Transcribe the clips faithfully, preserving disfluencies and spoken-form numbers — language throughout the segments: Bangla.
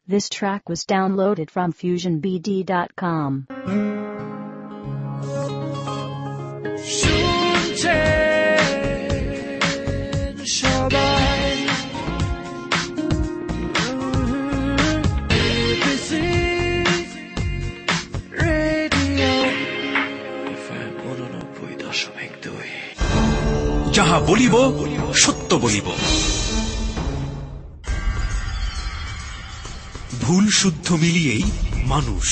This track was downloaded from fusion b d dot com. যাহা বলিব সত্য বলিব। ভুল শুদ্ধ মিলিয়েই মানুষ।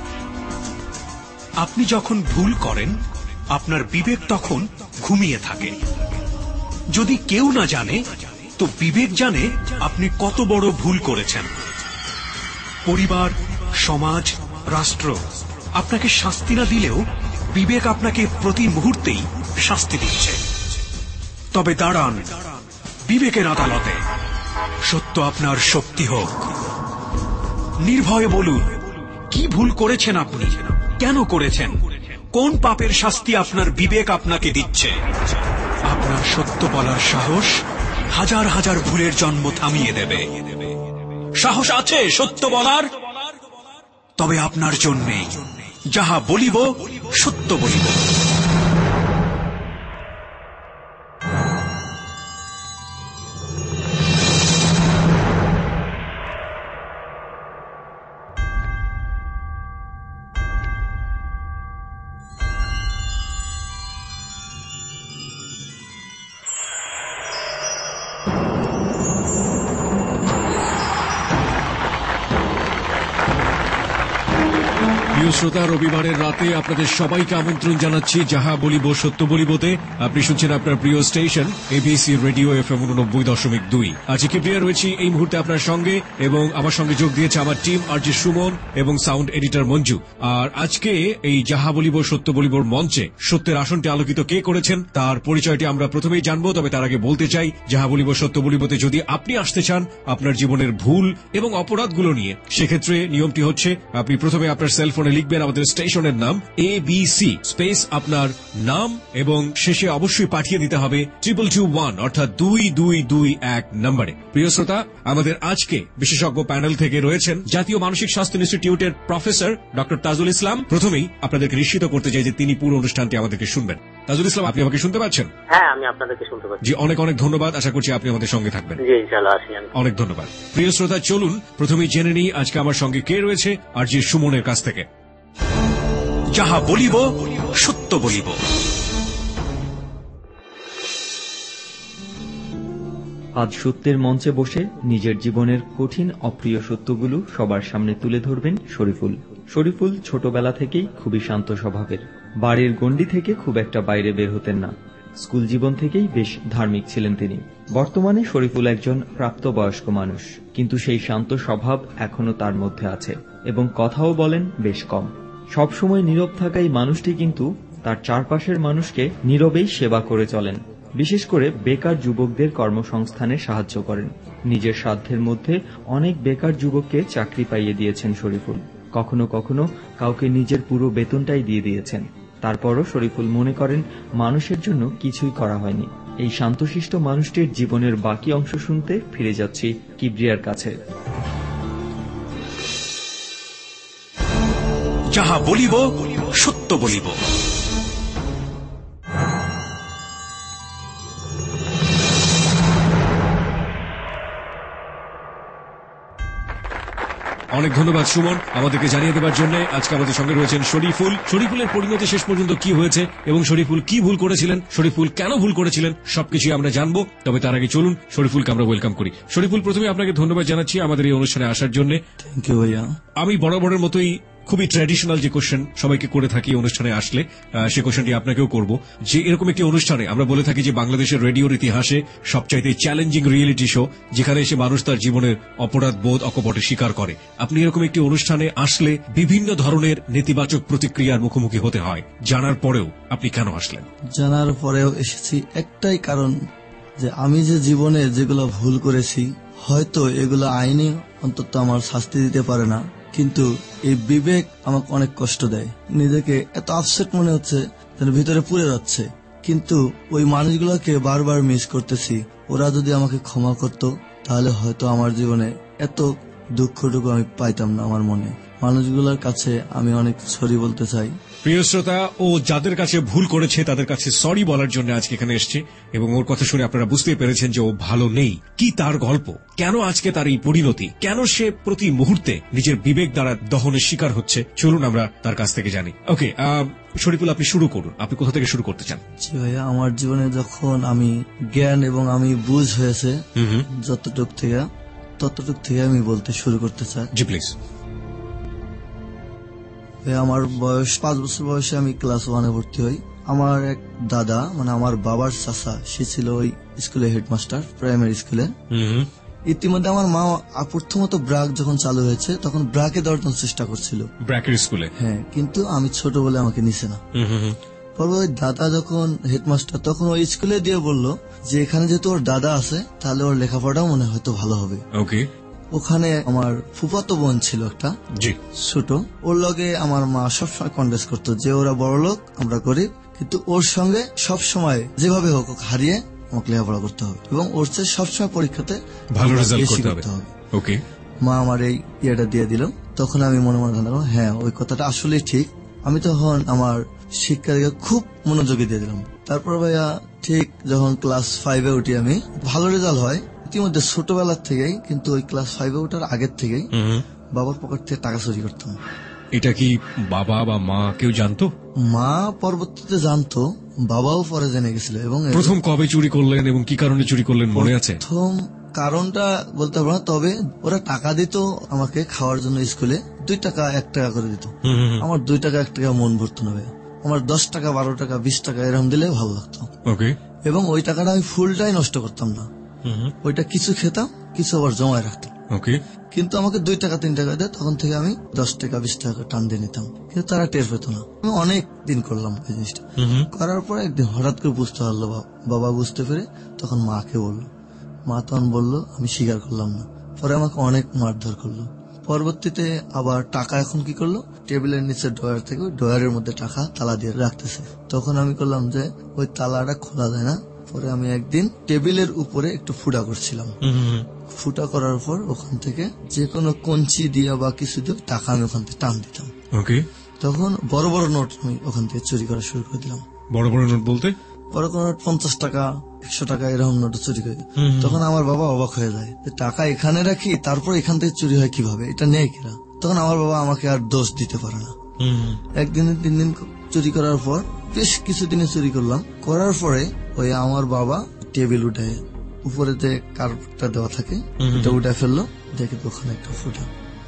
আপনি যখন ভুল করেন আপনার বিবেক তখন ঘুমিয়ে থাকে। যদি কেউ না জানে তো বিবেক জানে আপনি কত বড় ভুল করেছেন। পরিবার, সমাজ, রাষ্ট্র আপনাকে শাস্তি না দিলেও বিবেক আপনাকে প্রতি মুহূর্তেই শাস্তি দিচ্ছে। তবে দাঁড়ান বিবেকের আদালতে, সত্য আপনার শক্তি হোক। নির্ভয়ে বলুন কি ভুল করেছেন আপনি, কেন করেছেন, কোন পাপের শাস্তি আপনার বিবেক আপনাকে দিচ্ছে। আপনার সত্য বলার সাহস হাজার হাজার ভুলের জন্ম থামিয়ে দেবে। সাহস আছে সত্য বলার? তবে আপনার জন্যে যাহা বলিব সত্য বলিব। শ্রোতা, রবিবারের রাতে আপনাদের সবাইকে আমন্ত্রণ জানাচ্ছি যাহা বলিব সত্য বলিবতে। আপনি শুনছেন আপনার প্রিয় স্টেশন এবিসি রেডিও এফএম উননব্বই দশমিক দুই। আজকে কিবরিয়া রয়েছি এই মুহূর্তে আপনার সঙ্গে, এবং আমার সঙ্গে যোগ দিয়েছে আমার টিম আরজি সুমন এবং সাউন্ড এডিটর মঞ্জু। আর আজকে এই যাহা বলিব সত্য বলিবর মঞ্চে সত্যের আসনটি আলোকিত কে করেছেন তার পরিচয়টি আমরা প্রথমেই জানবো। তবে তার আগে বলতে চাই, যাহা বলিব সত্য বলিবতে যদি আপনি আসতে চান আপনার জীবনের ভুল এবং অপরাধগুলো নিয়ে, সেক্ষেত্রে নিয়মটি হচ্ছে আপনি প্রথমে আপনার সেলফোনে লিখবেন আমাদের স্টেশনের নাম এবিসি স্পেস আপনার নাম, এবং শেষে অবশ্যই পাঠিয়ে দিতে হবে ট্রিপল টু ওয়ান অর্থাৎ দুই দুই দুই এক নম্বরে। প্রিয় শ্রোতা, আমাদের আজকে বিশেষজ্ঞ প্যানেল থেকে রয়েছেন জাতীয় মানসিক স্বাস্থ্য ইনস্টিটিউটের প্রফেসর ডক্টর তাজুল ইসলাম। প্রথমেই আপনাদেরকে নিশ্চিত করতে চাই যে তিনি পুরো অনুষ্ঠানটি আমাদেরকে শুনবেন। তাজুল ইসলাম, আপনি আমাকে শুনতে পাচ্ছেন? হ্যাঁ, আমি আপনাদেরকে শুনতে পাচ্ছি। জি, অনেক অনেক ধন্যবাদ। আশা করছি আপনি আমাদের সঙ্গে থাকবেন। জি ইনশাআল্লাহ, আসি। অনেক ধন্যবাদ। প্রিয় শ্রোতা, চলুন প্রথমেই জেনে নিই আজকে আমার সঙ্গে কে রয়েছে আর জি সুমনের কাছ থেকে। যাহা বলিব সত্য বলিব। আজ সত্যের মঞ্চে বসে নিজের জীবনের কঠিন অপ্রিয় সত্যগুলো সবার সামনে তুলে ধরবেন শরীফুল। শরীফুল ছোটবেলা থেকেই খুবই শান্ত স্বভাবের। বাড়ির গণ্ডি থেকে খুব একটা বাইরে বের হতেন না। স্কুল জীবন থেকেই বেশ ধার্মিক ছিলেন তিনি। বর্তমানে শরীফুল একজন প্রাপ্তবয়স্ক মানুষ, কিন্তু সেই শান্ত স্বভাব এখনো তার মধ্যে আছে এবং কথাও বলেন বেশ কম। সবসময় নীরব থাকা এই মানুষটি কিন্তু তার চারপাশের মানুষকে নীরবেই সেবা করে চলেন। বিশেষ করে বেকার যুবকদের কর্মসংস্থানে সাহায্য করেন। নিজের সাধ্যের মধ্যে অনেক বেকার যুবককে চাকরি পাইয়ে দিয়েছেন শরীফুল। কখনো কখনো কাউকে নিজের পুরো বেতনটাই দিয়ে দিয়েছেন। তারপরও শরীফুল মনে করেন মানুষের জন্য কিছুই করা হয়নি। এই শান্তশিষ্ট মানুষটির জীবনের বাকি অংশ শুনতে ফিরে যাচ্ছি কিবরিয়ার কাছে। যাহা বলিব সত্য বলিব। অনেক ধন্যবাদ সুমন আমাদেরকে জানিয়ে দেবার জন্য। আজকে আমাদের সঙ্গে রয়েছেন শরীফুল। শরীফুলের পরিণতি শেষ পর্যন্ত কি হয়েছে এবং শরীফুল কি ভুল করেছিলেন, শরীফুল কেন ভুল করেছিলেন, সবকিছু আমরা জানবো। তবে তার আগে চলুন শরীফুলকে আমরা ওয়েলকাম করি। শরীফুল, প্রথমে আপনাকে ধন্যবাদ জানাচ্ছি আমাদের এই অনুষ্ঠানে আসার জন্য। থ্যাংক ইউ ভাইয়া। আমি বরাবরের মতোই খুবই ট্র্যাডিশনাল যে কোশ্চেন সবাইকে করে থাকি অনুষ্ঠানে আসলে, সে কোশ্চেনটি আপনাকেও করব যে এরকম একটি অনুষ্ঠানে আমরা বলে থাকি যে বাংলাদেশের রেডিওর ইতিহাসে সবচাইতে চ্যালেঞ্জিং রিয়েলিটি শো, যেখানে এসে মানুষ তার জীবনের অপরাধ বোধ অকপটে স্বীকার করে। আপনি এরকম একটি অনুষ্ঠানে আসলে বিভিন্ন ধরনের নেতিবাচক প্রতিক্রিয়ার মুখোমুখি হতে হয়। জানার পরেও আপনি কেন আসলেন? জানার পরেও এসেছি একটাই কারণ, যে আমি যে জীবনে যেগুলো ভুল করেছি হয়তো এগুলো আইনে অন্তত আমার শাস্তি দিতে পারে না, কিন্তু এই বিবেক আমাকে অনেক কষ্ট দেয়। নিজেকে এত আপসেট মনে হচ্ছে যেন ভিতরে পুড়ে যাচ্ছে, কিন্তু ওই মানুষগুলোকে বারবার মিস করতেছি। ওরা যদি আমাকে ক্ষমা করত তাহলে হয়তো আমার জীবনে এত দুঃখটুকু আমি পাইতাম না আমার মনে। মানুষগুলোর কাছে আমি অনেক সরি বলতে চাই। প্রিয় শ্রোতা, ও যাদের কাছে ভুল করেছে তাদের কাছে সরি বলার জন্য আজকে এখানে এসছে, এবং ওর কথা শুনে আপনারা বুঝতে পেরেছেন যে ও ভালো নেই। কি তার গল্প, কেন আজকে তার এই পরিণতি, কেন সে প্রতি মুহূর্তে নিজের বিবেক দ্বারা দহনের শিকার হচ্ছে, চলুন আমরা তার কাছ থেকে জানি। ওকে, শরীফুল, আপনি শুরু করুন। আপনি কোথা থেকে শুরু করতে চান? জি ভাইয়া, আমার জীবনে যখন আমি জ্ঞান এবং আমি বুঝ হয়েছে যতটুক থেকে ততটুক থেকে আমি বলতে শুরু করতে চাই। জি প্লিজ। আমার বয়স পাঁচ বছর বয়সে আমি ক্লাস ওয়ানে ভর্তি হই। আমার এক দাদা, মানে আমার বাবার চাচা, সে ছিল ওই স্কুলে হেডমাস্টার, প্রাইমারি স্কুলে। ইতিমধ্যে আমার মা প্রথমত ব্রাক যখন চালু হয়েছে তখন ব্রাকে দেওয়ার চেষ্টা করছিল, ব্রাকের স্কুলে। হ্যাঁ, কিন্তু আমি ছোট বলে আমাকে নিছে না। পরে ওই দাদা যখন হেডমাস্টার, তখন ওই স্কুলে দিয়ে বলল যে এখানে যেহেতু ওর দাদা আছে তাহলে ওর লেখাপড়াও মনে হয়তো ভালো হবে। ওকে। ওখানে আমার ফুফাতো বোন ছিল একটা, জি ছোট, ওর লগে আমার মা সবসময় কন্টেস্ট করতো যে ওরা বড় লোক, আমরা গরিব, কিন্তু ওর সঙ্গে সবসময় যেভাবে হোক হারিয়ে আমাকে লেখাপড়া করতে হবে এবং ওর চেয়ে সবসময় পরীক্ষাতে ভালো রেজাল্ট করতে হবে। ওকে। মা আমার এই ইয়েটা দিয়ে দিল। তখন আমি মনে মনে জানলাম হ্যাঁ, ওই কথাটা আসলে ঠিক। আমি তখন আমার শিক্ষাকে খুব মনোযোগী দিয়ে দিলাম। তারপর ভাইয়া ঠিক যখন ক্লাস ফাইভে উঠি, আমি ভালো রেজাল্ট হয় ইতিমধ্যে ছোটবেলার থেকেই, কিন্তু ওই ক্লাস ফাইভে ওঠার আগের থেকেই বাবার পকেট থেকে টাকা চুরি করতাম। এটা কি বাবা বা মা কেউ জানতো? মা পরবর্তীতে জানতো, বাবাও পরে জেনে গেছিল। এবং প্রথম কবে চুরি করলেন এবং কি কারণে চুরি করলেন মনে আছে? প্রথম কারণটা বলতে পারবো না, তবে ওরা টাকা দিত আমাকে খাওয়ার জন্য স্কুলে, দুই টাকা এক টাকা করে দিত। আমার দুই টাকা এক টাকা মন ভরতো না ভাইয়া, আমার দশ টাকা বারো টাকা বিশ টাকা এরকম দিলে ভালো লাগতো। ওকে। এবং ওই টাকাটা আমি ফুলটাই নষ্ট করতাম না, ওইটা কিছু খেতাম, কিছু আবার জমায় রাখতাম। ওকে। কিন্তু আমাকে দুই টাকা তিন টাকা দেয়, তখন থেকে আমি দশ টাকা বিশ টাকা টান দিয়ে নিতাম, কিন্তু তারা টের পেত না। আমি অনেক দিন করলাম এই জিনিসটা। করার পরে একদিন হঠাৎ করে বুঝতে পারলো বাবা, বুঝতে পেরে তখন মাকে বললো। মা তখন বললো, আমি স্বীকার করলাম না। পরে আমাকে অনেক মারধর করলো। পরবর্তীতে আবার টাকা এখন কি করলো, টেবিলের নিচে ড্রয়ার থেকে ওই ড্রয়ারের মধ্যে টাকা তালা দিয়ে রাখতেছে। তখন আমি করলাম যে ওই তালাটা খোলা যায় না। পরে আমি একদিন টেবিলের উপরে একটু ফুটা করছিলাম, ফুটা করার পর ওখান থেকে যে কোনো কঞ্চি দিয়া বা কিছু দিয়ে টাকা আমি ওখান থেকে টান দিতাম। ওকে। তখন বড় বড় নোট আমি ওখান থেকে চুরি করা শুরু করে দিলাম। বড় বড় নোট বলতে? বড় কোনো নোট পঞ্চাশ টাকা একশো টাকা এরকম নোট চুরি করে। তখন আমার বাবা অবাক হয়ে যায়, টাকা এখানে রাখি তারপর এখান থেকে চুরি হয় কিভাবে, এটা নেই কিনা। তখন আমার বাবা আমাকে আর দোষ দিতে পারে না। একদিন তিন দিন চুরি করার পর বেশ কিছুদিনে চুরি করলাম। করার পরে ওই আমার বাবা টেবিল উঠে উপরে যে কার্পেটটা দেওয়া থাকে ওটা উঠে ফেললো, দেখে তো ওখানে একটা ফুটা।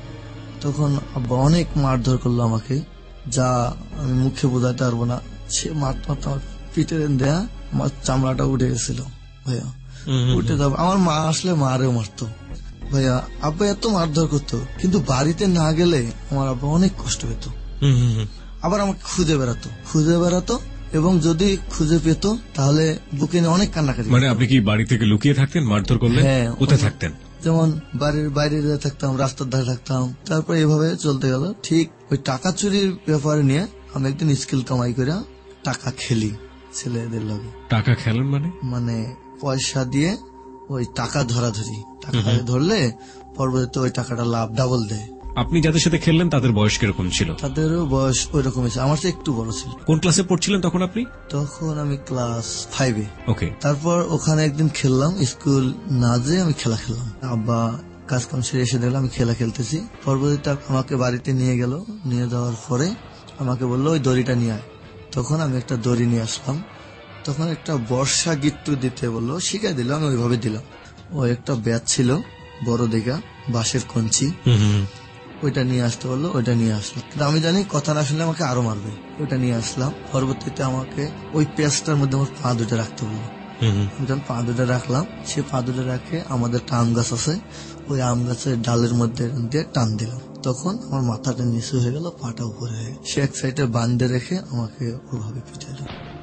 তখন আব্বা অনেক মারধর করলো আমাকে, যা আমি মুখে বোঝাতে পারবো না। সে মার মার পিঠে দেয়া আমার চামড়াটা উঠে গেছিল ভাইয়া, উঠে যাবো। আমার মা আসলে মারেও মারতো ভাইয়া। আব্বা এত মারধর করতো, কিন্তু বাড়িতে না গেলে আমার আব্বা অনেক কষ্ট পেত। আবার আমাকে খুঁজে বেড়াতো খুঁজে বেড়াতো এবং যদি খুঁজে পেত তাহলে বুকে নিয়ে অনেক কান্নাকাটি। মানে আপনি কি বাড়ি থেকে লুকিয়ে থাকতেন মারধর করলে? হ্যাঁ। কোথায় থাকতেন? যেমন বাড়ির বাইরে থাকতাম, রাস্তার ধারে থাকতাম। তারপর এভাবে চলতে গেল। ঠিক ওই টাকা চুরির ব্যাপারে নিয়ে আমি একদিন স্কিল কামাই করে টাকা খেলি ছেলেদের লগে। টাকা খেলেন মানে? মানে পয়সা দিয়ে ওই টাকা ধরাধরি, টাকা ধরলে পরবর্তীতে ওই টাকাটা লাভ ডাবল দেয়। আপনি যাদের সাথে খেললেন তাদের বয়স কিরকম ছিল? তাদেরও বয়স ওই রকম ছিল, আমার চেয়ে একটু বড় ছিল। কোন ক্লাসে পড়ছিলেন তখন আপনি? তখন আমি ক্লাস ফাইভে। ওকে। তারপর ওখানে একদিন খেললাম, স্কুল না যেয়ে আমি খেলা খেললাম। আব্বা কাজ কাম সেরে এসে দেখলাম আমি খেলা খেলতেছি। পরবর্তীতে আমাকে বাড়িতে নিয়ে গেল, নিয়ে যাওয়ার পরে আমাকে বললো ওই দড়িটা নিয়ে আয়। তখন আমি একটা দড়ি নিয়ে আসলাম। তখন একটা বর্ষা গিট্টু দিতে বললো, শিখাই দিল, আমি ওইভাবে দিলাম। ও একটা ব্যাট ছিল বড় দিঘা বাঁশের কঞ্চি, ওইটা নিয়ে আসতে বললো, ওইটা নিয়ে আসলাম। কিন্তু আমি জানি কথা না শুনলে আমাকে আরো মারবে। ওইটা নিয়ে আসলাম। পরবর্তীতে আমাকে ওই পেঁচটার মধ্যে আমার পা দুটো রাখতে বললো। আমি যখন পা দুটো রাখলাম, সে পা দুটো রাখে আমাদের একটা আম গাছ আছে, ওই আম গাছের ডালের মধ্যে দিয়ে টান দিলাম। তখন আমার মাথাটা নিচু হয়ে গেল, পাটা উপরে হয়ে গেল। সে এক সাইডে বাঁধে রেখে আমাকে ওইভাবে পিটাইল।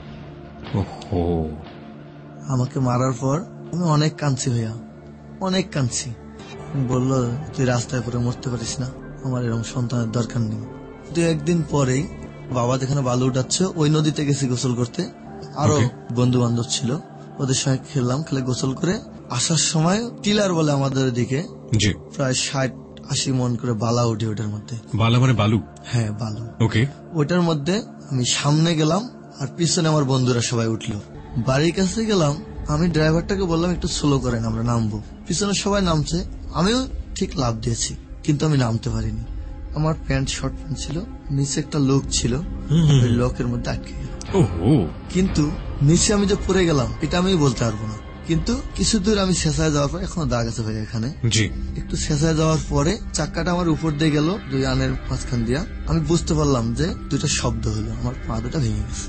আমাকে মারার পর আমি অনেক কাঁদছি ভাইয়া, অনেক কাঁদছি। বললো তুই রাস্তায় পরে মরতে পারিস না, আমার এরকম সন্তানের দরকার নেই। দু একদিন পরেই বাবা যেখানে বালু উঠাচ্ছে ওই নদীতে গেছি গোসল করতে। আরো বন্ধু বান্ধব ছিল, ওদের সঙ্গে খেললাম। খেলে গোসল করে আসার সময় টিলার বলে আমাদের দিকে প্রায় ষাট আশি মন করে বালা উঠে ওটার মধ্যে। বালা মানে বালু? হ্যাঁ, বালু। ওকে। ওটার মধ্যে আমি সামনে গেলাম আর পিছনে আমার বন্ধুরা সবাই উঠলো। বাড়ির কাছে গেলাম, আমি ড্রাইভারটাকে বললাম একটু স্লো করেন, আমরা নামবো। পিছনে সবাই নামছে, আমিও ঠিক লাফ দিয়েছি, কিন্তু আমি নামতে পারিনি। আমার প্যান্ট শর্ট প্যান্ট ছিল, নিচে একটা লোক ছিল, ওই লোকের মধ্যে আটকে গেল। কিন্তু নিচে আমি যে পড়ে গেলাম এটা আমি বলতে পারবো না, কিন্তু কিছু দূর আমি শেষায় যাওয়ার পর, এখনো দাগ আছে ভাই এখানে, একটু শেষায় যাওয়ার পরে চাক্কাটা আমার উপর দিয়ে গেল দুই আনের মাঝখান দিয়া। আমি বুঝতে পারলাম যে দুইটা শব্দ হলো, আমার পা দুটা ভেঙে গেছে।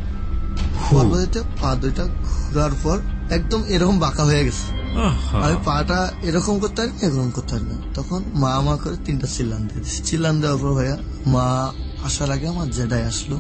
পরবর্তীতে পা দুইটা ঘুরার পর একদম এরকম বাঁকা হয়ে গেছে। আমি পাটা এরকম করতে পারি, এরকম করতে পারি না। তখন মা মা করে তিনটা চিল্লান দিয়ে দিচ্ছি। চিল্লান দেওয়ার পর ভাইয়া মা আসার আগে আমার জেঠাই আসলো,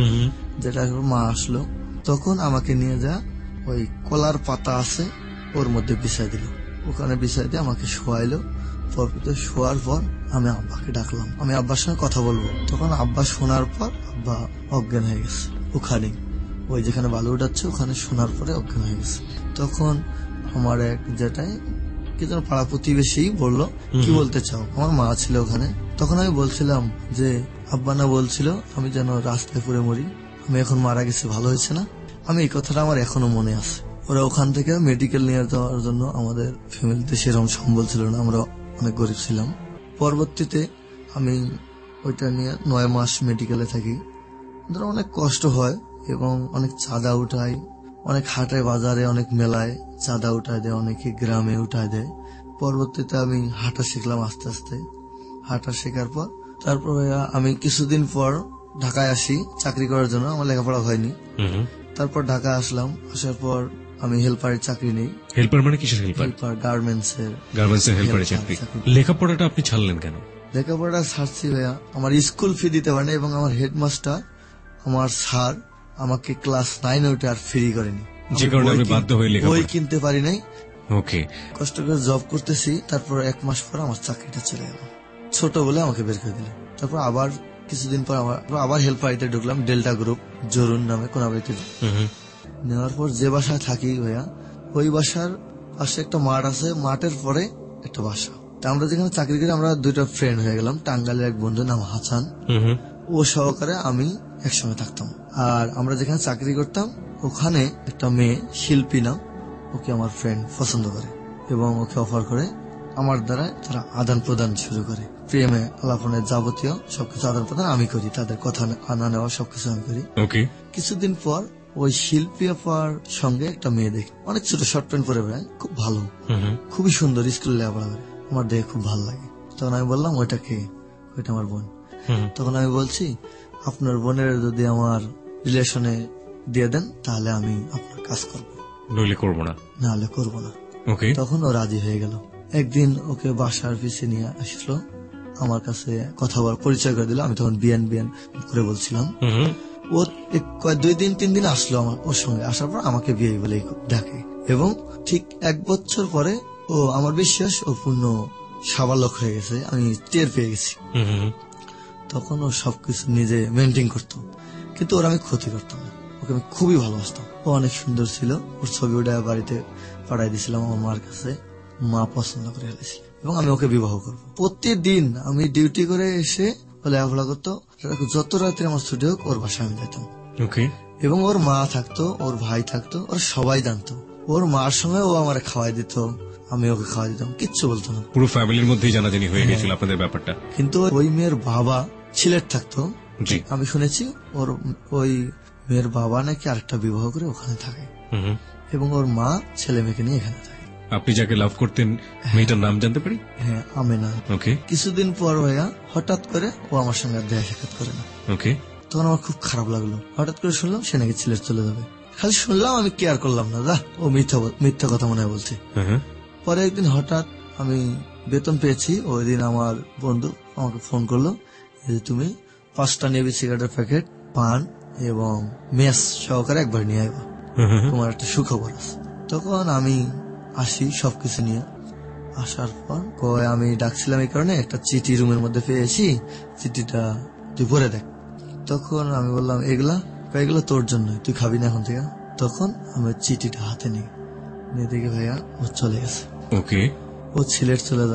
জেঠাই মা আসলো, তখন আমাকে নিয়ে যা ওই কলার পাতা আছে ওর মধ্যে বিছাই দিল। ওখানে বিছাই দিয়ে আমাকে শোয়াইলো। পরবর্তীতে শোয়ার পর আমি আব্বাকে ডাকলাম, আমি আব্বার সঙ্গে কথা বলবো। তখন আব্বা শোনার পর আব্বা অজ্ঞান হয়ে গেছে। ওখানে ওই যেখানে বালু উঠাচ্ছে ওখানে শোনার পরে অজ্ঞান হয়ে গেছে। তখন আমার এক জেঠাই কি যেন পাড়া প্রতিবেশী বললো, কি বলতে চাও? আমার মা ছিল ওখানে। তখন আমি বলছিলাম যে আব্বা না বলছিল আমি যেন রাস্তায় পড়ে মরি, আমি এখন মারা গেছি, ভালো হয়েছে না? আমি এই কথাটা আমার এখনো মনে আছে। ওরা ওখান থেকে মেডিকেল নিয়ে যাওয়ার জন্য, আমাদের ফ্যামিলিতে সেরকম সম্বল ছিল না, আমরা অনেক গরিব ছিলাম। পরবর্তীতে আমি ওইটা নিয়ে নয় মাস মেডিকেলে থাকি। অনেক কষ্ট হয় এবং অনেক চাঁদা উঠায়, অনেক হাটে বাজারে অনেক মেলায় চাঁদা উঠায় দেয়, অনেকে গ্রামে উঠায় দেয়। পরবর্তীতে আমি হাঁটা শিখলাম আস্তে আস্তে। হাঁটা শেখার পর তারপর আমি কিছুদিন পর ঢাকায় আসি চাকরি করার জন্য, আমার লেখাপড়া হয়নি। তারপর ঢাকা আসলাম, আসার পর আমি হেল্পারের চাকরি নেই। হেল্পার মানে কিসের হেল্পার? হেল্পার, গার্মেন্টস এর। গার্মেন্টস এর হেল্পারের চাকরি। লেখাপড়াটা আপনি ছাড়লেন কেন? লেখাপড়া ছাড়ছি ভাইয়া, আমার স্কুল ফি দিতে পারেনি এবং আমার হেডমাস্টার, আমার স্যার আমাকে ক্লাস নাইন ওইটা আর ফ্রি করেনি, যে কারণে আমি বাধ্য হয়ে বই কিনতে পারি নাই। ওকে। কষ্ট করে জব করতেছি, তারপর এক মাস পর আমার চাকরিটা চলে গেল। ছোট বলে আমাকে বের করে দিল। তারপর আবার কিছুদিন পর আবার হেল্পারিতে ঢুকলাম, ডেল্টা গ্রুপ, জরুন নামে কোনাবাড়িতে। নেওয়ার পর যে বাসায় থাকি ভাইয়া, ওই বাসার পাশে একটা মাঠ আছে, মাঠের পরে একটা বাসা। তা আমরা যেখানে চাকরি করি আমরা দুইটা ফ্রেন্ড হয়ে গেলাম। টাঙ্গালের এক বন্ধু নাম হাসান, ও সহকারে আমি একসঙ্গে থাকতাম। আর আমরা যেখানে চাকরি করতাম ওখানে একটা মেয়ে শিল্পী নাম, ওকে আমার ফ্রেন্ড পছন্দ করে এবং ওকে অফার করে। আমার দ্বারা তারা আদান প্রদান শুরু করে, প্রেমে আলাপনের যাবতীয় সবকিছু আদান প্রদান আমি করি, তাদের কথা আনা নেওয়া সবকিছু আমি করি। কিছুদিন পর ওই শিল্পী আপার সঙ্গে একটা মেয়ে দেখি, অনেক ছোট শর্ট প্যান্ট পরে বেড়ায়, খুব ভালো, খুবই সুন্দর, স্কুলে লেখাপড়া করে, আমার দেখে খুব ভালো লাগে। তখন আমি বললাম ওইটা কে? ওইটা আমার বোন। তখন আমি বলছি আপনার বোনের যদি আমার রিলেশনে দিয়ে দেন তাহলে আমি আপনার কাজ করবো, নইলে করবো না, নাহলে করবো না। তখন ও রাজি হয়ে গেল। একদিন ওকে বাসার পিছিয়ে নিয়ে আসলো, আমার কাছে কথা বলার পরিচয় করে দিল। আমি তখন বিয়ান বিয়ান করে বলছিলাম। ও দুই দিন তিন দিন আসলো আমার ওর সঙ্গে, আসার পর আমাকে বিয়ে বলে ডাকে এবং ঠিক এক বছর পরে ও আমার বিশ্বাস ও পূর্ণ সাবালক হয়ে গেছে, আমি টের পেয়ে গেছি। তখন ও সবকিছু নিজে মেনটেন করতো, কিন্তু ওর আমি ক্ষতি করতাম না, ওকে আমি খুবই ভালোবাসতাম। ও অনেক সুন্দর ছিল, ওর ছবি ওটা বাড়িতে পাঠাই দিয়েছিলাম আমার মার কাছে, মা পছন্দ করে ফেলেছিল এবং আমি ওকে বিবাহ করবো। প্রতিদিন আমি ডিউটি করে এসে লেখাপড়া করতো, যত রাত্রে আমার ছুটি হোক ওর বাসায় আমি যেতাম এবং ওর মা থাকতো, ওর ভাই থাকতো, ওর সবাই জানতো। ওর মার সঙ্গে ও আমার খাওয়াই দিত, আমি ওকে খাওয়াই দিতাম, কিচ্ছু বলতো না। পুরো ফ্যামিলির মধ্যেই জানাজানি হয়ে গেছিল আপনাদের ব্যাপারটা। কিন্তু ওই মেয়ের বাবা সিলেট থাকতো, আমি শুনেছি ওর ওই মেয়ের বাবা নাকি আরেকটা বিবাহ করে ওখানে থাকে এবং ওর মা ছেলে মেয়েকে নিয়ে এখানে থাকে। আপনি যাকে লাভ করতেন মেয়েটার নাম জানতে পারি? হ্যাঁ, আমেনা। ওকে। কিছুদিন পর ভাইয়া হঠাৎ করে ও আমার সঙ্গে দেখা সাক্ষাৎ করে না। ওকে। তখন আমার খুব খারাপ লাগলো, হঠাৎ করে শুনলাম সে নাকি সিলেট চলে যাবে। খালি শুনলাম, আমি কেয়ার করলাম না, যা ও মিথ্যা মিথ্যা কথা মনে হয় বলছে। পরে একদিন হঠাৎ আমি বেতন পেয়েছি, ওই দিন আমার বন্ধু আমাকে ফোন করলো যে তুমি পাঁচটা নেভি সিগারেটের প্যাকেট, পান এবং মেস সহকারে একবার নিয়ে আসবা, তোমার একটা সুখবর আছে। তখন আমি আসি সবকিছু নিয়ে। আসার পর কয় আমি ডাকছিলাম এই কারণে, একটা চিঠি রুমের মধ্যে পেয়েছি, চিঠিটা তুই পড়ে দেখ। তখন আমি বললাম এগুলা এগুলো তোর জন্য, তুই খাবি না এখন থেকে। তখন আমি চিঠিটা হাতে নিই, নিয়ে দেখি ভাইয়া ও চলে গেছে। ওকে। ও সিলেট চলে যায়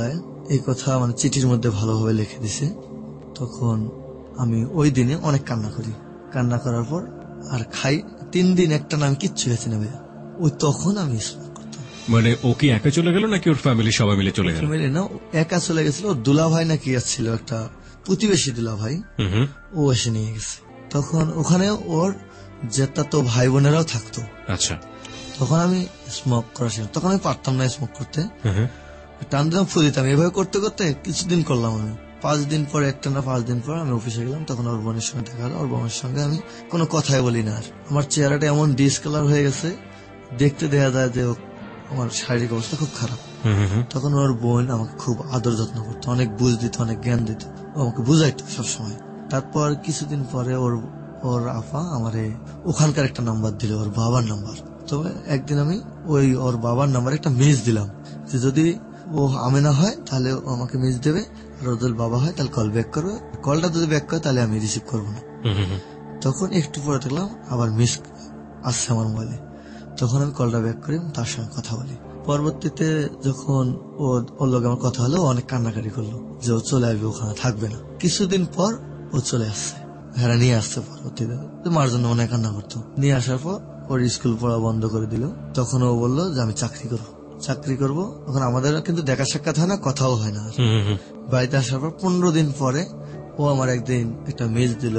এই কথা মানে চিঠির মধ্যে ভালোভাবে লিখে দিছে। তখন আমি ওই দিনে অনেক কান্না করি, কান্না করার পর আর খাই তিন দিন একটা নাম কিচ্ছু গেছে না ভাইয়া। ওই তখন আমি স্মোক করতাম। মানে ও কি একা চলে গেল নাকি ওর ফ্যামিলি সবাই মিলে চলে গেল? ফ্যামিলি না, একা চলে গেছিল। ওর দুলা ভাই নাকি ছিল, একটা প্রতিবেশী দুলা ভাই, ও এসে নিয়ে গেছে। তখন ওখানে ওর যেটা তো ভাই বোনেরাও থাকতো। আচ্ছা, তখন আমি স্মোক করা ছিল, তখন আমি পারতাম না স্মোক করতে, টান দিলাম ফু দিতাম। এভাবে করতে করতে কিছুদিন করলাম আমি। পাঁচ দিন পরে একটা না পাঁচ দিন পর আমি অফিসে গেলাম, তখন ওর বোনের সঙ্গে দেখা হলো। ওর বোনের সঙ্গে আমি কোনো কথাই বলি না আর। আমার চেহারাটা এমন ডিসকালার হয়ে গেছে, দেখতে দেখা যায় যে আমার শারীরিক অবস্থা খুব খারাপ। তখন ওর বোন আমাকে খুব আদর যত্ন করতো, অনেক বুঝ দিত, অনেক জ্ঞান দিত, আমাকে বুঝাইতো সবসময়। তারপর কিছুদিন পরে ওর ওর আপা আমারে ওখানকার একটা নাম্বার দিল, ওর বাবার নাম্বার। তবে একদিন আমি ওই ওর বাবার নাম্বারে একটা মেজ দিলাম যে যদি ও আমেনা হয় তাহলে ও আমাকে মেজ দেবে, আর ওদের বাবা হয় তাহলে কল ব্যাক করবে। কলটা যদি ব্যাক করে তাহলে আমি রিসিভ করবো না। তখন একটু পরে দেখলাম আবার মিস আসছে আমার মোবাইলে। তখন আমি কলটা ব্যাক করি, তার সঙ্গে কথা বলি। পরবর্তীতে যখন ও ওর লোক আমার কথা হলো, অনেক কান্নাকাটি করলো যে ও চলে আসবে, ওখানে থাকবে না। কিছুদিন পর ও চলে আসছে, হ্যাঁ নিয়ে আসছে। পরবর্তীতে মার জন্য অনেক কান্না করতো। নিয়ে আসার পর ওর স্কুল পড়া বন্ধ করে দিল। তখন ও বললো যে আমি চাকরি করবো, চাকরি করবো। তখন আমাদের কিন্তু দেখা সাক্ষাৎ হয় না, কথাও হয় না। বাড়িতে আসার পর পনেরো দিন পরে ও আমার একদিন একটা মেজ দিল।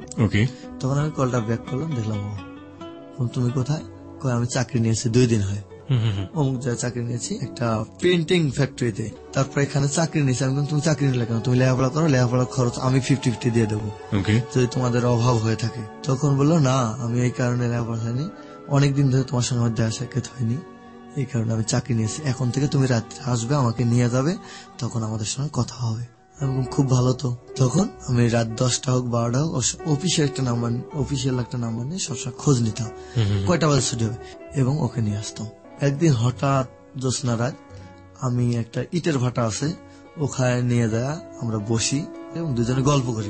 তখন আমি কলটা ব্যাক করলাম, দেখলাম ও তুমি কোথায়? আমি চাকরি নিয়েছি, দুই দিন হয় অমুক জায়গায় চাকরি নিয়েছি একটা পেন্টিং ফ্যাক্টরিতে। তারপর এখানে চাকরি নিয়েছি। আমি তুমি চাকরি নিলে কেন? তুমি লেখাপড়া করো, লেখাপড়ার খরচ আমি ফিফটি ফিফটি দিয়ে দেবো যদি তোমাদের অভাব হয়ে থাকে। তখন বললো না, আমি এই কারণে লেখাপড়া হয়নি, অনেকদিন ধরে তোমার সঙ্গে আমার দেখা সাক্ষাৎ হয়নি, এই কারণে আমি চাকরি নিয়েছি। এখন থেকে তুমি রাত্রে আসবে, আমাকে নিয়ে যাবে, তখন আমাদের সঙ্গে কথা হবে। আমি খুব ভালো। তো তখন আমি রাত দশটা হোক বারোটা হোক অফিসের একটা নাম্বার অফিসিয়াল একটা নাম্বার নিয়ে সবসময় খোঁজ নিতাম কয়টা বাজে ছুটি হবে, এবং ওকে নিয়ে আসতাম। একদিন হঠাৎ জ্যোৎস্না রাত, আমি একটা ইটের ভাটা আছে, ওখানে নিয়ে যায় আমরা বসি এবং দুজনে গল্প করি।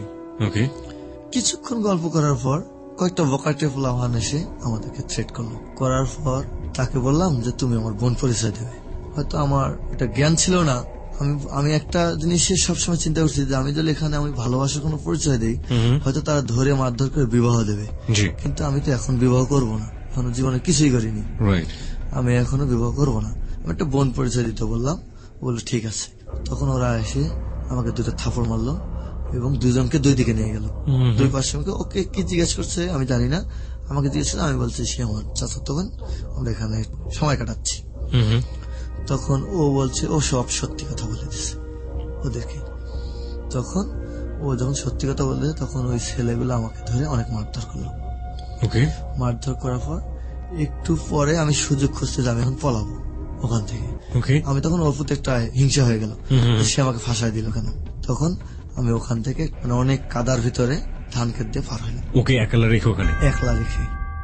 কিছুক্ষণ গল্প করার পর কয়েকটা বকাটে পোলাপান এসে আমাদেরকে থ্রেট করলো। করার পর তাকে বললাম যে তুমি আমার বোন পরিচয় দেবে। হয়তো আমার এটা জ্ঞান ছিল না। আমি আমি একটা জিনিসের সবসময় চিন্তা করছি যে আমি যদি এখানে আমি ভালোবাসার কোনো পরিচয় দিই, হয়তো তারা ধরে মারধর করে বিবাহ দেবে। কিন্তু আমি তো এখন বিবাহ করব না, এখনো জীবনে কিছুই করিনি, আমি এখনো বিবাহ করব না। আমি একটা বোন পরিচয় দিতে বললাম, বললো ঠিক আছে। তখন ওরা এসে আমাকে দুটো থাপড় মারলো এবং দুজনকে দুই দিকে নিয়ে গেল। দুই পাশে ওকে কি জিজ্ঞেস করছে আমি জানি না, আমাকে জিজ্ঞেস করছে, আমি বলছি সে আমার চাচাতো বোন, আমরা এখানে সময় কাটাচ্ছি। তখন ও বলছে ও সব সত্যি কথা বলে দিচ্ছে ওদেরকে। তখন ও যখন সত্যি কথা বলছে তখন ওই ছেলেগুলো আমাকে ধরে অনেক মারধর করলো। মারধর করার পর একটু পরে আমি সুযোগ খুঁজতে যে আমি এখন পলাবো ওখান থেকে। আমি তখন ওর প্রতি একটা হিংসা হয়ে গেল, সে আমাকে ফাঁসাই দিল কেন। তখন আমি ওখান থেকে মানে অনেক কাদার ভিতরে ধান ক্ষেত দিয়ে পার হইলাম, ওকে একলা রেখে ওখানে একলা রেখে।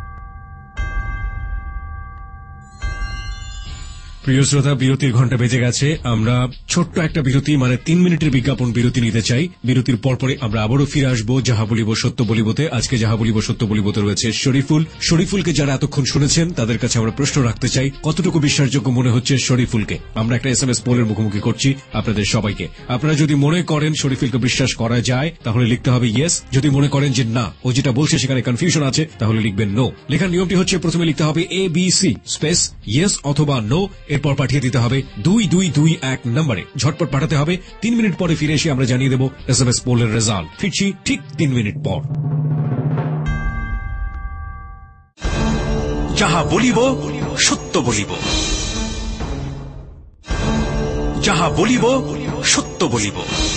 প্রিয় শ্রোতা, বিরতির ঘন্টা বেজে গেছে। আমরা ছোট্ট একটা বিরতি, মানে তিন মিনিটের বিজ্ঞাপন বিরতি নিতে চাই। বিরতির পরপরে আমরা আবারও ফিরে আসবো যাহা বলিব সত্য বলিবতে। আজকে যাহা বলিব সত্য বলিবতে রয়েছে শরীফুল। শরীফুলকে যারা এতক্ষণ শুনেছেন তাদের কাছে আমরা প্রশ্ন রাখতে চাই, কতটুকু বিশ্বাসযোগ্য মনে হচ্ছে শরীফুলকে। আমরা একটা এস এম এস পোলের মুখোমুখি করছি আপনাদের সবাইকে। আপনারা যদি মনে করেন শরীফুলকে বিশ্বাস করা যায় তাহলে লিখতে হবে ইয়েস। যদি মনে করেন যে না, ও যেটা বলছে সেখানে কনফিউশন আছে, তাহলে লিখবেন নো। লেখার নিয়মটি হচ্ছে প্রথমে লিখতে হবে A B C space yes অথবা নো, এরপর পাঠিয়ে দিতে হবে দুই দুই দুই এক নম্বরে। ঝটপট পাঠাতে হবে। তিন মিনিট পরে ফিরে এসে আমরা জানিয়ে দেব এস এম এস পোলের রেজাল্ট। ফিরছি ঠিক তিন মিনিট পর। যাহা বলিব সত্য বলিব, যাহা বলিব সত্য বলিব।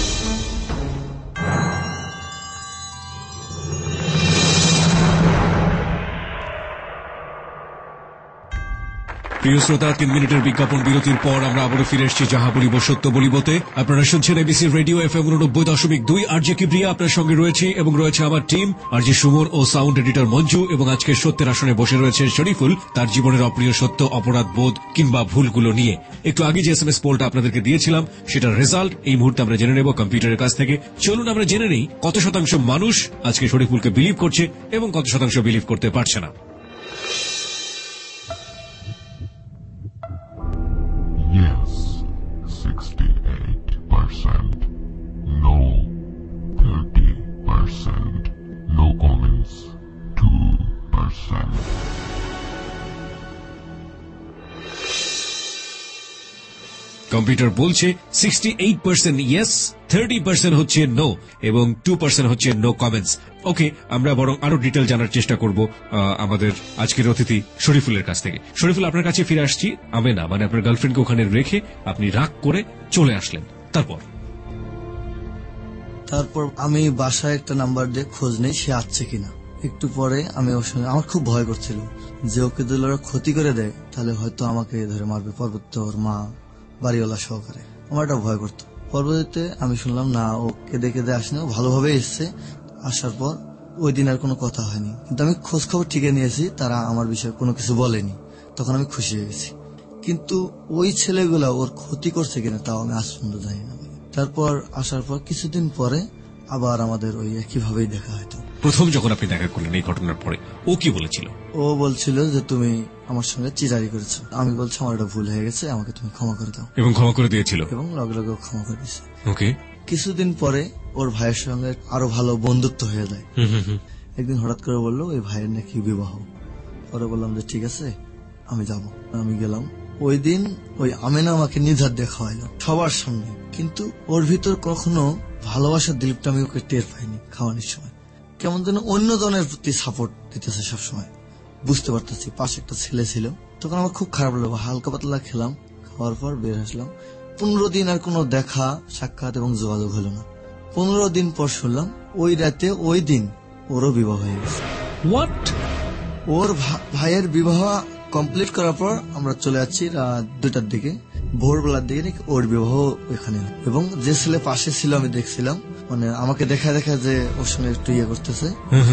প্রিয় শ্রোতা, তিন মিনিটের বিজ্ঞাপন বিরতির পর আমরা আবারও ফিরে এসেছি যাহা বলিব সত্য বলিবতে। আপনারা শুনছেন এবিসি রেডিও এফ এম উননব্বই দশমিক দুই। আর জে কিবরিয়া আপনার সঙ্গে রয়েছে এবং রয়েছে আমার টিম আর জে সুমন ও সাউন্ড এডিটর মঞ্জু, এবং আজকের সত্যের আসনে বসে রয়েছে শরীফুল, তার জীবনের অপ্রিয় সত্য, অপরাধ বোধ কিংবা ভুলগুলো নিয়ে। একটু আগে যে এস এম এস পোলটা আপনাদেরকে দিয়েছিলাম সেটার রেজাল্ট এই মুহূর্তে আমরা জেনে নেব কম্পিউটারের কাছ থেকে। চলুন আমরা জেনে নেই কত শতাংশ মানুষ আজকে শরীফুলকে বিলিভ করছে এবং কত শতাংশ বিলিভ করতে পারছে না। Yes, sixty-eight কম্পিউটার বলছে sixty eight percent yes, thirty percent হচ্ছে নো এবং টু পার্সেন্ট হচ্ছে নো কমেন্টস। ওকে, আমরা বরং আরো ডিটেল জানার চেষ্টা করব আমাদের আজকের অতিথি শরীফুলের কাছ থেকে। শরীফুল, আপনার কাছে ফিরে আসছি। আমেনা মানে আপনার গার্লফ্রেন্ডকে ওখানে রেখে আপনি রাগ করে চলে আসলেন, তারপর তারপর আমি বাসায় একটা নাম্বার দিয়ে খোঁজ নেই সে আসছে কিনা। একটু পরে আমি ওর সঙ্গে, আমার খুব ভয় করছিল যে ওকে যদি ওরা ক্ষতি করে দেয় তাহলে হয়তো আমাকে ধরে মারবে, পরবর্তী ওর মা বাড়িওয়ালা সহকারে। আমার একটা ভয় করতো। পরবর্তীতে আমি শুনলাম না, ও কেঁদে কেঁদে আসেনি, ও ভালোভাবে এসছে। আসার পর ওই দিন আর কোনো কথা হয়নি, কিন্তু আমি খোঁজ খবর ঠিকই নিয়েছি, তারা আমার বিষয়ে কোনো কিছু বলেনি। তখন আমি খুশি হয়ে গেছি। কিন্তু ওই ছেলেগুলা ওর ক্ষতি করছে কিনা তাও আমি আজ পর্যন্ত জানি না। তারপর আসার পর কিছুদিন পরে আবার আমাদের ওই একইভাবেই দেখা হয়তো। প্রথম যখন আপনি দেখা করলেন এই ঘটনার পরে ও কি বলেছিল? ও বলছিল যে তুমি আমার সঙ্গে চিটারি করেছো। আমি বলছি আমার একটা ভুল হয়ে গেছে, আমাকে তুমি ক্ষমা করে দাও। এবং ক্ষমা করে দিয়েছিল? এবং লগে লগে ক্ষমা করে দিয়েছে। ওকে। কিছুদিন পরে ওর ভাইয়ের সঙ্গে আরো ভালো বন্ধুত্ব হয়ে যায়। একদিন হঠাৎ করে বললো ওই ভাইয়ের নাকি বিবাহ। পরে বললাম যে ঠিক আছে আমি যাব। আমি গেলাম। ওই দিন ওই আমেনা আমাকে নিধার দেখা হইলো সবার সামনে, কিন্তু ওর ভিতর কখনো ভালোবাসার দিলটা আমি ওকে টের পাইনি। খাওয়ানোর সময় কেমন যেন অন্য জনের প্রতি সাপোর্ট দিতেছে সবসময়, বুঝতে পারতেছি। পাশে একটা ছেলে ছিল, তখন আমার খুব খারাপ লাগলো। হালকা পাতলা খেলাম, খাওয়ার পর বের আসলাম। পনেরো দিন আর কোনো দেখা সাক্ষাৎ এবং যোগাযোগ হলো না। পনেরো দিন পর শুনলাম ওই রাতে ওই দিন ওরও বিবাহ হয়ে গেছে। হোয়াট? ওর ভাইয়ের বিবাহ কমপ্লিট করার পর আমরা চলে যাচ্ছি রাত দুটার দিকে, ভোরবেলার দিকে নাকি ওর বিবাহ এখানে। এবং যে ছেলে পাশে ছিল আমি দেখছিলাম, মানে আমাকে দেখা দেখা যে ওর সঙ্গে একটু ইয়ে করতেছে,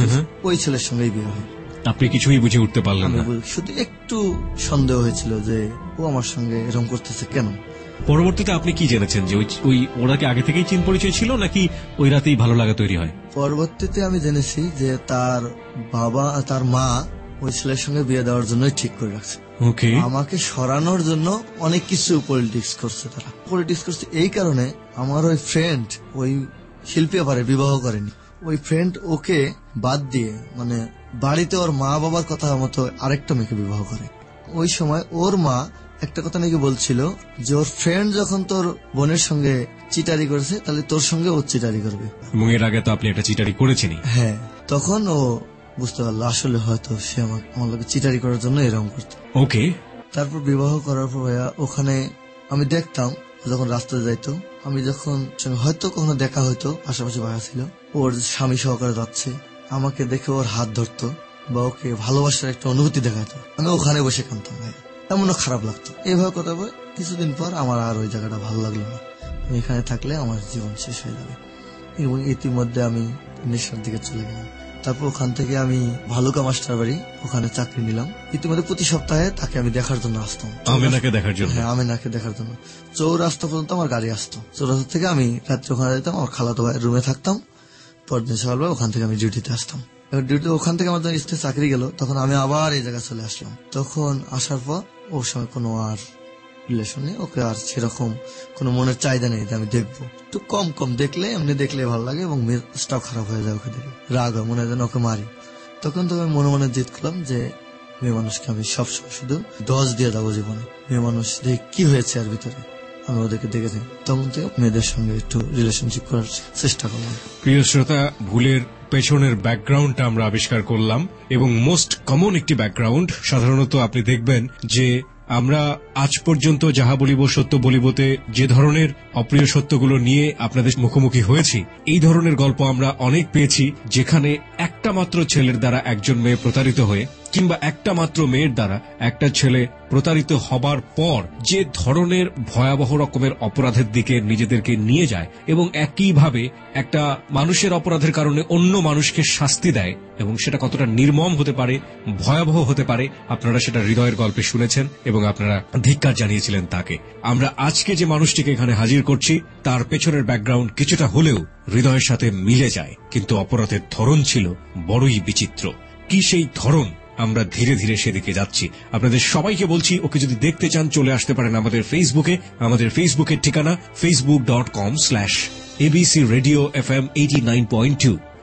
ওই ছেলের সঙ্গেই বিয়ে হয়। আপনি কিছুই বুঝে উঠতে পারলেন না? শুধু একটু সন্দেহ হয়েছিল যে ও আমার সঙ্গে এরকম করতেছে কেন। পরবর্তীতে আপনি কি জেনেছেন যে ওই ওনাকে আগে থেকেই চিন পরিচয় ছিল নাকি ওই রাতেই ভালো লাগা তৈরি হয়? পরবর্তীতে আমি জেনেছি যে তার বাবা তার মা ওই ছেলের সঙ্গে বিয়ে দেওয়ার জন্যই ঠিক করে রাখছে। ওকে। আমাকে সরানোর জন্য অনেক কিছু পলিটিক্স করছে। তারা পলিটিক্স করছে এই কারণে, আমার ওই ফ্রেন্ড ওই শিল্পী আবারে বিবাহ করেনি। ওই ফ্রেন্ড ওকে বাদ দিয়ে মানে বাড়িতে ওর মা বাবার কথা মতো আরেকটা মেয়েকে বিবাহ করে। ওই সময় ওর মা একটা কথা নাকি বলছিল যে ওর ফ্রেন্ড যখন তোর বোনের সঙ্গে চিটারি করেছে তাহলে তোর সঙ্গে ও চিটারি করবে। এবং এর আগে তো আপনি একটা চিটারি করেছেনই। হ্যাঁ, তখন ও বুঝতে পারলো আসলে হয়তো সে আমার আমার লোকে চিটারি করার জন্য এরকম করতো। ওকে। তারপর বিবাহ করার পর ওখানে আমি দেখতাম যখন রাস্তায় যাইতো, আমি যখন হয়তো কখনো দেখা হয়তো আশেপাশে বাসা ছিল, ওর স্বামী সহকারে যাচ্ছে, আমাকে দেখে ওর হাত ধরতো বা ওকে ভালোবাসার একটা অনুভূতি দেখাতো। আমি ওখানে বসে কাঁদতাম, ভাই এমনও খারাপ লাগতো। এইভাবে কথা বলে কিছুদিন পর আমার আর ওই জায়গাটা ভালো লাগলো না। আমি এখানে থাকলে আমার জীবন শেষ হয়ে যাবে। এবং ইতিমধ্যে আমি নেশার দিকে চলে গেলাম। তারপর ওখান থেকে আমি ভালুকা মাস্টার বাড়ি ওখানে চাকরি নিলাম। ইতিমধ্যে প্রতি সপ্তাহে তাকে আমি দেখার জন্য আসতাম। আমেনাকে দেখার জন্য? হ্যাঁ, আমেনাকে দেখার জন্য। চৌরাস্তা পর্যন্ত আমার গাড়ি আসতো। চৌরাস্তা থেকে আমি রাত্রে ওখানে যেতাম, আমার খালাতো ভাইয়ের রুমে থাকতাম। পরদিন সকালবেলা ওখান থেকে আমি ডিউটিতে আসতাম। এবার ডিউটি ওখান থেকে আমার যখন চাকরি গেল তখন আমি আবার এই জায়গায় চলে আসলাম। তখন আসার পর ওর সঙ্গে কোনো আর রিলেশন নেই, ওকে আর সেরকম কোন মনের চাহিদা নেই যে আমি দেখবো। একটু কম কম দেখলে, এমনি দেখলে ভালো লাগে এবং মেজাজটাও খারাপ হয়ে যায় ওকে দেখে, রাগ হয়, মনে হয় যেন ওকে মারি। তখন তো আমি মনে মনে জিদ করলাম যে মেয়ে মানুষকে আমি সবসময় শুধু দশ দিয়ে যাবো জীবনে। মেয়ে মানুষ দেখে কি হয়েছে আর ভিতরে আমি ওদেরকে দেখেছি। তখন থেকে মেয়েদের সঙ্গে একটু রিলেশনশিপ করার চেষ্টা করলাম। প্রিয় শ্রোতা, ভুলের পেছনের ব্যাকগ্রাউন্ডটা আমরা আবিষ্কার করলাম এবং মোস্ট কমন একটি ব্যাকগ্রাউন্ড। সাধারণত আপনি দেখবেন যে আমরা আজ পর্যন্ত যাহা বলিব সত্য বলিবতে যে ধরনের অপ্রিয় সত্যগুলো নিয়ে আপনাদের মুখোমুখি হয়েছি, এই ধরনের গল্প আমরা অনেক পেয়েছি যেখানে একটা মাত্র ছেলের দ্বারা একজন মেয়ে প্রতারিত হয়ে কিংবা একটা মাত্র মেয়ের দ্বারা একটা ছেলে প্রতারিত হবার পর যে ধরনের ভয়াবহ রকমের অপরাধের দিকে নিজেদেরকে নিয়ে যায় এবং একইভাবে একটা মানুষের অপরাধের কারণে অন্য মানুষকে শাস্তি দেয় এবং সেটা কতটা নির্মম হতে পারে, ভয়াবহ হতে পারে, আপনারা সেটা হৃদয়ের গল্পে শুনেছেন এবং আপনারা ধিক্কার জানিয়েছিলেন তাকে। আমরা আজকে যে মানুষটিকে এখানে হাজির করছি তার পেছনের ব্যাকগ্রাউন্ড কিছুটা হলেও হৃদয়ের সাথে মিলে যায়, কিন্তু অপরাধের ধরন ছিল বড়ই বিচিত্র। কি সেই ধরন, আমরা ধীরে ধীরে সেদিকে যাচ্ছি। আপনাদের সবাইকে বলছি ওকে যদি দেখতে চান চলে আসতে পারেন আমাদের ফেসবুকে। আমাদের ফেসবুকের ঠিকানা Facebook dot com slash ABC radio F M eighty nine point two.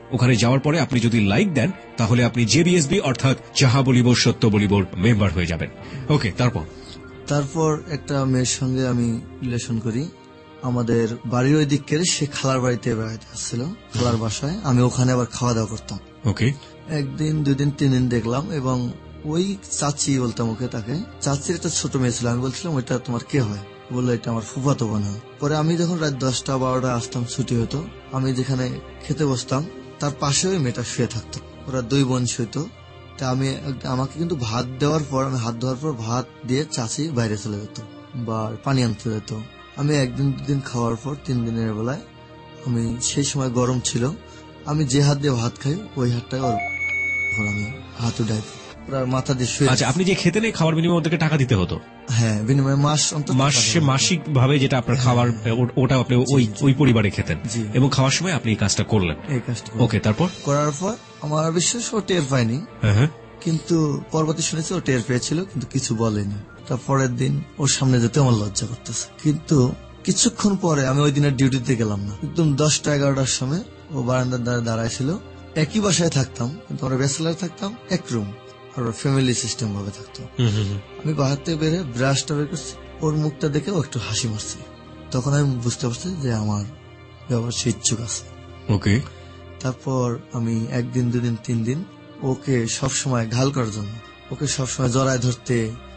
ওখানে যাওয়ার পরে আপনি যদি লাইক দেন তাহলে আপনি জেবিএসবি অর্থাৎ যাহা বলিব সত্য বলিবর মেম্বার হয়ে যাবেন। ওকে, তারপর তারপর একটা মেয়ের সঙ্গে আমি রিলেশন করি। আমাদের বাড়ির ওই দিকের সে খালার বাড়িতে বেড়াইতে আসছিল, খালার বাসায়। আমি ওখানে আবার খাওয়া দাওয়া করতাম। ওকে, একদিন দুই দিন তিন দিন দেখলাম, এবং ওই চাচি বলতাম ওকে, তাকে চাচির একটা ছোট মেয়ে ছিল। আমি বলছিলাম ওইটা তোমার কে হয়? বললো এটা আমার ফুফাতো বোন হয়। পরে আমি যখন রাত দশটা বারোটা আসতাম, ছুটি হতো, আমি যেখানে খেতে বসতাম তার পাশে ওই মেয়েটা শুয়ে থাকতো। ওরা দুই বোন শুইতো। তা আমি আমাকে কিন্তু ভাত দেওয়ার পর, আমি হাত ধোয়ার পর ভাত দিয়ে চাচি বাইরে চলে যেত বা পানি আনতে যেত। আমি একদিন দুদিন খাওয়ার পর তিন দিনের বেলায়, আমি সেই সময় গরম ছিল, আমি যে হাত দিয়ে ভাত খাই ওই হাতটাই ওর আমি হাত উঠাই ওরা মাথা দিয়ে শুয়ে। আচ্ছা, আপনি যে খেতেন এই খাবার বিনিময়ে ওদেরকে টাকা দিতে হতো? হ্যাঁ, বিনিময়ে মাস মাসে মাসিক ভাবে যেটা আপনার খাবার, ওটা আপনি ওই ওই পরিবারে খেতেন এবং খাওয়ার সময় আপনি এই কাজটা করলেন। এই কাজটা ওকে, তারপর করার পর আমার বিশ্বাস ও টের পায়নি, কিন্তু পরবর্তী শুনেছি ও টের পেয়েছিল কিন্তু কিছু বলেনি। তারপরের দিন ওর সামনে যেতে আমার লজ্জা করতেছে। কিন্তু কিছুক্ষণ পরে আমি ওই দিনের ডিউটিতে গেলাম না, একদম দশটা এগারোটার সময় ও বারান্দার দ্বারা দাঁড়ায় ছিল। একই বাসায় থাকতাম, কিন্তু আমরা ব্যাচেলার থাকতাম, এক রুম, আর ফ্যামিলি সিস্টেম ভাবে থাকতো। আমি বাহার থেকে বেরে ব্রাশটা বের করছি, ওর মুখটা দেখে ও একটু হাসি মারছে। তখন আমি বুঝতে পারছি যে আমার ব্যবহার সে ইচ্ছুক আছে। ওকে, তারপর আমি একদিন দুদিন তিন দিন ওকে সবসময় ঘাল করার জন্য, ওকে সবসময় জড়ায় ধরতে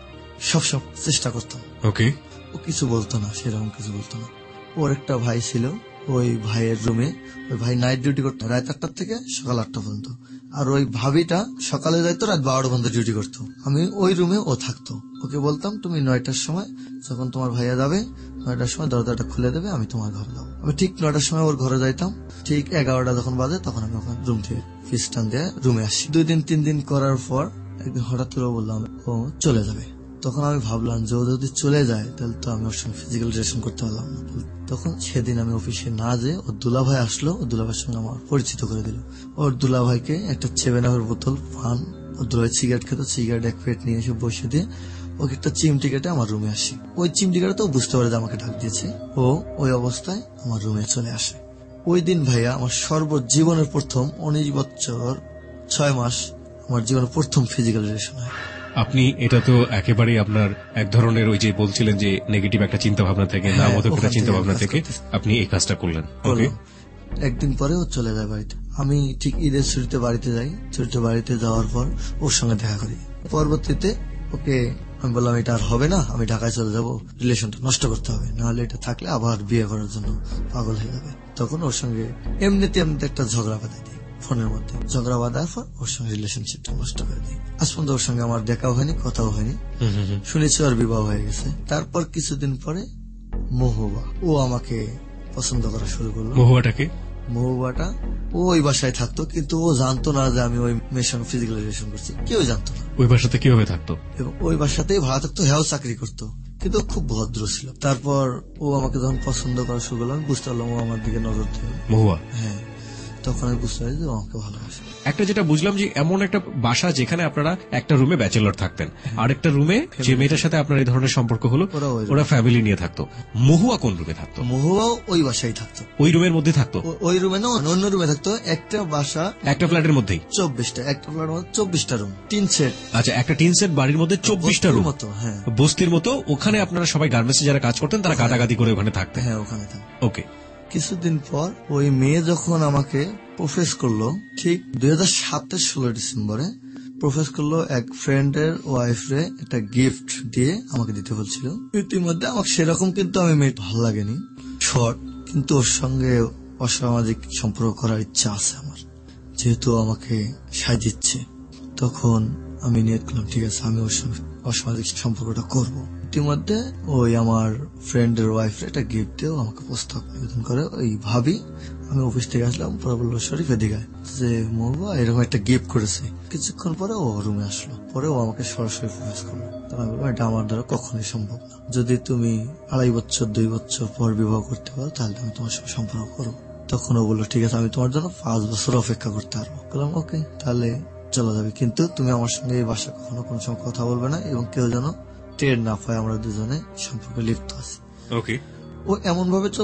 সবসময় চেষ্টা করতাম। ওকে, ও কিছু বলতো না, সেরকম কিছু বলতো না। ওর একটা ভাই ছিল, ওই ভাইয়ের রুমে, ওই ভাই নাইট ডিউটি করতো রাত আটটার থেকে সকাল আটটা পর্যন্ত, আর ওই ভাবিটা সকালে যাইতো রাত বারোটা পর্যন্ত ডিউটি করতো। আমি ওই রুমে ও থাকতো। ওকে বলতাম তুমি নয়টার সময় যখন তোমার ভাইয়া যাবে, নয়টার সময় দরজাটা খুলে দেবে, আমি তোমার ঘরে যাবো। আমি ঠিক নয়টার সময় ওর ঘরে যাইতাম। ঠিক এগারোটা যখন বাজে তখন আমি ওখানে রুম থেকে ফিস্টান দিয়ে রুমে আসি। দুই দিন তিন দিন করার পর একদিন হঠাৎ করে বললাম ও চলে যাবে। তখন আমি ভাবলাম যে ও যদি চলে যায় তাহলে তো আমি ওর সঙ্গে ফিজিক্যাল রিলেশন করতে পারলাম না। তখন সেদিন আমি অফিসে না যেয়ে ওর দুলাভাই আসলো, ওর দুলাভাইয়ের সঙ্গে আমার পরিচিত করে দিল। ওর দুলাভাইকে একটা সেভেন আপের বোতল, পান, ওর দুলাভাই সিগারেট খেত, সিগারেট এক প্লেট নিয়ে এসে বসে দিয়ে ওকে একটা চিমটি কেটে আমার রুমে আসি। ওই চিমটি কেটে তো বুঝতে পারে যে আমাকে ডাক দিয়েছে। ও ওই অবস্থায় আমার রুমে চলে আসে। ওই দিন ভাইয়া আমার সর্বজীবনের প্রথম উনিশ বছর ছয় মাস আমার জীবনের প্রথম ফিজিক্যাল রিলেশন হয়। আপনি এটা তো একেবারেই আপনার এক ধরনের ওই যে বলছিলেন যে নেগেটিভ একটা চিন্তা ভাবনা থেকে, নামোদক একটা চিন্তা ভাবনা থেকে আপনি এই কাজটা করলেন। ওকে, একদিন পরে ও চলে যায় বাড়িতে। আমি ঠিক ঈদের ছুটিতে বাড়িতে যাই। ছুটিতে বাড়িতে যাওয়ার পর ওর সঙ্গে দেখা করি। পরবর্তীতে ওকে আমি বললাম এটা আর হবে না, আমি ঢাকায় চলে যাব, রিলেশনটা নষ্ট করতে হবে, নাহলে এটা থাকলে আবার বিয়ে করার জন্য পাগল হয়ে যাবে। তখন ওর সঙ্গে এমনিতে এমনিতে একটা ঝগড়া বাঁধা দিই ফোনের মধ্যে। ঝগড়া বাঁধার পর ওর সঙ্গে রিলেশনশিপটা নষ্ট করে দিই। আজ পর্যন্ত ওর সঙ্গে আমার দেখাও হয়নি, কথাও হয়নি। শুনেছি ওর বিবাহ হয়ে গেছে। তারপর কিছুদিন পরে মহুয়া ও আমাকে পছন্দ করা শুরু করলো। মহুয়াটাকে মহুয়াটা ও ওই বাসায় থাকতো, কিন্তু ও জানতো না যে আমি ওই মেয়ের সঙ্গে ফিজিক্যাল রিলেশন করছি। কেউ জানতো না। ওই বাসাতে কিভাবে থাকতো? এবং ওই বাসাতেই ভাড়া থাকতো, হ্যাঁ চাকরি করতো, কিন্তু খুব ভদ্র ছিল। তারপর ও আমাকে যখন পছন্দ করা শুরু করলো, আমি বুঝতে পারলাম ও আমার দিকে নজর দেবে। মহুয়া, হ্যাঁ, তখন আমি বুঝতে পারি যে ও আমাকে ভালোবাসে। একটা যেটা বুঝলাম যে এমন একটা বাসা যেখানে আপনারা একটা রুমে ব্যাচেলর থাকতেন, আর একটা রুমে যে মেয়েটার সাথে আপনার এই ধরনের সম্পর্ক হলো ওরা ফ্যামিলি নিয়ে থাকতো। মহুয়া কোন রুমে থাকতো? মহুয়াও ওই বাসায় থাকতো। ওই রুমের মধ্যে থাকতো? ওই রুমে না, অন্য রুমে থাকতো। একটা বাসা, একটা ফ্ল্যাটের মধ্যেই চব্বিশটা, একটা ফ্ল্যাটের মধ্যে চব্বিশটা রুম, তিন সেট। আচ্ছা, একটা তিন সেট বাড়ির মধ্যে চব্বিশটা রুম মতো, হ্যাঁ, বস্তির মতো। ওখানে আপনারা সবাই গার্মেন্টসে যারা কাজ করতেন তারা গাদাগাদি করে ওখানে থাকতেন? হ্যাঁ, ওখানে থাকতেন। ওকে, কিছুদিন পর ওই মেয়ে যখন আমাকে প্রপোজ করলো, ঠিক দুই হাজার সাতের ষোলো ডিসেম্বরে প্রপোজ করলো এক ফ্রেন্ডের ওয়াইফরে একটা গিফট দিয়ে আমাকে দিতে বলছিল। ইতিমধ্যে আমাকে সেরকম কিন্তু আমি মেয়ে ভালো লাগেনি, শর্ট, কিন্তু ওর সঙ্গে অসামাজিক সম্পর্ক করার ইচ্ছা আছে আমার, যেহেতু আমাকে সাজিচ্ছে। তখন আমি নিয়ত করলাম ঠিক আছে, আমি ওর সঙ্গে অসামাজিক সম্পর্কটা করব। ইতিমধ্যে ওই আমার ফ্রেন্ডের ওয়াইফ একটা গিফট দিয়েও আমাকে প্রস্তাব নিবেদন করে ওই ভাবি। আমি অফিস থেকে আসলাম, পরে বললো শরীফ এদিকে যে মহুয়া এরকম একটা গিফট করেছে। কিছুক্ষণ পরে ও রুমে আসলো, পরে ও আমাকে সরাসরি প্রপোজ করলো। আমি বললাম এটা আমার দ্বারা কখনোই সম্ভব না, যদি তুমি আড়াই বছর দুই বছর পর বিবাহ করতে পারো তাহলে আমি তোমার সঙ্গে সম্পর্ক করবো। তখন ও বললো ঠিক আছে, আমি তোমার জন্য পাঁচ বছর অপেক্ষা করতে পারবো। বললাম ওকে, তাহলে চলে যাবে, কিন্তু তুমি আমার সঙ্গে এই বাসায় কখনো কোনো সময় কথা বলবে না এবং কেউ যেন টের না পায় আমরা দুজনে সম্পর্কে লিপ্ত আছি। ওকে। ও এমন ভাবে চলতো,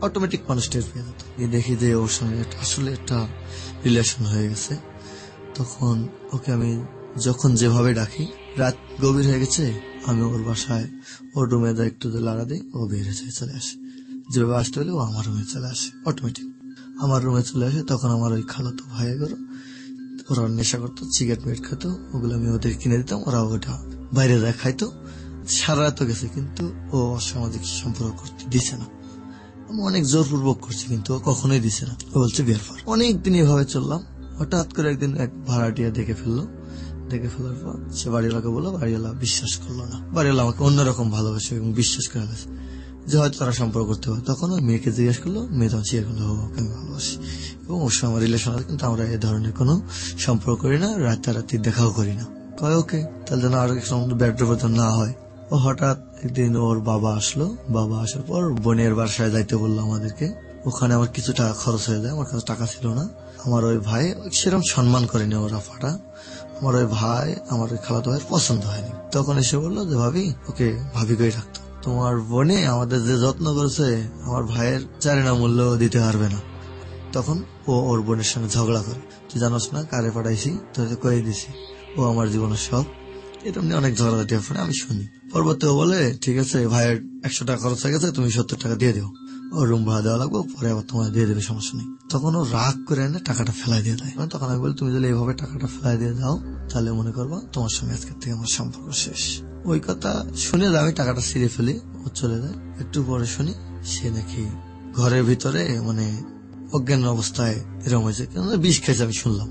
অটোমেটিক মানুষ টের পেয়ে যেত। দেখি যে ওর সঙ্গে আসলে একটা রিলেশন হয়ে গেছে। তখন ওকে আমি যখন যেভাবে ডাকি, রাত গভীর হয়ে গেছে, আমি ওর বাসায় ওর রুমে যা একটু লাড়া দিই, ও বের হয়ে চলে আসে। যেভাবে আসতে হলে ও আমার রুমে চলে আসে অটোমেটিক। আমার রুমে চলে আসে, তখন আমার ওই খালাতো ভাই গেল, ওরা নেশা করতো, সিগারেট মিট খাতো, ওগুলো আমি ওদের কিনে দিতাম, ওরা ওটা বাইরে যায় খাইতো। সারা রাত গেছে, কিন্তু ও অসামাজিক সম্পর্ক করতে দিছে না। আমি অনেক জোরপূর্বক করছি, কিন্তু ও কখনোই দিছে না। ও বলছে বিয়ের পর। অনেকদিন এভাবে চললাম। হঠাৎ করে একদিন এক ভাড়াটিয়া দেখে ফেললো। দেখে ফেলার পর সে বাড়িওয়ালাকে বললো, বাড়িওয়ালা বিশ্বাস করলো না। বাড়িওয়ালা আমাকে অন্যরকম ভালোবাসে এবং বিশ্বাস করে গেছে যে হয়তো তারা সম্পর্ক করতে পারে। তখন ওই মেয়েকে জিজ্ঞেস করলো, মেয়ে তখন স্বীকার করলো, ওকে আমি ভালোবাসি এবং ওর সঙ্গে আমার রিলেশন আছে, কিন্তু আমরা এ ধরনের কোনো সম্পর্ক করি না, রাতারাতি দেখাও করি না। কয় ওকে, তাহলে যেন আর ব্যাড না হয়। ও হঠাৎ একদিন ওর বাবা আসলো। বাবা আসার পর বোনের বাসায় যাইতে বললো আমাদেরকে। ওখানে আমার কিছু টাকা খরচ হয়ে যায়, আমার কাছে টাকা ছিল না। আমার ওই ভাই সেরকম সম্মান করেনি ওরা ফাটা। আমার ওই ভাই আমার ওই খালাতো ভাইয়ের পছন্দ হয়নি। তখন এসে বললো যে ভাবি, ওকে ভাবি করে রাখতো, তোমার বোনে আমাদের যে যত্ন করেছে আমার ভাইয়ের চারিনা মূল্য দিতে পারবে না। তখন ও ওর বোনের সঙ্গে ঝগড়া করে, তুই জানোস না কারে পাঠাইছি, তোকে কয়ে দিছি, ও আমার জীবনের সব। এটা অনেক ঝগড়াঝাটি হয়, আমি শুনি। পরবর্তী ও বলে, ঠিক আছে ভাইয়ের একশো টাকা খরচ হয়ে গেছে, তুমি সত্তর টাকা দিয়ে দিও, ওর রুম ভাড়া দেওয়া লাগবে, পরে আবার তোমার দিয়ে দেবে, সমস্যা নেই। তখন ও রাগ করে এনে টাকাটা ফেলাই দিয়ে দেয়। তখন আমি বলি, তুমি যদি এইভাবে টাকাটা ফেলাই দিয়ে যাও, তাহলে মনে করবা তোমার সঙ্গে আজকের থেকে আমার সম্পর্ক শেষ। ওই কথা শুনে আমি টাকাটা ছিঁড়ে ফেলি, ও চলে যায়। একটু পরে শুনি সে নাকি ঘরের ভিতরে মানে অজ্ঞান অবস্থায় এরকম হয়েছে, বিষ খেয়েছে। আমি শুনলাম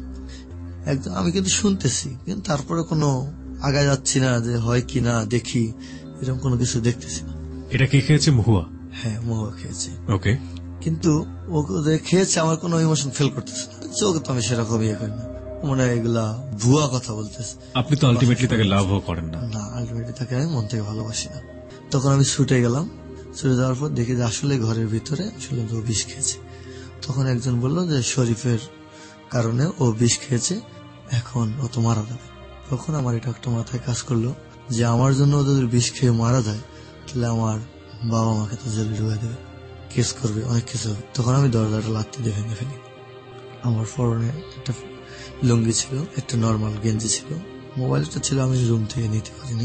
একদম, আমি কিন্তু শুনতেছি, কিন্তু তারপরে কোনো আগায় যাচ্ছি না যে হয় কি না দেখি, এরকম কোনো কিছু দেখতেছি না। এটা কে খেয়েছে? মহুয়া? হ্যাঁ, মহুয়া খেয়েছে। ওকে। কিন্তু ও যে খেয়েছে আমার কোনো ইমোশন ফিল করতেছে না। ওকে তো আমি সেরকম ইয়ে করি না, মনে হয় এগুলা ভুয়া কথা বলতেছে। আপনি তো আলটিমেটলি তাকে লাভও করেন না। না, আলটিমেটলি তাকে আমি মন থেকে ভালোবাসি না। তখন আমি ছুটে গেলাম। ছুটে যাওয়ার পর দেখি যে আসলে ঘরের ভিতরে আসলে ও বিষ খেয়েছে। তখন একজন বলল যে শরীফের কারণে ও বিষ খেয়েছে, এখন ও তো মারা যাবে। তখন আমার এটা একটা মাথায় কাজ করলো যে আমার জন্য যদি বিষ খেয়ে মারা যায়, তাহলে আমার বাবা মাকে তো জেলে ঢুকে দেবে, কেস করবে, অনেক কিছু হবে। তখন আমি দরজাটা লাথি দিয়ে ভেঙে ফেলি। আমার পরনে একটা লুঙ্গি ছিল, একটা নর্মাল গেঞ্জি ছিল, মোবাইলটা ছিল, আমি রুম থেকে নিতে পারিনি।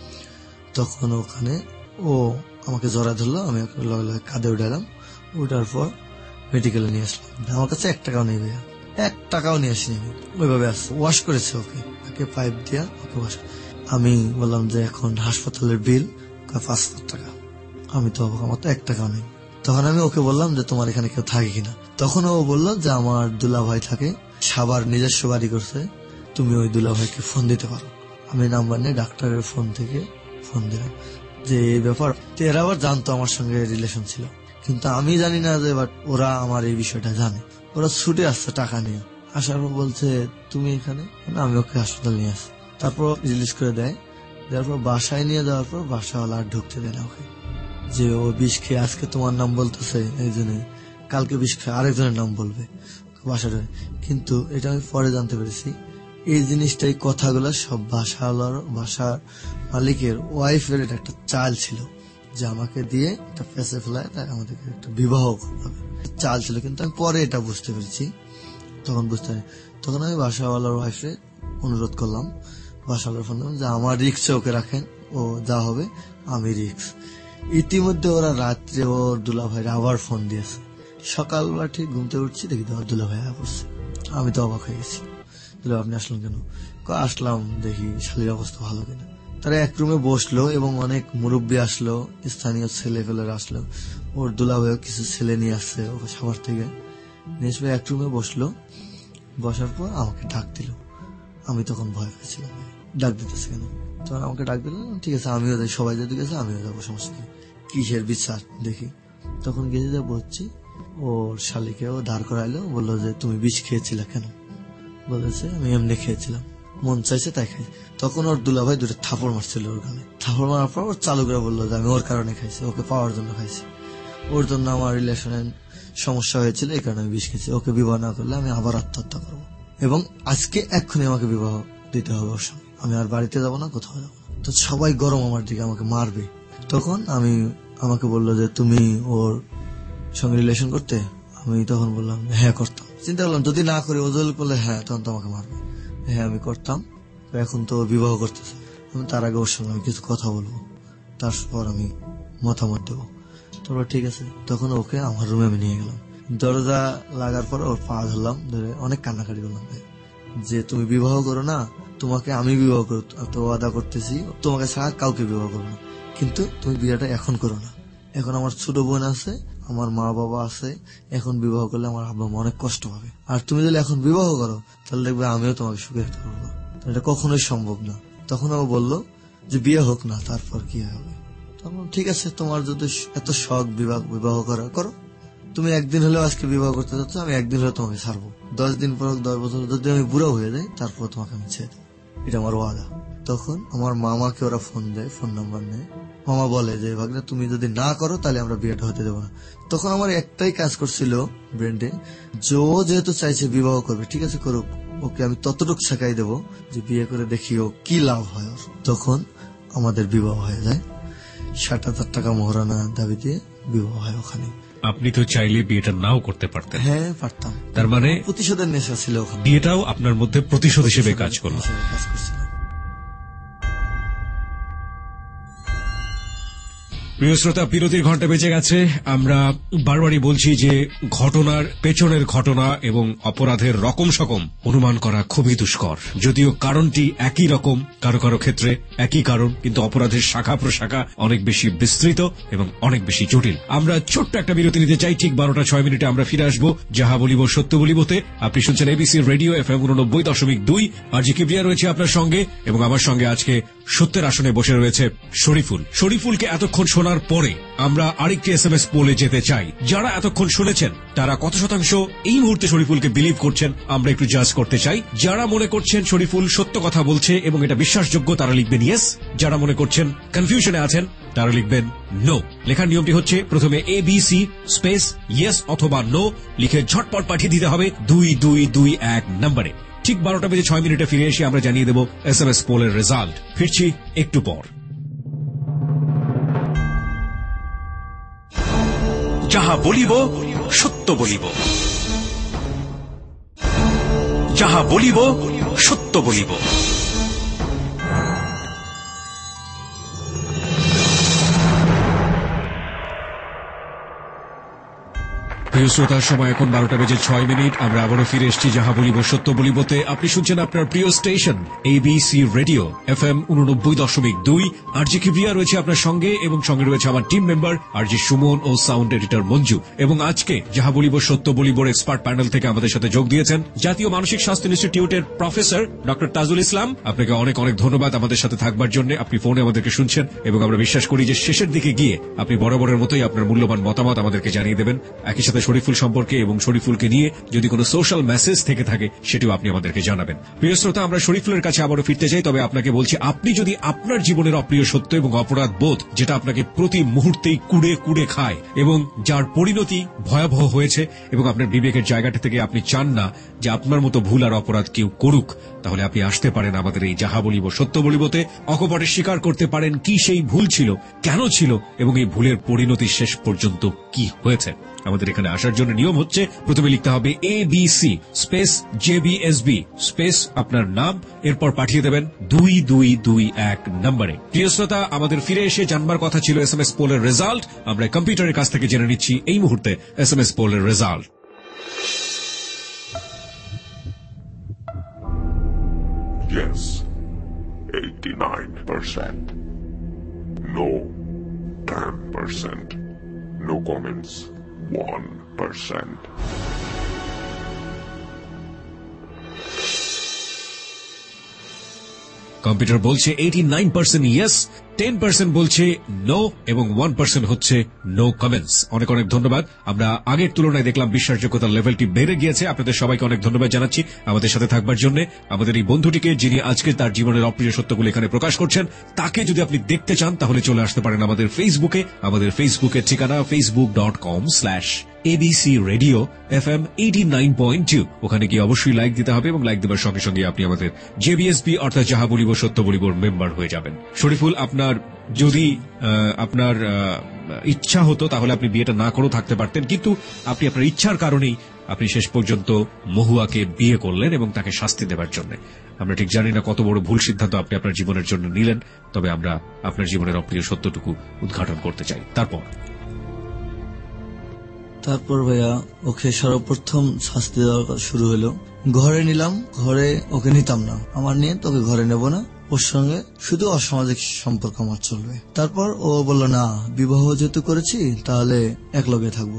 তখন ওখানে ও আমাকে জড়া ধরলো, আমি লগে লগে কাঁধে উঠালাম। উঠার পর মেডিকেলে নিয়ে আসলাম। আমার কাছে এক টাকাও নেই ভাইয়া, এক টাকাও নিয়ে আসিনি। ওইভাবে আসছে, ওয়াশ করেছে ওকে, ওকে পাইপ দিয়া ওকে ওয়াশ। আমি বললাম যে এখন হাসপাতালের বিল পাঁচ হাজার টাকা। আমি তো আমার তো এক টাকাও নেই। তখন আমি ওকে বললাম যে তোমার এখানে কেউ থাকে কিনা। তখন ও বললো যে আমার দুলা ভাই থাকে, সাবার নিজস্ব বাড়ি করছে, তুমি ওই দুলা ভাইকে ফোন দিতে পারো। আমি নাম্বার নিয়ে ডাক্তারের ফোন থেকে ফোন দিলাম যে এই ব্যাপার। এরা আবার জানতো আমার সঙ্গে রিলেশন ছিল, কিন্তু আমি জানি না যে ওরা আমার এই বিষয়টা জানে। ওরা ছুটে আসছে টাকা নিয়ে, আসার পর বলছে তুমি এখানে, আমি ওকে হাসপাতাল নিয়ে আসি। তারপর রিলিজ করে দেয়। দেওয়ার পর বাসায় নিয়ে যাওয়ার পর বাসাওয়ালা আর ঢুকতে দেয় না ওকে, যে ও বিষ খেয়ে আজকে তোমার নাম বলতেছে একজনে, কালকে বিষ খেয়ে আরেকজনের নাম বলবে বাসায়। কিন্তু এটা আমি পরে জানতে পেরেছি, এই জিনিসটা, এই কথাগুলো সব বাসাওয়ালার, বাসার মালিকের ওয়াইফের একটা চাল ছিল যে আমাকে দিয়ে একটা ফেসে ফেলায়, তাই আমাদেরকে একটা বিবাহ করতে হবে, চাল ছিল। কিন্তু আমি পরে এটা বুঝতে পেরেছি, তখন বুঝতে পারি। তখন আমি বাসাওয়ালার ওয়াইফে অনুরোধ করলাম, বাসাওয়ালার ফোন যে আমার রিক্সে ওকে রাখেন, ও যা হবে আমি রিক্স। ইতিমধ্যে ওরা রাত্রে ওর দুলা ভাইয়ের আবার ফোন দিয়েছে। সকালবেলা ঠিক ঘুমতে উঠছি, দেখি তো দুলা ভাই পড়ছে। আমি তো অবাক হয়ে গেছি, দুলা আপনি আসলেন কেন? আসলাম দেখি শালীর অবস্থা ভালো কিনা। তারা এক রুমে বসলো এবং অনেক মুরব্বী আসলো, স্থানীয় ছেলে ফেলেরা আসলো। ওর দুলা ভাইও কিছু ছেলে নিয়ে আসছে ওকে সবার থেকে নিয়ে এক রুমে বসলো। বসার পর আমাকে ডাক দিল। আমি তখন ভয় পেয়েছিলাম, ডাক দিতেছে কেন? তখন আমাকে ডাক দিল, ঠিক আছে আমিও যাই, সবাই যদি গেছে আমিও যাবো, সমস্যা নেই, কিসের বিচার দেখি। তখন গেছে যা বলছি, ওর শালিকেও দাঁড় করাইলো, বললো যে তুমি বিষ খেয়েছিলে কেন? বলেছে আমি এমনি খেয়েছিলাম, মন চাইছে তাই খাই। তখন ওর দুলা ভাই দুটো থাপড় মারছিল ওর গালে। থাপড় মারার পর ওর চালু করে বললো যে আমি ওর কারণে খাইছি, ওকে পাওয়ার জন্য খাইছি, ওর জন্য আমার রিলেশনের সমস্যা হয়েছিল, এই কারণে আমি বিষ খেয়েছি। ওকে বিবাহ না করলে আমি আবার আত্মহত্যা করবো এবং আজকে এক্ষুনি আমাকে বিবাহ দিতে হবে ওর সঙ্গে, আমি আর বাড়িতে যাবো না, কোথাও যাবো না। তো সবাই গরম আমার দিকে, আমাকে মারবে। তখন আমি আমাকে বললো যে তুমি ওর সঙ্গে রিলেশন করতে? আমি তখন বললাম হ্যাঁ করতাম। চিন্তা করলাম যদি না করি, ওজল করলে হ্যাঁ তখন তো আমাকে মারবে। হ্যাঁ আমি করতাম, এখন তো বিবাহ করতেছে, আমি তার আগে ওর সঙ্গে আমি কিছু কথা বলবো, তারপর আমি মতামত দেবো। তারপর ঠিক আছে, তখন ওকে আমার রুমে আমি নিয়ে গেলাম। দরজা লাগার পর ওর পা ধরলাম, ধরে অনেক কান্নাকাটি করলাম যে তুমি বিবাহ করো না, তোমাকে আমি বিবাহ করো, তো ওয়াদা করতেছি তোমাকে ছাড়া কাউকে বিবাহ করবো না, কিন্তু তুমি বিয়েটা এখন করো না। এখন আমার ছোট বোন আছে, আমার মা বাবা আছে, এখন বিবাহ করলে আমার আব্বা মা অনেক কষ্ট হবে, আর তুমি যদি এখন বিবাহ করো তাহলে দেখবে আমিও তোমাকে সুখে রাখতে পারবো না, এটা কখনোই সম্ভব না। তখন ও বললো যে বিয়ে হোক না, তারপর কি হবে। তখন ঠিক আছে, তোমার যদি এত শখ বিবাহ বিবাহ করা করো, তুমি একদিন হলেও আজকে বিবাহ করতে চাচ্ছ, আমি একদিন হলেও তোমাকে ছাড়বো, দশ দিন পর দশ বছর যদি আমি বুড়ো হয়ে যাই তারপর তোমাকে আমি ছেড়ে দেবো, এটা আমার ওয়াদা। তখন আমার মামাকে ওরা ফোন দেয়, ফোন নাম্বার নেয়, মামা বলে যে ভাগ্নে তুমি যদি না করো তাহলে আমরা বিয়েটা হতে দেবো না। তখন আমার একটাই কাজ করছিল ব্রেন্ডে, যে ও যেহেতু চাইছে বিবাহ করবে, ঠিক আছে করুক, ওকে আমি ততটুকু শেখাই দেবো যে বিয়ে করে দেখি ও কি লাভ হয় ওর। তখন আমাদের বিবাহ হয়ে যায়, ষাট হাজার টাকা মোহরানা দাবি দিয়ে বিবাহ হয় ওখানে। আপনি তো চাইলে বিয়েটা নাও করতে পারতেন। হ্যাঁ পারতাম, তার মানে প্রতিশোধের নেশা ছিল ওখানে, বিয়েটাও আপনার মধ্যে প্রতিশোধ হিসেবে কাজ করলো। কাজ করছিল। প্রিয় শ্রোতা, বিরতির ঘন্টা বেজে গেছে। আমরা বারবারই বলছি যে ঘটনার পেছনের ঘটনা এবং অপরাধের রকম সকম অনুমান করা খুবই দুষ্কর, যদিও কারণটি একই রকম, কারো কারো ক্ষেত্রে একই কারণ, কিন্তু অপরাধের শাখা প্রশাখা অনেক বেশি বিস্তৃত এবং অনেক বেশি জটিল। আমরা ছোট্ট একটা বিরতি নিতে চাই, ঠিক বারোটা ছয় মিনিটে আমরা ফিরে আসবো যাহা বলিব সত্য বলিবতে। আপনি শুনছেন এবিসি রেডিও এফ এম উননব্বই দশমিক দুই। আর জি কিবরিয়া রয়েছে আপনার সঙ্গে, এবং আমার সঙ্গে আজকে সত্যের আসনে বসে রয়েছে শরীফুল। শরীফুলকে এতক্ষণ শোনার পরে আমরা আরেকটি এস এম এস পোলে যেতে চাই। যারা এতক্ষণ শুনেছেন তারা কত শতাংশ এই মুহূর্তে শরীফুলকে বিলিভ করছেন আমরা একটু জাজ করতে চাই। যারা মনে করছেন শরীফুল সত্য কথা বলছে এবং এটা বিশ্বাসযোগ্য, তারা লিখবেন ইয়েস। যারা মনে করছেন কনফিউশনে আছেন তারা লিখবেন নো। লেখার নিয়মটি হচ্ছে প্রথমে A B C space yes অথবা নো লিখে ঝটপট পাঠিয়ে দিতে হবে দুই দুই দুই এক নম্বরে। ঠিক বারোটা বেজে ছয় মিনিটে ফিরে এসে আমরা জানিয়ে দেব এস এম এস পোলের রেজাল্ট। ফিরছি একটু পর। যাহা বলিব সত্য বলিব, যাহা বলিব সত্য বলিব। প্রিয় শ্রোতার সময় এখন বারোটা বেজে ছয় মিনিট। আমরা আবারও ফিরে এসেছি যাহা বলিব সত্য বলিবতে। আপনি শুনছেন আপনার প্রিয় station ABC radio F M উননব্বই দশমিক দুই। আর জি কিবরিয়া রয়েছে আপনার সঙ্গে, এবং সঙ্গে রয়েছে আমার team member R G Suman ও সাউন্ড এডিটর মঞ্জু। এবং আজকে যাহা বলিব সত্য বলিবর এক্সপার্ট প্যানেল থেকে আমাদের সাথে যোগ দিয়েছেন জাতীয় মানসিক স্বাস্থ্য ইনস্টিটিউটের প্রফেসর ডক্টর তাজুল ইসলাম। আপনাকে অনেক অনেক ধন্যবাদ আমাদের সাথে থাকবার জন্য। আপনি ফোনে আমাদেরকে শুনছেন, এবং আমরা বিশ্বাস করি যে শেষের দিকে গিয়ে আপনি বরাবরের মতোই আপনার মূল্যবান মতামত আমাদেরকে জানিয়ে দেবেন। একই সাথে শরীফুল সম্পর্কে এবং শরীফুলকে নিয়ে যদি কোনো সোশ্যাল মেসেজ থেকে থাকে সেটিও আপনি আমাদেরকে জানাবেন। প্রিয় শ্রোতা, আমরা শরীফুলের কাছে আবারও ফিরতে চাই। তবে আপনাকে বলছি, আপনি যদি আপনার জীবনের অপ্রিয় সত্য এবং অপরাধ বোধ, যেটা আপনাকে প্রতি মুহূর্তেই কুড়ে কুড়ে খায় এবং যার পরিণতি ভয়াবহ হয়েছে, এবং আপনার বিবেকের জায়গাটা থেকে আপনি চান না যে আপনার মতো ভুল আর অপরাধ কেউ করুক, তাহলে আপনি আসতে পারেন আমাদের এই যাহা বলিব সত্য বলিবতে। অকপটে স্বীকার করতে পারেন কি সেই ভুল ছিল, কেন ছিল, এবং এই ভুলের পরিণতি শেষ পর্যন্ত কি হয়েছে। আমাদের এখানে আসার জন্য নিয়ম হচ্ছে প্রথমে লিখতে হবে A B C space J B S B space আপনার নাম, এরপর পাঠিয়ে দেবেন দুই দুই দুই এক নম্বরে। প্রিয় শ্রোতা, আমাদের ফিরে এসে জানবার কথা ছিল এস এম এস পোলের রেজাল্ট। আমরা কম্পিউটারের কাছ থেকে জেনে নিচ্ছি এই মুহূর্তে এস এম এস পোলের result. Yes, eighty-nine percent. No, ten percent. No comments, one percent. Computer বলছে eighty nine percent yes, ten percent বলছে নো, এবং ওয়ান পার্সেন্ট হচ্ছে নো কমেন্টস। অনেক অনেক ধন্যবাদ। আমরা আগের তুলনায় দেখলাম বিশ্বাসযোগ্যতার লেভেলটি বেড়ে গিয়েছে। আপনাদের সবাইকে অনেক ধন্যবাদ জানাচ্ছি আমাদের সাথে থাকবার জন্য। আমাদের এই বন্ধুটিকে, যিনি আজকে তার জীবনের অপ্রিয় সত্যগুলো এখানে প্রকাশ করছেন, তাকে যদি আপনি দেখতে চান তাহলে চলে আসতে পারেন আমাদের ফেসবুকে। আমাদের ফেসবুকের ঠিকানা Facebook dot com slash ABC radio F M eighty nine point two. ওখানে গিয়ে অবশ্যই লাইক দিতে হবে এবং লাইক দেওয়ার সঙ্গে সঙ্গে আপনি আমাদের জেবিএসবি অর্থাৎ যাহা বলিব সত্য বলিবর মেম্বার হয়ে যাবেন। শরীফুল, আপনার যদি আপনার ইচ্ছা হতো তাহলে আপনি বিয়েটা না করেও থাকতে পারতেন, কিন্তু আপনি আপনার ইচ্ছার কারণেই আপনি শেষ পর্যন্ত মহুয়াকে বিয়ে করলেন এবং তাকে শাস্তি দেবার জন্য। আমরা ঠিক জানি না কত বড় ভুল সিদ্ধান্ত আপনি আপনার জীবনের জন্য নিলেন, তবে আমরা আপনার জীবনের অপ্রিয় সত্যটুকু উদ্ঘাটন করতে চাই। তারপর তারপর ভাইয়া ওকে সর্বপ্রথম শাস্তি দেওয়া শুরু হলো। ঘরে নিলাম, ঘরে ওকে নিতাম না, আমার নিয়ে তোকে ঘরে নেব না, ওর সঙ্গে শুধু অসামাজিক সম্পর্ক আমার চলবে। তারপর ও বলল না, বিবাহ যেহেতু করেছি তাহলে একলগে থাকবো।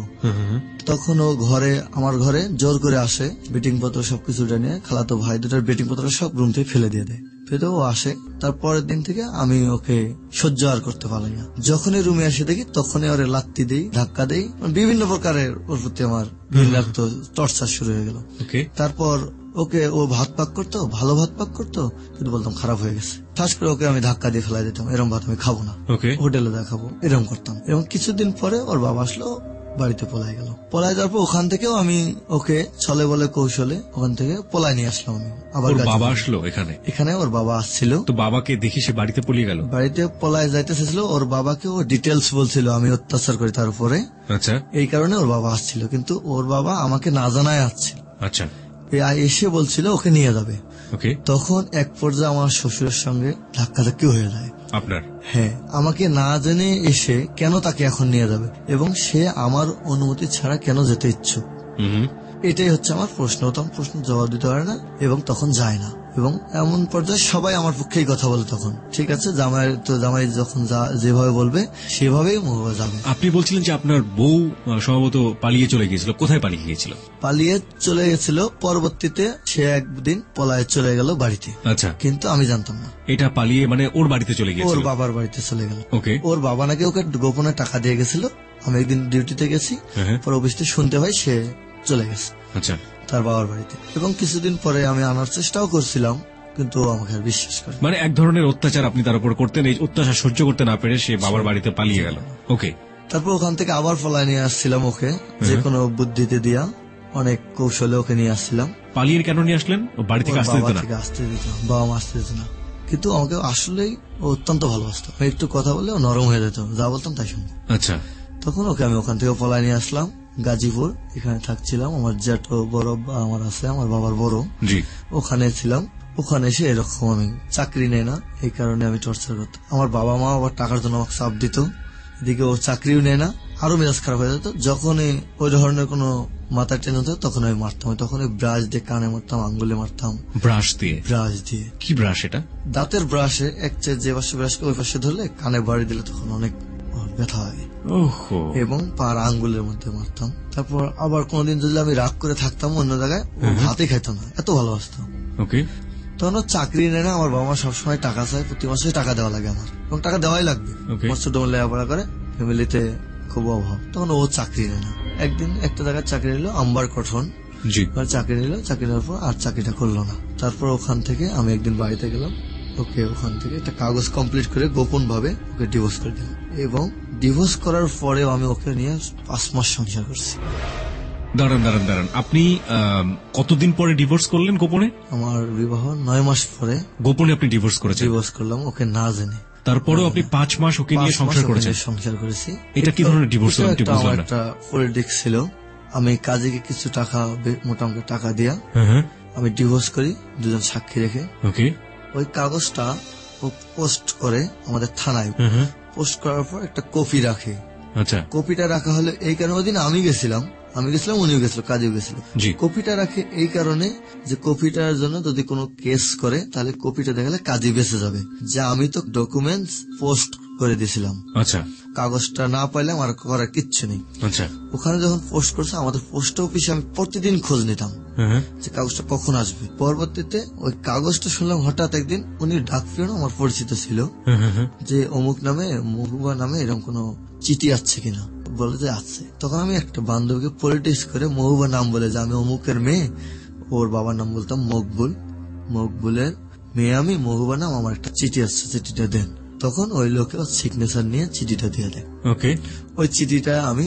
তখন ও ঘরে আমার ঘরে জোর করে আসে, বেটিং পত্র সবকিছু নিয়ে, খালাতো ভাই দুটার বেটিং পত্র সব রুম থেকে ফেলে দিয়ে দেয়। ফেলে ও আসে, তারপরের দিন থেকে আমি ওকে সহ্য আর করতে পারলাম না। যখনই রুমে এসে দেখি তখনই ওরে লাত্তি দেই, ধাক্কা দেই, বিভিন্ন প্রকারের ওর প্রতি আমার লাগতো, টর্চার শুরু হয়ে গেল। তারপর ওকে ও ভাত পাক করতো, ভালো ভাত পাক করতো, কিন্তু বলতাম খারাপ হয়ে গেছে। ঠাস করে ওকে আমি ধাক্কা দিয়ে ফেলাই দিতাম, এরকম ভাত আমি খাবো না, হোটেলে দেখাবো, এরকম করতাম। এবং কিছুদিন পরে ওর বাবা আসলো, বাড়িতে পলাই গেল। পলাই যাওয়ার পর ওখান থেকেও আমি ওকে ছলে বলে কৌশলে ওখান থেকে পলাই নিয়ে আসলাম। আমি আবার বাবা আসলো এখানে, এখানে ওর বাবা আসছিল, তো বাবাকে দেখি সে বাড়িতে পলিয়ে গেল, বাড়িতে পলাই যাইতে চেয়েছিল। ওর বাবাকে ও ডিটেলস বলছিল আমি অত্যাচার করি তার উপরে, আচ্ছা, এই কারণে ওর বাবা আসছিল, কিন্তু ওর বাবা আমাকে না জানায় আসছিল। আচ্ছা, এসে বলছিল ওকে নিয়ে যাবে। তখন এক পর্যায়ে আমার শ্বশুরের সঙ্গে ধাক্কাধাক্কি হয়ে যায় আপনার। হ্যাঁ, আমাকে না জেনে এসে কেন তাকে এখন নিয়ে যাবে এবং সে আমার অনুমতি ছাড়া কেন যেতে ইচ্ছুক, এটাই হচ্ছে আমার প্রশ্ন। তখন প্রশ্ন জবাব দিতে পারে না এবং তখন যায় না। এবং এমন পর্যায়ে সবাই আমার পক্ষেই কথা বলে। তখন ঠিক আছে, জামাই তো জামাই যখন যেভাবে বলবে সেভাবেই মহুয়া যাবে। আপনি বলছিলেন যে আপনার বউ সম্ভবত পালিয়ে চলে গিয়েছিল, কোথায় পালিয়ে গিয়েছিল? পালিয়ে চলে গেছিল, পরবর্তীতে সে একদিন পলায়ে চলে গেল বাড়িতে। আচ্ছা, কিন্তু আমি জানতাম না এটা পালিয়ে মানে ওর বাড়িতে চলে গিয়েছিল, ওর বাবার বাড়িতে চলে গেল। ওকে, ওর বাবা নাকি ওকে গোপনে টাকা দিয়ে গেছিল। আমি একদিন ডিউটিতে গেছি, পর অফিস থেকে শুনতে পাই সে চলে গেছে। আচ্ছা, তার বাবার বাড়িতে। এবং কিছুদিন পরে আমি আনার চেষ্টাও করছিলাম, কিন্তু আমাকে আর বিশ্বাস করে। মানে এক ধরনের অত্যাচার আপনি তার উপর করতেন, এই অত্যাচার সহ্য করতে না পেরে সে বাবার বাড়িতে পালিয়ে গেল। ওকে, তারপর ওখান থেকে আবার পলায় নিয়ে আসছিলাম ওকে, যে কোনো বুদ্ধিতে দিয়া অনেক কৌশলে ওকে নিয়ে আসছিলাম। পালিয়ে কেন নিয়ে আসলেন? বাড়ি থেকে আসতে দিত না, আসতে দিত বাবা মা আসতে দিত না, কিন্তু আমাকে আসলেই ও অত্যন্ত ভালোবাসতো। একটু কথা বললে ও নরম হয়ে যেত, যা বলতাম তাই শুনতো। আচ্ছা, তখন ওকে আমি ওখান থেকে পলায় নিয়ে আসলাম গাজীপুর, এখানে থাকছিলাম। আমার জ্যাঠো বড় আমার আছে, আমার বাবার বড়, ওখানে ছিলাম। ওখানে এসে এরকম আমি চাকরি নেই না, এই কারণে আমি টর্চার করতাম। আমার বাবা মা আবার টাকার জন্য আমাকে চাপ দিত, এদিকে ও চাকরিও নেয় না, আরো মেজাজ খারাপ হয়ে যেত। যখনই ওই ধরনের কোনো মাথা টেনে হতো তখন আমি মারতাম, তখন ওই ব্রাশ দিয়ে কানে মারতাম, আঙ্গুলে মারতাম। ব্রাশ দিয়ে? ব্রাশ দিয়ে। কি ব্রাশ এটা? দাঁতের ব্রাশে এক যে পাশে ব্রাশকে ওই পাশে ধরলে কানে বাড়ি দিলে তখন অনেক ব্যথা হয়, এবং পার আঙ্গুলের মধ্যে মারতাম। তারপর আবার কোনদিন যদি আমি রাগ করে থাকতাম অন্য জায়গায়, ভাতে খাইতাম না, এত ভালোবাসতাম। তখন চাকরি নেয় না, আমার বাবা মা সবসময় টাকা চায়, প্রতি মাসে টাকা দেওয়া লাগে আমার, এবং টাকা দেওয়াই লাগবে, ছোট লেখাপড়া করে, ফ্যামিলিতে খুব অভাব। তখন ও চাকরি নেয় না। একদিন একটা জায়গায় চাকরি নিল, আম্বার গঠন চাকরি নিল, চাকরি নেওয়ার পর আর চাকরিটা করলো না। তারপর ওখান থেকে আমি একদিন বাড়িতে গেলাম, ওকে ওখান থেকে একটা কাগজ কমপ্লিট করে গোপন ভাবে ওকে ডিভোর্স করে দিলাম। এবং ডিভোর্স করার পরেও আমি ওকে নিয়ে পাঁচ মাস সংসার করছি। দাঁড়ান দাঁড়ান দাঁড়ান আপনি কতদিন পরে ডিভোর্স করলেন গোপনে? আমার বিবাহ নয় মাস পরে গোপনে আপনি ডিভোর্স করেছেন? ডিভোর্স করলাম ওকে না জেনে। তারপরেও আপনি পাঁচ মাস ওকে নিয়ে সংসার করেছেন? সংসার করেছি। এটা কি ধরনের ডিভোর্স? একটা পলিটিক্স ছিল, আমি কাজীকে কিছু টাকা মোটামুটি টাকা দিয়া আমি ডিভোর্স করি দুজন সাক্ষী রেখে। ওকে, ওই কাগজটা ও পোস্ট করে আমাদের থানায়, পোস্ট করার পর একটা কপি রাখে। আচ্ছা, কপিটা রাখা হলো এই কারণে, ওই দিন আমি গেছিলাম, আমি গেছিলাম উনিও গেছিল, কাজেও গেছিল। কপিটা রাখে এই কারণে যে কপিটার জন্য যদি কোনো কেস করে তাহলে কপিটা দেখালে কাজে বেঁচে যাবে, যে আমি তো ডকুমেন্টস পোস্ট করে দিয়েছিলাম। আচ্ছা, কাগজটা না পাইলে আমার করার কিচ্ছু নেই। আচ্ছা, ওখানে যখন পোস্ট করছে আমাদের পোস্ট অফিসে আমি প্রতিদিন খোঁজ নিতাম যে কাগজটা কখন আসবে। পরবর্তীতে ওই কাগজটা শুনলাম হঠাৎ একদিন, উনি ডাক পিয়ন আমার পরিচিত ছিল, যে অমুক নামে মহুবা নামে এরকম কোন চিঠি আছে কিনা, বলে যে আছে। তখন আমি একটা বান্ধবীকে পলিটিক্স করে মহুবা নাম বলে যে আমি অমুকের মেয়ে, ওর বাবার নাম বলতাম মকবুল, মকবুলের মেয়ে আমি, মহুবা নাম, আমার একটা চিঠি আসছে, চিঠিটা দেন। তখন ওই লোকে সিগনেচার নিয়ে চিঠিটা দিয়ে দেয়। ওকে, ওই চিঠিটা আমি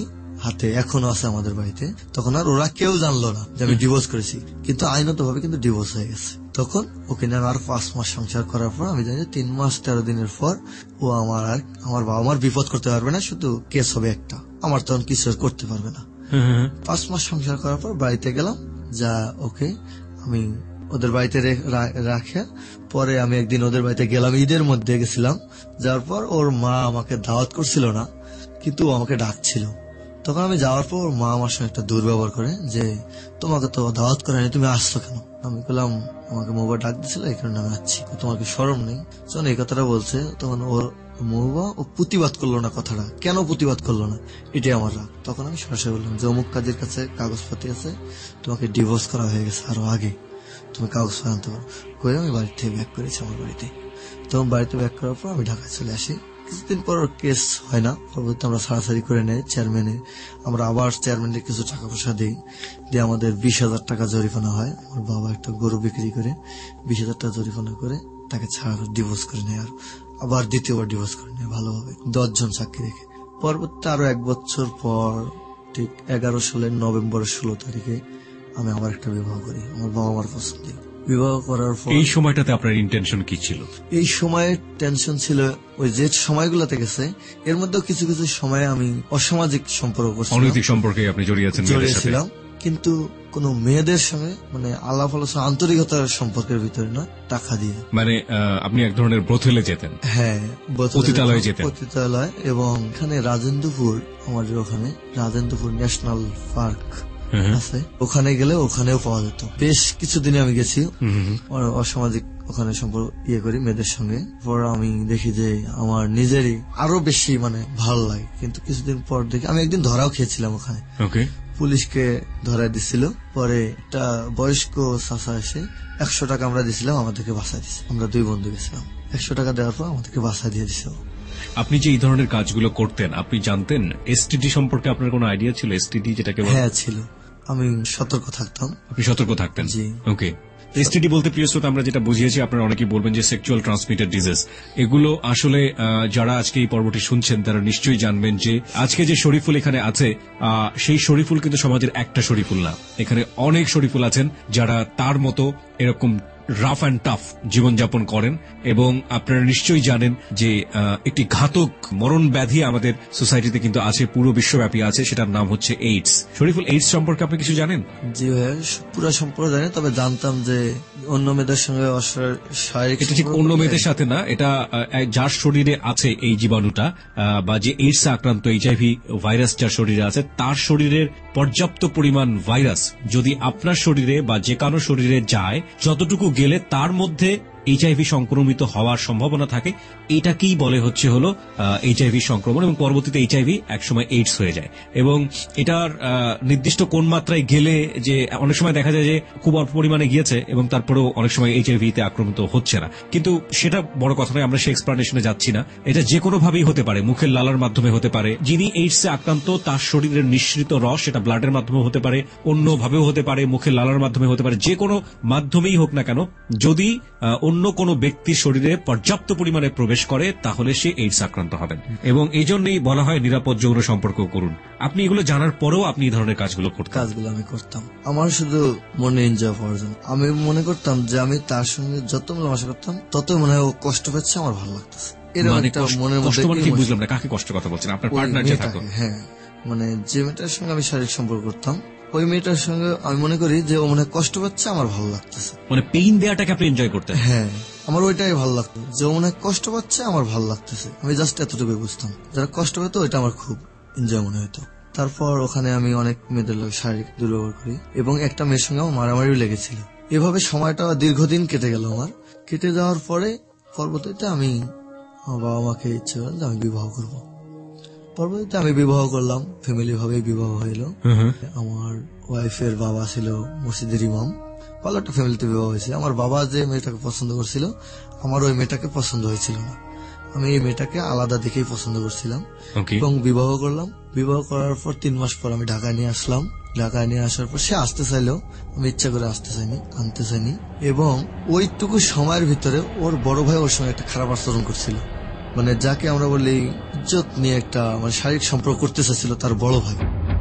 হাতে এখনো আছে আমাদের বাড়িতে। তখন আর ওরা কেউ জানলো না যে আমি ডিভোর্স করেছি, কিন্তু আইনত ভাবে কিন্তু ডিভোর্স হয়ে গেছে। তখন ওকে নিয়ে আর পাঁচ মাস সংসার করার পর আমি জানি তিন মাস তেরো দিনের পর ও আমার আর আমার বাবা মার বিপদ করতে পারবে না, শুধু কেস হবে একটা, আমার তখন কিছু করতে পারবে না। পাঁচ মাস সংসার করার পর বাড়িতে গেলাম, যা ওকে আমি ওদের বাড়িতে রাখে পরে আমি একদিন ওদের বাড়িতে গেলাম, ঈদের মধ্যে গেছিলাম। যাওয়ার পর ওর মা আমাকে দাওয়াত করছিল না, কিন্তু আমাকে ডাকছিল। তখন আমি যাওয়ার পর ওর মা আমার সঙ্গে একটা দুর্ব্যবহার করে যে তোমাকে তো দাওয়াত করেনি, তুমি আসছো কেন? আমি বললাম আমাকে মোবাইল ডাক দিছিল, এই কারণে আমি আসছি। তোমাকে শরম নেই? যখন এই কথাটা বলছে তখন ওর মহুবা ও প্রতিবাদ করলো না, কথাটা কেন প্রতিবাদ করলো না, এটাই আমার রাগ। তখন আমি সরাসরি বললাম যে অমুক কাজের কাছে কাগজপাতি আছে, তোমাকে ডিভোর্স করা হয়ে গেছে আরো আগে, তুমি কাগজ আনতে পারো। কয়ে আমি বাড়ি থেকে ব্যাক করেছি আমার বাড়িতে। তখন বাড়িতে ব্যাক করার পর আমি ঢাকায় চলে আসি। কিছুদিন পর কেস হয় না, পরবর্তী আমরা সারাসারি করে নেই চেয়ারম্যানের, আমরা আবার চেয়ারম্যানের কিছু টাকা পয়সা দিই, দিয়ে আমাদের বিশ হাজার টাকা জরিমানা হয়। আমার বাবা একটা গরু বিক্রি করে বিশ হাজার টাকা জরিমানা করে তাকে ছাড়া ডিভোর্স করে নেয়, আর আবার দ্বিতীয়বার ডিভোর্স করে নেয় ভালোভাবে দশজন সাক্ষী রেখে। পরবর্তী আরো এক বছর পর ঠিক এগারো সালের নভেম্বরের ষোলো তারিখে আমি আবার একটা বিবাহ করি আমার বাবা মার পছন্দে। বিবাহ করার পর এই সময়টাতে আপনার ইন্টেনশন কি ছিল? এই সময়ে টেনশন ছিল ওই যে সময়গুলোতে গেছে, এর মধ্যেও কিছু কিছু সময়ে আমি অসামাজিক সম্পর্ক করছিলাম, অনৈতিক সম্পর্কে আপনি জড়িয়েছেন, জড়িয়েছিলাম, কিন্তু কোন মেয়েদের সঙ্গে মানে আলাপ আলোচনা আন্তরিকতার সম্পর্কের ভিতরে না, টাকা দিয়ে। মানে আপনি এক ধরনের ব্রথেলে যেতেন? হ্যাঁ, পতিতালয়ে যেতেন। পতিতালয়, এবং এখানে রাজেন্দ্রপুর, আমাদের ওখানে রাজেন্দ্রপুর ন্যাশনাল পার্ক আছে, ওখানে গেলে ওখানেও পাওয়া যেত। বেশ কিছুদিনে আমি গেছি অসামাজিক ওখানে সম্পর্ক ইয়ে করি মেয়েদের সঙ্গে। পর আমি দেখি যে আমার নিজেরই আরো বেশি মানে ভালো লাগে, কিন্তু কিছুদিন পর দেখি আমি একদিন ধরাও খেয়েছিলাম ওখানে। পুলিশকে ধরা দিছিল, পরে একটা বয়স্ক চাচা এসে একশো টাকা আমরা দিছিলাম, আমাদেরকে বাঁচা দিছে। আমরা দুই বন্ধু গেছিলাম, একশো টাকা দেওয়ার পর আমাদেরকে বাঁচা দিয়ে দিছে। আপনি যে এই ধরনের কাজগুলো করতেন, আপনি জানতেন এসটিডি সম্পর্কে? আপনার কোনো আইডিয়া ছিল এসটিডি যেটাকে? হ্যাঁ ছিল, আমি সতর্ক থাকতাম। আপনি সতর্ক থাকতেন? জি। ওকে। এসটিডি বলতে প্রিয় শ্রোতা আমরা যেটা বুঝিয়েছি, আপনারা অনেকেই বলবেন যে সেক্সুয়াল ট্রান্সমিটেড ডিজিজ। এগুলো আসলে যারা আজকে এই পর্বটি শুনছেন তারা নিশ্চয়ই জানবেন যে আজকে যে শরীফুল এখানে আছে সেই শরীফুল কিন্তু সমাজের একটা শরীফুল না, এখানে অনেক শরীফুল আছেন যারা তার মতো এরকম রাফ অ্যান্ড টাফ জীবনযাপন করেন। এবং আপনারা নিশ্চয়ই জানেন যে একটি ঘাতক মরণ ব্যাধি আমাদের সোসাইটিতে কিন্তু আছে, পুরো বিশ্বব্যাপী আছে, সেটার নাম হচ্ছে এইডস। শরীফুল, এইডস সম্পর্কে আপনি কিছু জানেন? জি ভাইয়া, পুরো সম্পর্কে জানি, তবে জানতাম যে অন্য মেয়েদের সঙ্গে শারীরিক, এটা ঠিক অন্য মেয়েদের সাথে না, এটা যার শরীরে আছে এই জীবাণুটা বা যে এইডস আক্রান্ত এইচআইভি ভাইরাস যার শরীরে আছে, তার শরীরের পর্যাপ্ত পরিমাণ ভাইরাস যদি আপনার শরীরে বা যে কারো শরীরে যায়, যতটুকু গেলে তার মধ্যে এইচআইভি সংক্রমিত হওয়ার সম্ভাবনা থাকে, এটাকেই বলে হচ্ছে হলো এইচআইভি সংক্রমণ, এবং পরবর্তীতে এইচআইভি একসময় এইডস হয়ে যায়। এবং এটার নির্দিষ্ট কোন মাত্রায় গেলে, যে অনেক সময় দেখা যায় যে খুব অল্প পরিমাণে গিয়েছে এবং তারপরেও অনেক সময় এইচআইভি তে আক্রমিত হচ্ছে না, কিন্তু সেটা বড় কথা নয়, আমরা সেই এক্সপ্লানেশনে যাচ্ছি না। এটা যে কোনো ভাবেই হতে পারে, মুখের লালার মাধ্যমে হতে পারে, যিনি এইডস এ আক্রান্ত তার শরীরের নিঃসৃত রস সেটা ব্লাডের মাধ্যমে হতে পারে, অন্য ভাবেও হতে পারে, মুখের লালার মাধ্যমে হতে পারে, যে কোনো মাধ্যমেই হোক না কেন, যদি অন্য কোনো ব্যক্তির শরীরে পর্যাপ্ত পরিমাণে প্রবেশ করে তাহলে সে এইডস আক্রান্ত হবেন। এবং এই জন্যই বলা হয় নিরাপদ যৌন সম্পর্ক করুন। আপনি এগুলো জানার পরেও আপনি এই ধরনের কাজগুলো করতেন? কাজগুলো আমি করতাম আমার শুধু মনে এনজয় করার জন্য। আমি মনে করতাম যে আমি তার সঙ্গে যত মেলামেশা করতাম তত মনে হয় ও কষ্ট পাচ্ছে, আমার ভালো লাগতেছে। বুঝলাম না, কাকে কষ্ট কথা বলছেন? আপনার পার্টনার যে থাকতো? হ্যাঁ, মানে যে মেয়েটার সঙ্গে আমি শারীরিক সম্পর্ক করতাম, ওই মেয়েটার সঙ্গে আমি মনে করি যে ও মনে কষ্ট পাচ্ছে, আমার ভালো লাগতেছে। মানে পেইন দেওয়াটাকে আপনি এনজয় করতেন? হ্যাঁ, আমার ওইটাই ভালো লাগতো, যে ও মনে কষ্ট পাচ্ছে, আমার ভালো লাগতেছে। আমি জাস্ট এতটুকু বুঝতাম, যারা কষ্ট পেত ওইটা আমার খুব এনজয় মনে হতো। তারপর ওখানে আমি অনেক মেয়েদের শারীরিক দুর্ব্যবহার করি এবং একটা মেয়ের সঙ্গে আমার মারামারিও লেগেছিল। এভাবে সময়টা দীর্ঘদিন কেটে গেল। আমার কেটে যাওয়ার পরে পরবর্তীতে আমি আমার বাবা মাকে ইচ্ছে করলাম যে আমি বিবাহ করব। পরবর্তীতে আমি বিবাহ করলাম, ফ্যামিলি ভাবে বিবাহ হইল। আমার ওয়াইফের বাবা ছিল মসজিদের ইমাম, ভালো একটা ফ্যামিলিতে বিবাহ হয়েছে। আমার বাবা যে মেয়েটাকে পছন্দ করছিল, আমার ওই মেয়েটাকে পছন্দ হয়েছিল না। আমি এই মেয়েটাকে আলাদা দেখেই পছন্দ করছিলাম এবং বিবাহ করলাম। বিবাহ করার পর তিন মাস পর আমি ঢাকায় নিয়ে আসলাম। ঢাকায় নিয়ে আসার পর সে আসতে চাইলেও আমি ইচ্ছা করে আসতে চাইনি, আনতে চাইনি। এবং ওইটুকু সময়ের ভিতরে ওর বড় ভাই ওর সঙ্গে একটা খারাপ আচরণ করছিল, মানে যাকে আমরা বলি ইজ্জত নিয়ে একটা মানে শারীরিক সম্পর্ক করতে চাইছিল তার বড় ভাই।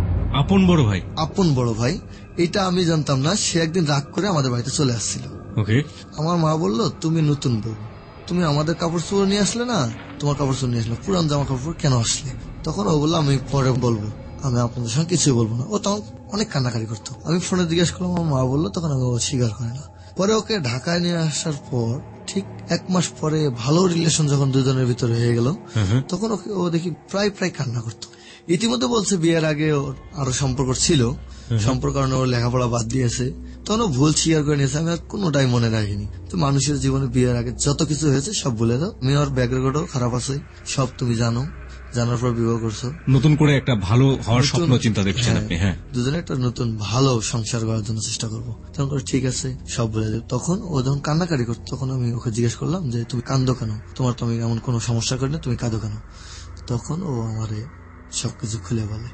আপন বড় ভাই? আপন বড় ভাই। এটা আমি জানতাম না। সে একদিন রাগ করে আমাদের বাড়িতে চলে আসছিল। ওকে। আমার মা বলল, তুমি নতুন বউ, তুমি আমাদের কাপড় চোপড় নিয়ে আসলে না, তোমার কাপড় চোপড় নিয়ে আসলে, পুরান জামা কাপড় কেন আসলে? তখন ও বললো, আমি পরে বলবো, আমি আপনাদের সঙ্গে কিছুই বলবো না। ও তখন অনেক কান্নাকাটি করতো। আমি ফোনে জিজ্ঞেস করলাম, আমার মা বললো, তখন আমি ও স্বীকার করে না। পরে ওকে ঢাকায় নিয়ে আসার পর ঠিক এক মাস পরে ভালো রিলেশন যখন দুজনের ভিতরে হয়ে গেল, তখন ওকে ও দেখি প্রায় প্রায় কান্না করতো। ইতিমধ্যে বলছে বিয়ের আগে ওর আরো সম্পর্ক ছিল, সম্পর্ক কারণে ওর লেখাপড়া বাদ দিয়েছে, তখন ও ভুল স্বীকার করে নিয়েছে। আমি আর কোনোটাই মনে রাখিনি। তো মানুষের জীবনে বিয়ের আগে যত কিছু হয়েছে সব ভুলে দাও। আমি ওর ব্যাকগ্রাউন্ডও খারাপ আছে, সব তুমি জানো, জানার পর বিবাহ করছো। নতুন করে একটা ভালো হওয়ার স্বপ্ন চিন্তা দেখছেন আপনি? হ্যাঁ, দুজনে একটা নতুন ভালো সংসার করার জন্য চেষ্টা করবো। তখন ঠিক আছে, সব বলে দেব। তখন ও যখন কান্নাকাটি করতো, তখন আমি ওকে জিজ্ঞেস করলাম যে তুমি কান্দো কেন, তোমার তো আমি এমন কোনো সমস্যা করি না, তুমি কাঁদো কেন? তখন ও আমারে সবকিছু খুলে বলে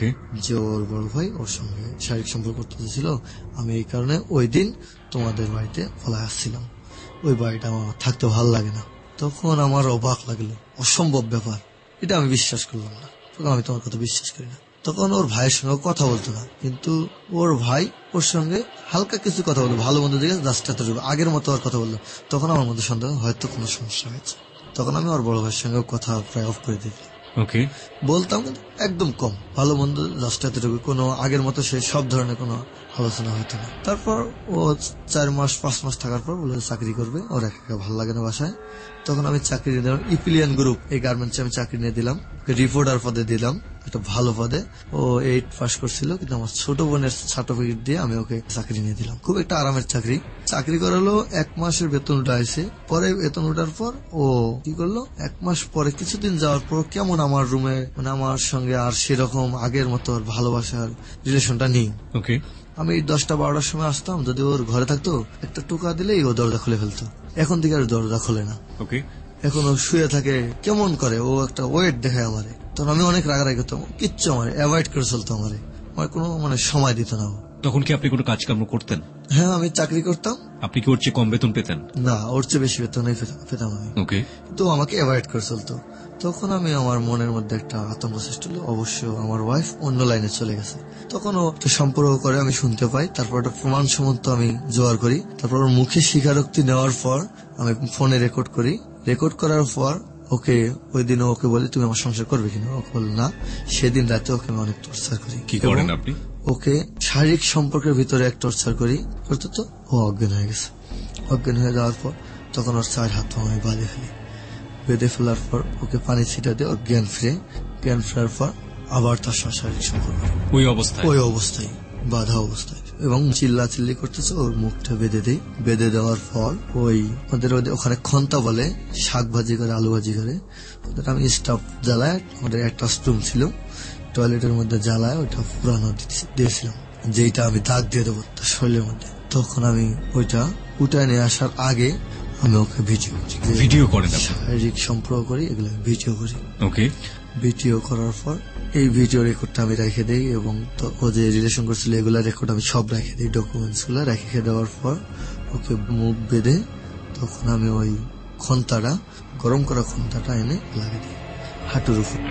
যে ওর বড় ভাই ওর সঙ্গে শারীরিক সম্পর্ক করতেছিল, আমি এই কারণে ওই দিন তোমাদের বাড়িতে পলায় আসছিলাম, ওই বাড়িটা আমার থাকতে ভালো লাগে না। তখন আমার অবাক লাগলো, অসম্ভব ব্যাপার, এটা আমি বিশ্বাস করলাম না। তখন আমি তোমার কথা বিশ্বাস করি না। তখন ওর ভাইয়ের সঙ্গে কথা বলতো না, কিন্তু ওর ভাই ওর সঙ্গে হালকা কিছু কথা বলতো, ভালো বন্ধু দিকে জাস্ট এতটুকু, আগের মতো আর কথা বললো। তখন আমার মধ্যে সন্দেহ, হয়তো কোনো সমস্যা হয়েছে। তখন আমি ওর বড় ভাইয়ের সঙ্গে কথা প্রায় অফ করে দিই। ওকে, বলতাম কিন্তু একদম কম, ভালো মন্দ জাস্ট এতটুকু, কোনো আগের মতো সে সব ধরনের কোনো আলোচনা হতো না। তারপর ও চার মাস পাঁচ মাস থাকার পর বলে চাকরি করবে, ওর একা ভালো লাগে না বাসায়। তখন আমি চাকরি নিয়ে দিলাম ইপিলিয়ান গ্রুপ, এই গার্মেন্টসে আমি চাকরি নিয়ে দিলাম, রিপোর্টার পদে দিলাম, একটা ভালো পদে। ও এইট পাস করছিল, কিন্তু আমার ছোট বোনের সার্টিফিকেট দিয়ে আমি ওকে চাকরি নিয়ে দিলাম। খুব একটা আরামের চাকরি। চাকরি করালো, এক মাসের বেতন উঠাইছে। পরে বেতন উঠার পর ও কি করলো, এক মাস পরে কিছুদিন যাওয়ার পর কেমন আমার রুমে, মানে আমার সঙ্গে আর সেরকম আগের মতো ভালোবাসার রিলেশনটা নেই। ওকে, আমি দশটা বারোটার সময় আসতাম, যদি ওর ঘরে থাকতো একটা টোকা দিলেই ও দরজা খুলে ফেলতো। এখন থেকে আর দরজা খোলে না। ওকে, এখন ও শুয়ে থাকে, কেমন করে, ও একটা ওয়েট দেখায় আমারে। তখন আমি অনেক রাগারাগি করতাম, কিচ্ছু আমার অ্যাভয়েড করে চলতো, আমারে আমার কোনো মানে সময় দিত না। তখন কি আপনি কোনো কাজ কর্ম করতেন? হ্যাঁ, আমি চাকরি করতাম। আপনি কি ওর চেয়ে কম বেতন পেতেন? না, ওর চেয়ে বেশি বেতনই পেতাম আমি। ওকে, তো আমাকে অ্যাভয়েড করে চলতো। তখন আমি আমার মনের মধ্যে একটা আতঙ্ক সৃষ্টি হলো, অবশ্য আমার ওয়াইফ অন্য লাইনে চলে গেছে। তখন ও একটা সম্পর্ক করে আমি শুনতে পাই, তারপর একটা প্রমাণ সমর্থ আমি জোগাড় করি। তারপর ওর মুখে স্বীকারোক্তি নেওয়ার পর আমি ফোনে রেকর্ড করি। রেকর্ড করার পর ওকে ওই দিন ওকে বলি, তুমি আমার সংসার করবে কিনা? ওকে বল না। সেদিন রাতে ওকে আমি অনেক টর্চার করি। কি করেন আপনি? ওকে শারীরিক সম্পর্কের ভিতরে এক টর্চার করি করতে, তো ও অজ্ঞান হয়ে গেছে। অজ্ঞান হয়ে যাওয়ার পর তখন ওর চার হাত আমি বাঁধে ফেলি। বেঁধে ফেলার পর ওকে পানি ছিটা দিয়ে ওর জ্ঞান ফিরে, জ্ঞান ফেরার পর আবার তার শারীরিক সম্পর্ক ওই অবস্থায় ওই অবস্থায় বাধা অবস্থায়, এবং চিল্লা চিল্লি করতেছে। ওর মুখটা বেঁধে দিই। বেঁধে দেওয়ার পর ওই ওদের ওখানে খন্তা বলে, শাক ভাজি করে, আলু ভাজি করে, ওদের আমি স্টাফ জ্বালায়, আমাদের একটা রুম ছিল, টয়লেটের মধ্যে জ্বালায় ওইটা পুরানো দিয়েছিলাম, যেটা আমি দাগ দিয়ে দেবো তার শরীরের মধ্যে। তখন আমি ওইটা উঠায় নিয়ে আসার আগে আমি ওকে ভিডিও ভিডিও করেন, শারীরিক সম্পর্ক করি, এগুলো ভিডিও করি। ওকে, ভিডিও করার পর এই ভিডিও রেকর্ডটা আমি রেখে দিই, এবং ও যে রিলেশন করছিল এগুলা রেকর্ড আমি সব রেখে দিই, ডকুমেন্টস গুলা রেখে দেওয়ার পর ওকে মুখ বেঁধে তখন আমি ওই খন্তাটা, গরম করা খন্তাটা এনে লাগিয়ে দিই হাঁটুর উপর।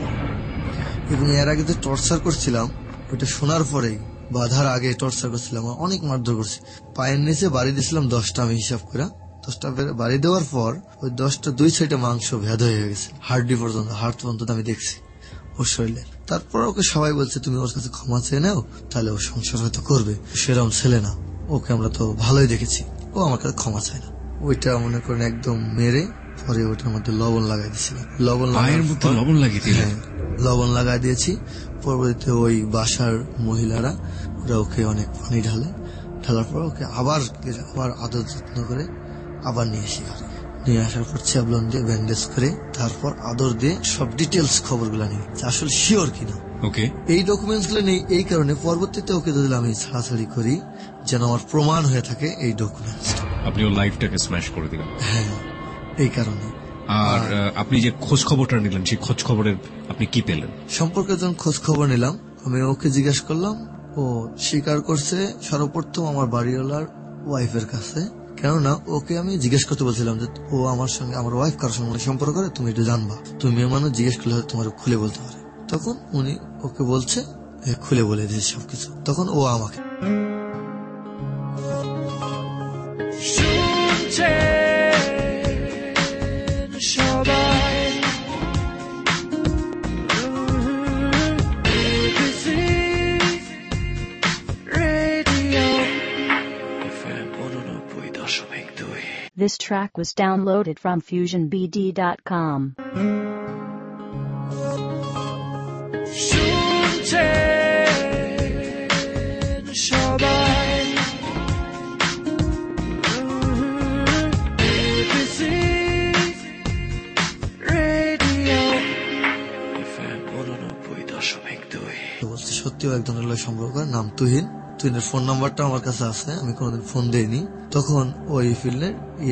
এবং এর আগে যে টর্চার করছিলাম ওইটা শোনার পরেই, বাধার আগে টর্চার করছিলাম, অনেক মারধর করছি। পায়ের নিচে বাড়ি দিয়েছিলাম দশটা, আমি হিসাব করে দশটা বাড়ি দেওয়ার পর ওই দশটা দুই সাইডে মাংস ভেদ হয়ে গেছে, হাড্ডি পর্যন্ত, হাড় পর্যন্ত আমি দেখছি ওর শরীরে। তারপর ওকে সবাই বলছে তুমি ওর কাছে ক্ষমা চেয়ে নাও, তাহলে ও সংসার হয়তো করবে, সেরকম ছেলে না, ওকে আমরা তো ভালোই দেখেছি, ও আমার কাছে ক্ষমা চায় না। ওইটা মনে করেন একদম মেরে পরে ওটার মধ্যে লবণ লাগাই দিয়েছিলাম। লবণ লবণ লাগিয়ে লবণ লাগাই দিয়েছি। পরবর্তীতে ওই বাসার মহিলারা ওরা ওকে অনেক পানি ঢালে, ঢালার পর ওকে আবার আবার আদর যত্ন করে আবার নিয়ে এসে নিয়ে আসার পর চ্যাবলন দিয়ে ব্যান্ডেজ করে, তারপর আদর দিয়ে সব ডিটেলস খবরগুলো নিয়ে আসলে শিওর কিনা। ওকে, এই ডকুমেন্টস গুলো নেই এই কারণে পরবর্তীতে ওকে যদি আমি ছাড়াছাড়ি করি যেন আমার প্রমাণ হয়ে থাকে এই ডকুমেন্টস। আপনি ওর লাইফটাকে স্ম্যাশ করে দিলেন। হ্যাঁ, এই কারণে। আর আপনি যে খোঁজ খবরটা নিলেন, সেই খোঁজ খবরের আপনি কি পেলেন? সম্পর্কে যখন খোঁজ খবর নিলাম, আমি ওকে জিজ্ঞেস করলাম, ও স্বীকার করছে সর্বপ্রথম আমার বাড়িওয়ালার ওয়াইফের কাছে। কেননা ওকে আমি জিজ্ঞেস করতে বলছিলাম যে ও আমার সঙ্গে, আমার ওয়াইফ কারোর সঙ্গে সম্পর্ক করে, তুমি এটা জানবা, তুমি মেয়ে মানুষ জিজ্ঞেস করলে তোমার খুলে বলতে পারে। তখন উনি ওকে বলছে খুলে বলে দিয়েছে সবকিছু। তখন ও আমাকে This track was downloaded from fusion b d dot com. সত্যিও এক ধরনের সম্পর্ক, নাম তুহিন। তুহিনের ফোন নাম্বারটা আমার কাছে আছে, আমি কোনোদিন ফোন দেইনি। তখন ওই ফিল্ডে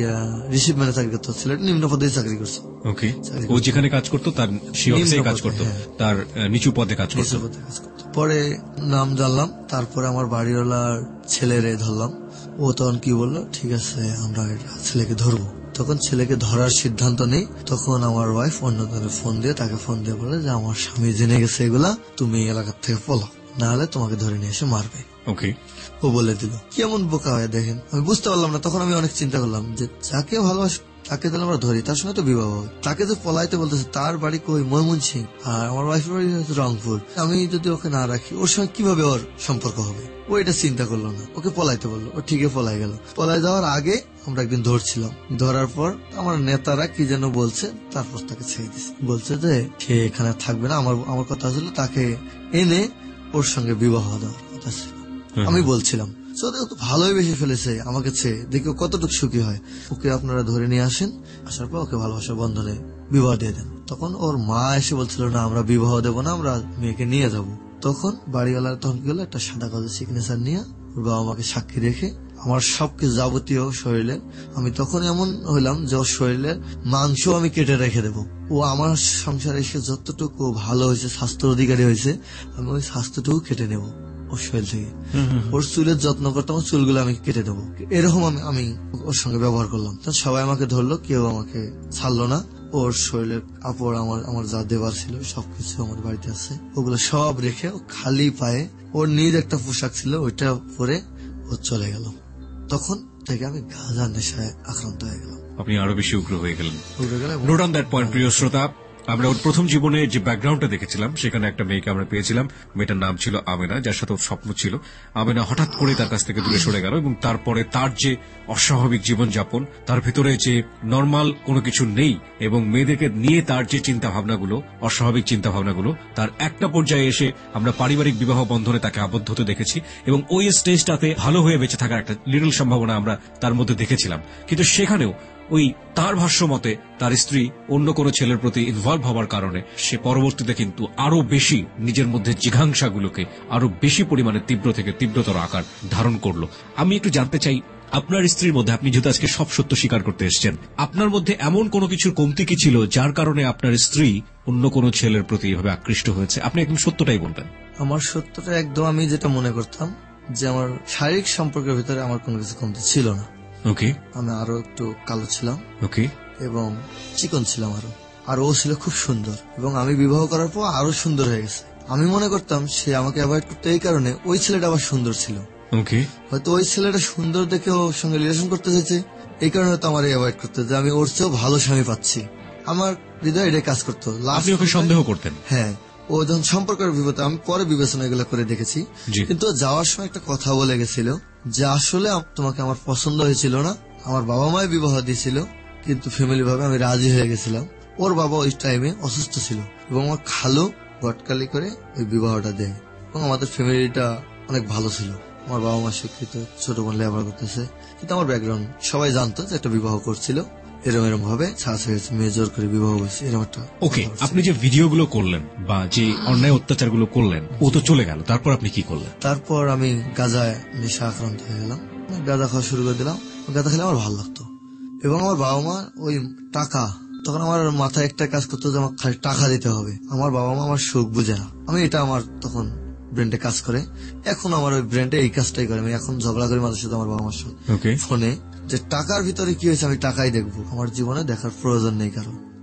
রিসিভ ম্যানে চাকরি করতো, ছেলেটা নিম্ন পদে চাকরি করছে। ওকে, ও যেখানে কাজ করতো তার সেই অফিসে কাজ করতো, তার নিচু পদে কাজ করতো। পরে নাম জানলাম, তারপরে আমার বাড়িওয়ালার ছেলেরে ধরলাম। ও তখন কি বললো, ঠিক আছে আমরা ছেলেকে ধরবো। তখন ছেলেকে ধরার সিদ্ধান্ত নেই। তখন আমার ওয়াইফ অন্য ধরনের ফোন দিয়ে তাকে ফোন দিয়ে বলে যে আমার স্বামী জেনে গেছে এগুলা, তুমি এলাকার থেকে পলাও, না হলে তোমাকে ধরে নিয়ে এসে মারবে। ওকে, ও বলে দিল। কেমন বোকা হয় দেখেন, আমি বুঝতে পারলাম না। তখন আমি অনেক চিন্তা করলাম যে যাকে ভালোবাসি তাকে তাহলে আমরা ধরি, তার সঙ্গে তো বিবাহ হয়, তাকে তো পলাইতে বলতেছে। তার বাড়ি কই ময়মনসিং, আর আমার ওয়াইফের বাড়ি রংপুর। আমি যদি ওকে না রাখি ওর সঙ্গে কিভাবে ওর সম্পর্ক হবে? ও এটা চিন্তা করলো না, ওকে পলাইতে বললো। ও ঠিকই পলাই গেল। পলাই যাওয়ার আগে আমরা একদিন ধরছিলাম, ধরার পর আমার নেতারা কি যেন বলছে, তারপর তাকে ছেড়ে দিচ্ছে। বলছে যে সে এখানে থাকবে না। আমার আমার কথা ছিল তাকে এনে ওর সঙ্গে বিবাহ দেওয়ার কথা ছিল। আমি বলছিলাম ভালোই বেশি ফেলেছে আমাকে চেয়ে, দেখি কতটুকু সুখী হয়। ওকে আপনারা ধরে নিয়ে আসেন, আসার পর ওকে ভালোবাসার বন্ধনে বিবাহ দিয়ে দেন। তখন ওর মা এসে বলছিল না আমরা বিবাহ দেবো না, আমরা মেয়েকে নিয়ে যাব। তখন বাড়িওয়ালার তখন কি হলো, একটা সাদা কাগজের সিগনেচার নিয়ে ওর বাবা মাকে সাক্ষী রেখে আমার সবকিছু যাবতীয় শরীরে, আমি তখন এমন হইলাম যে ওর শরীরের মাংস আমি কেটে রেখে দেবো। ও আমার সংসারে এসে যতটুকু ভালো হয়েছে, স্বাস্থ্য অধিকারী হয়েছে, আমি ওই স্বাস্থ্যটুকু কেটে নেবো ওর শরীর থেকে। ওর চুলের যত্ন করতাম, ওর চুলগুলো আমি কেটে দেবো, এরকম আমি আমি ওর সঙ্গে ব্যবহার করলাম। সবাই আমাকে ধরলো, কেউ আমাকে ছাড়লো না। ওর শরীরের কাপড় আমার আমার যা দেবার ছিল সবকিছু আমার বাড়িতে আছে, ওগুলো সব রেখে খালি পায়ে ওর নিজ একটা পোশাক ছিল ওইটা পরে ও চলে গেল। তখন থেকে আমি গাঁজা নেশায় আক্রান্ত হয়ে গেলাম। আপনি আরো বেশি উগ্র হয়ে গেলেন। উগ্র গেলাম। নোট অন দ্যাট পয়েন্ট, প্রিয় শ্রোতা, আমরা ওর প্রথম জীবনে যে ব্যাকগ্রাউন্ডটা দেখেছিলাম সেখানে একটা মেয়েকে আমরা পেয়েছিলাম। মেয়েটার নাম ছিল আমেনা, যার সাথে স্বপ্ন ছিল। আমেনা হঠাৎ করে তার কাছ থেকে দূরে সরে গেল এবং তারপরে তার যে অস্বাভাবিক জীবনযাপন, তার ভেতরে যে নর্মাল কোনো কিছু নেই এবং মেয়েদেরকে নিয়ে তার যে চিন্তা ভাবনাগুলো, অস্বাভাবিক চিন্তা ভাবনাগুলো, তার একটা পর্যায়ে এসে আমরা পারিবারিক বিবাহ বন্ধনে তাকে আবদ্ধ হতে দেখেছি এবং ওই স্টেজটাতে ভালো হয়ে বেঁচে থাকার একটা লিটল সম্ভাবনা আমরা তার মধ্যে দেখেছিলাম। কিন্তু সেখানেও ওই তার ভাষ্য মতে তার স্ত্রী অন্য কোনো ছেলের প্রতি ইনভলভ হওয়ার কারণে সে পরবর্তীতে কিন্তু আরো বেশি নিজের মধ্যে জিঘাংসাগুলোকে আরো বেশি পরিমাণে তীব্র থেকে তীব্রতর আকার ধারণ করলো। আমি একটু জানতে চাই, আপনার স্ত্রীর মধ্যে, আপনি যেহেতু আজকে সব সত্য স্বীকার করতে এসেছেন, আপনার মধ্যে এমন কোনো কিছুর কমতি কি ছিল যার কারণে আপনার স্ত্রী অন্য কোনো ছেলের প্রতি এভাবে আকৃষ্ট হয়েছে? আপনি একদম সত্যটাই বলবেন। আমার সত্যটা একদম, আমি যেটা মনে করতাম যে আমার শারীরিক সম্পর্কের ভিতরে আমার কোনো কিছু কমতি ছিল না। ওকে, আমি আরো একটু কালো ছিলাম, ওকে, এবং চিকন ছিলাম আরো, আর ও ছিল খুব সুন্দর এবং আমি বিবাহ করার পর আরো সুন্দর হয়ে গেছে। আমি মনে করতাম সে আমাকে অ্যাভয়েড করতে এই কারণে ওই ছেলেটা আবার সুন্দর ছিল। ওকে, হয়তো ওই ছেলেটা সুন্দর দেখে ওর সঙ্গে রিলেশন করতে চাইছে, এই কারণে হয়তো আমার অ্যাভয়েড করতে, যে আমি ওর চেয়েও ভালো স্বামী পাচ্ছি। আমার হৃদয় এটাই কাজ করতো। আপনি ওকে সন্দেহ করতেন? হ্যাঁ, ও যখন সম্পর্কের বিপদে, আমি পরে বিবেচনা এগুলো করে দেখেছি, কিন্তু যাওয়ার সময় একটা কথা বলে গেছিল যে আসলে তোমাকে আমার পছন্দ হয়েছিল না, আমার বাবা মায় বিবাহ দিয়েছিল, কিন্তু ফ্যামিলি ভাবে আমি রাজি হয়ে গেছিলাম। ওর বাবা ওই টাইমে অসুস্থ ছিল এবং আমার খালু গটকালি করে ওই বিবাহটা দেয় এবং আমাদের ফ্যামিলিটা অনেক ভালো ছিল। আমার বাবা মা শিক্ষিত, ছোট বোন লেবার করতেছে, কিন্তু আমার ব্যাকগ্রাউন্ড সবাই জানতো যে একটা বিবাহ করছিল, এরকম এরকম ভাবে মেয়ে জোর করে বিবাহ হয়েছে, এরকম একটা। ওকে, আপনি যে ভিডিওগুলো করলেন বা যে অন্যায় অত্যাচারগুলো করলেন, ও তো চলে গেল, তারপর আপনি কি করলেন? তারপর আমি গাঁজায় নেশা আক্রান্ত হয়ে গেলাম, গাঁজা খাওয়া শুরু করে দিলাম। গাঁজা খেলে আমার ভালো লাগতো এবং আমার বাবা মা ওই টাকা, তখন আমার মাথায় একটা কাজ করতো যে আমার খালি টাকা দিতে হবে। আমার বাবা মা আমার সুখ বুঝে না, আমি এটা আমার তখন ব্রেন্ডে কাজ করে। এখন আমার ওই ব্রেন্ডে এই কাজটাই করে। আমি এখন ঝগড়া করি মাঝে সাথে আমার বাবা মার সাথে ফোনে, যে টাকার ভিতরে কি হয়েছে আমি টাকাই দেখবো, আমার জীবনে দেখার প্রয়োজন নেই কারণ।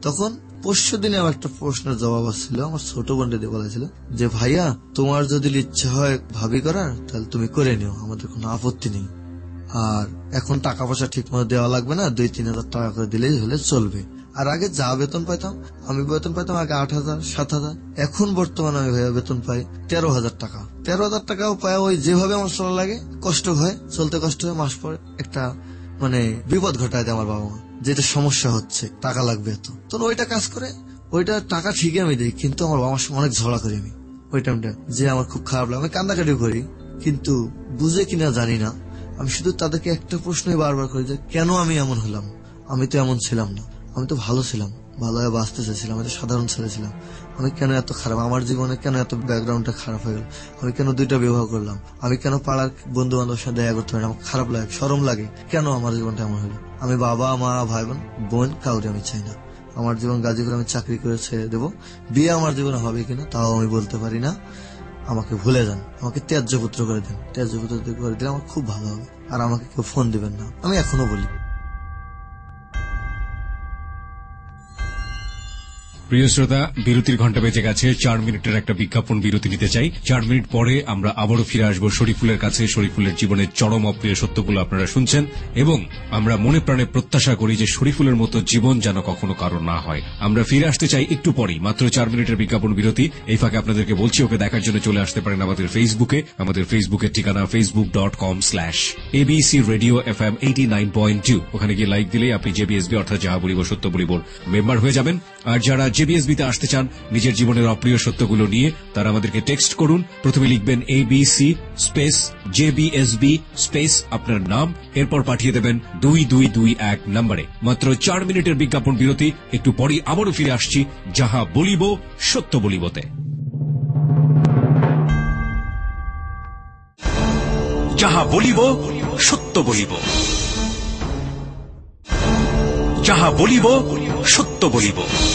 তখন পরশু দিনে আমার একটা প্রশ্নের জবাব আসছিল, আমার ছোট বোনটা দিয়ে বলেছিল যে ভাইয়া তোমার যদি ইচ্ছা হয় ভাবি করার তাহলে তুমি করে নিও, আমাদের কোনো আপত্তি নেই, আর এখন টাকা পয়সা ঠিক মতো দেওয়া লাগবে না, দুই তিন হাজার টাকা করে দিলেই হলে চলবে। আর আগে যা বেতন পাইতাম, আমি বেতন পাইতাম আগে আট হাজার সাত হাজার, এখন বর্তমানে আমি ভাইয়া বেতন পাই তেরো হাজার টাকা। তেরো হাজার টাকাও পাই, ওই যেভাবে আমার চলা লাগে, কষ্ট হয়, চলতে কষ্ট হয়, মাস পর একটা মানে বিপদ ঘটায় দেয় আমার বাবা মা, যেটা সমস্যা হচ্ছে টাকা লাগবে এত, তো ওইটা কাজ করে, ওইটা টাকা ঠিকই আমি দিই, কিন্তু আমার বাবার সঙ্গে অনেক ঝগড়া করি আমি ওই টাইমটা, যে আমার খুব খারাপ লাগে, আমি কান্দাকাটি করি, কিন্তু বুঝে কিনা জানি না। আমি শুধু তাদেরকে একটা প্রশ্নই বারবার করি যে কেন আমি এমন হলাম, আমি তো এমন ছিলাম না, আমি তো ভালো ছিলাম, ভালোভাবে বাঁচতে চাইছিলাম, আমি তো সাধারণ ছেলে ছিলাম, আমি কেন এত খারাপ, আমার জীবনে কেন এত ব্যাকগ্রাউন্ডটা খারাপ হয়ে গেল, আমি কেন দুইটা বিবাহ করলাম, আমি কেন পাড়ার বন্ধু বান্ধবের সাথে দেখা করতে পারি না, আমার খারাপ লাগে, শরম লাগে, কেন আমার জীবনটা এমন হলো। আমি বাবা মা ভাই বোন বোন কাউরে আমি চাই না, আমার জীবন গাজীপুরে আমি চাকরি করে ছেড়ে দেবো, বিয়ে আমার জীবনে হবে কিনা তাও আমি বলতে পারি না, আমাকে ভুলে যান, আমাকে ত্যায্য পুত্র করে দেন, ত্যায্য পুত্র করে দিলে আমার খুব ভালো হবে, আর আমাকে কেউ ফোন দিবেন না, আমি এখনো বলি। প্রিয় শ্রোতা, বিরতির ঘন্টা বেজে গেছে, চার মিনিটের একটা বিজ্ঞাপন বিরতি নিতে চাই। চার মিনিট পরে আমরা আবারও ফিরে আসবো শরীফুলের কাছে। শরীফুলের জীবনের চরম অপ্রিয় সত্যগুলো আপনারা শুনছেন, এবং আমরা মনে প্রাণে প্রত্যাশা করি যে শরীফুলের মতো জীবন যেন কখনো কারো না হয়। আমরা ফিরে আসতে চাই একটু পরেই, মাত্র চার মিনিটের বিজ্ঞাপন বিরতি। এই ফাঁকে আপনাদেরকে বলছি, ওকে দেখার জন্য চলে আসতে পারেন আমাদের ফেসবুকে। আমাদের ফেসবুকের ঠিকানা Facebook dot com slash ABC radio F M eighty nine point two. ওখানে গিয়ে লাইক দিলেই আপনি জেবিএসবি অর্থাৎ যাহা বলিব সত্য বলিবর মেম্বার হয়ে যাবেন। আর যারা জেবিএসবিতে আসতে চান নিজের জীবনের অপ্রিয় সত্যগুলো নিয়ে, তারা আমাদেরকে টেক্সট করুন। প্রথমে লিখবেন এবিসি স্পেস জেবিএসবি স্পেস আপনার নাম, এরপর পাঠিয়ে দেবেন দুই দুই দুই এক নম্বরে। মাত্র চার মিনিটের বিজ্ঞাপন বিরতি, একটু পরেই আবারও ফিরে আসছি যাহা বলিব সত্য বলিবতে। যাহা বলিব সত্য বলিব, যাহা বলিব সত্য বলিব।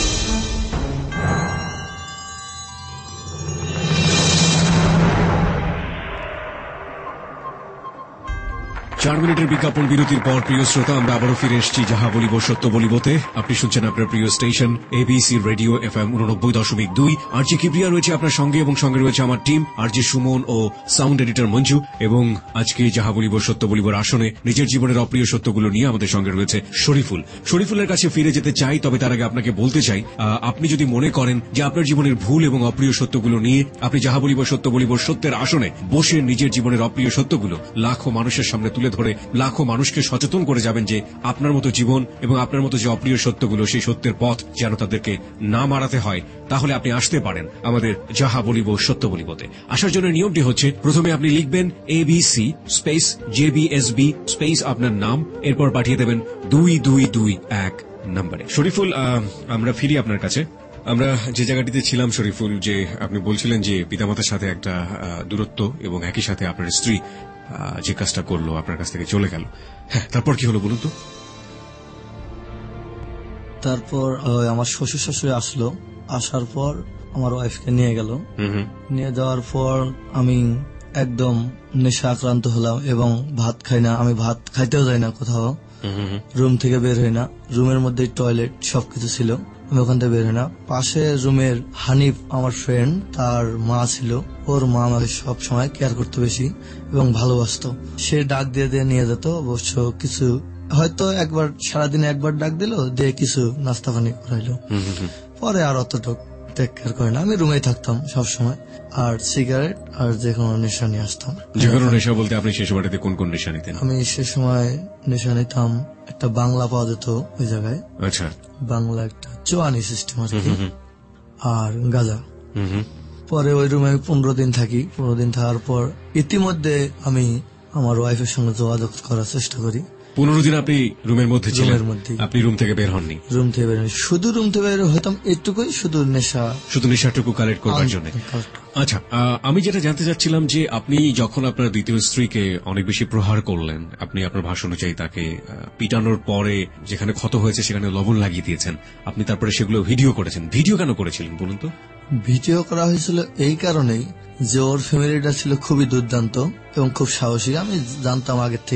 চার মিনিটের বিজ্ঞাপন বিরতির পর প্রিয় শ্রোতা, আমরা আবারও ফিরে এসেছি যাহা বলিব সত্য বলিবতে। আপনি শুনছেন আপনার প্রিয় station ABC radio F M উননব্বই দশমিক দুই। আর জি কিবরিয়া রয়েছে আপনার সঙ্গে, এবং সঙ্গে রয়েছে আমার টিম আর জি সুমন ও সাউন্ড এডিটর মঞ্জু। এবং আজকে যাহা বলিব সত্য বলিবর আসনে নিজের জীবনের অপ্রিয় সত্যগুলো নিয়ে আমাদের সঙ্গে রয়েছে শরীফুল। শরীফুলের কাছে ফিরে যেতে চাই, তবে তার আগে আপনাকে বলতে চাই, আপনি যদি মনে করেন যে আপনার জীবনের ভুল এবং অপ্রিয় সত্যগুলো নিয়ে আপনি যাহা বলিব সত্য বলিবর সত্যের আসনে বসে নিজের জীবনের অপ্রিয় সত্যগুলো লাখো মানুষের সামনে তুলে ধরে লাখো মানুষকে সচেতন করে যাবেন যে আপনার মতো জীবন এবং আপনার মতো যে অপ্রিয় সত্যগুলো, সেই সত্যের পথ যেন তাদেরকে না মারাতে হয়, তাহলে আপনি আসতে পারেন আমাদের যাহা বলিব সত্য বলিবতে। আসার জন্য নিয়মটি হচ্ছে, প্রথমে আপনি লিখবেন এবিসি স্পেস জেবিএসবি স্পেস আপনার নাম, এরপর পাঠিয়ে দেবেন দুই দুই দুই এক নম্বরে। শরীফুল, আমরা ফিরি আপনার কাছে। আমরা যে জায়গাটিতে ছিলাম শরীফুল, যে আপনি বলছিলেন যে পিতামাতার সাথে একটা দূরত্ব এবং একই সাথে আপনার স্ত্রী যে কাজটা করলো, আপনার কাছ থেকে চলে গেল। হ্যাঁ, তারপর কি হলো বলুন তো? তারপর আমার শ্বশুর শাশুড়ি আসলো, আসার পর আমার ওয়াইফকে নিয়ে গেল। নিয়ে যাওয়ার পর আমি একদম নেশা আক্রান্ত হলাম এবং ভাত খাই না, আমি ভাত খাইতেও যাই না কোথাও, রুম থেকে বের হই না, রুমের মধ্যে টয়লেট সবকিছু ছিল, আমি ওখান থেকে বের হই না। পাশে রুমের হানিফ আমার ফ্রেন্ড, তার মা ছিল, ওর মা আমাকে সব সময় কেয়ার করতে বেশি এবং ভালোবাসতো। সে ডাক দিয়ে দিয়ে নিয়ে যেত, অবশ্য কিছু হয়তো একবার সারাদিনে একবার ডাক দিল, দিয়ে কিছু নাস্তা পানি করাইলো, পরে আর অতটুক টেক কেয়ার করে না। আমি রুমেই থাকতাম সবসময়, আর সিগারেট আর যে কোনো নেশা নিয়ে আসতাম। যে কোনো নেশা বলতে আপনি সে সময়টাতে কোন কোন নেশা নিতেন? আমি সে সময় নেশা নিতাম, একটা বাংলা পাওয়া যেত ওই জায়গায়, আচ্ছা, বাংলা একটা চোয়ানি সিস্টেম আর কি, আর গাঁজা। পরে ওই রুমে আমি পনেরো দিন থাকি। পনেরো দিন থাকার পর ইতিমধ্যে আমি আমার ওয়াইফের সঙ্গে যোগাযোগ করার চেষ্টা করি। পনেরো দিন আপনি রুমের মধ্যে ছিলেন? আপনি রুম থেকে বের হননি? রুম থেকে বের হননি, শুধু রুম থেকে বের হতাম এইটুকুই, শুধু নেশা, শুধু নেশাটুকু কালেক্ট করবার জন্য। আচ্ছা, আমি যেটা জানতে চাচ্ছিলাম যে আপনি যখন আপনার দ্বিতীয় স্ত্রীকে অনেক বেশি প্রহার করলেন, আপনি আপনার ভাষ্য অনুযায়ী তাকে পিটানোর পরে যেখানে ক্ষত হয়েছে সেখানে লবণ লাগিয়ে দিয়েছেন, আপনি তারপরে সেগুলো ভিডিও করেছেন। ভিডিও কেন করেছিলেন বলুন তো? ভিডিও করা হয়েছিল এই কারণেই যে ওর ফ্যামিলিটা ছিল খুবই দুর্দান্ত এবং খুব সাহসী, আমি জানতাম আগের থেকেই।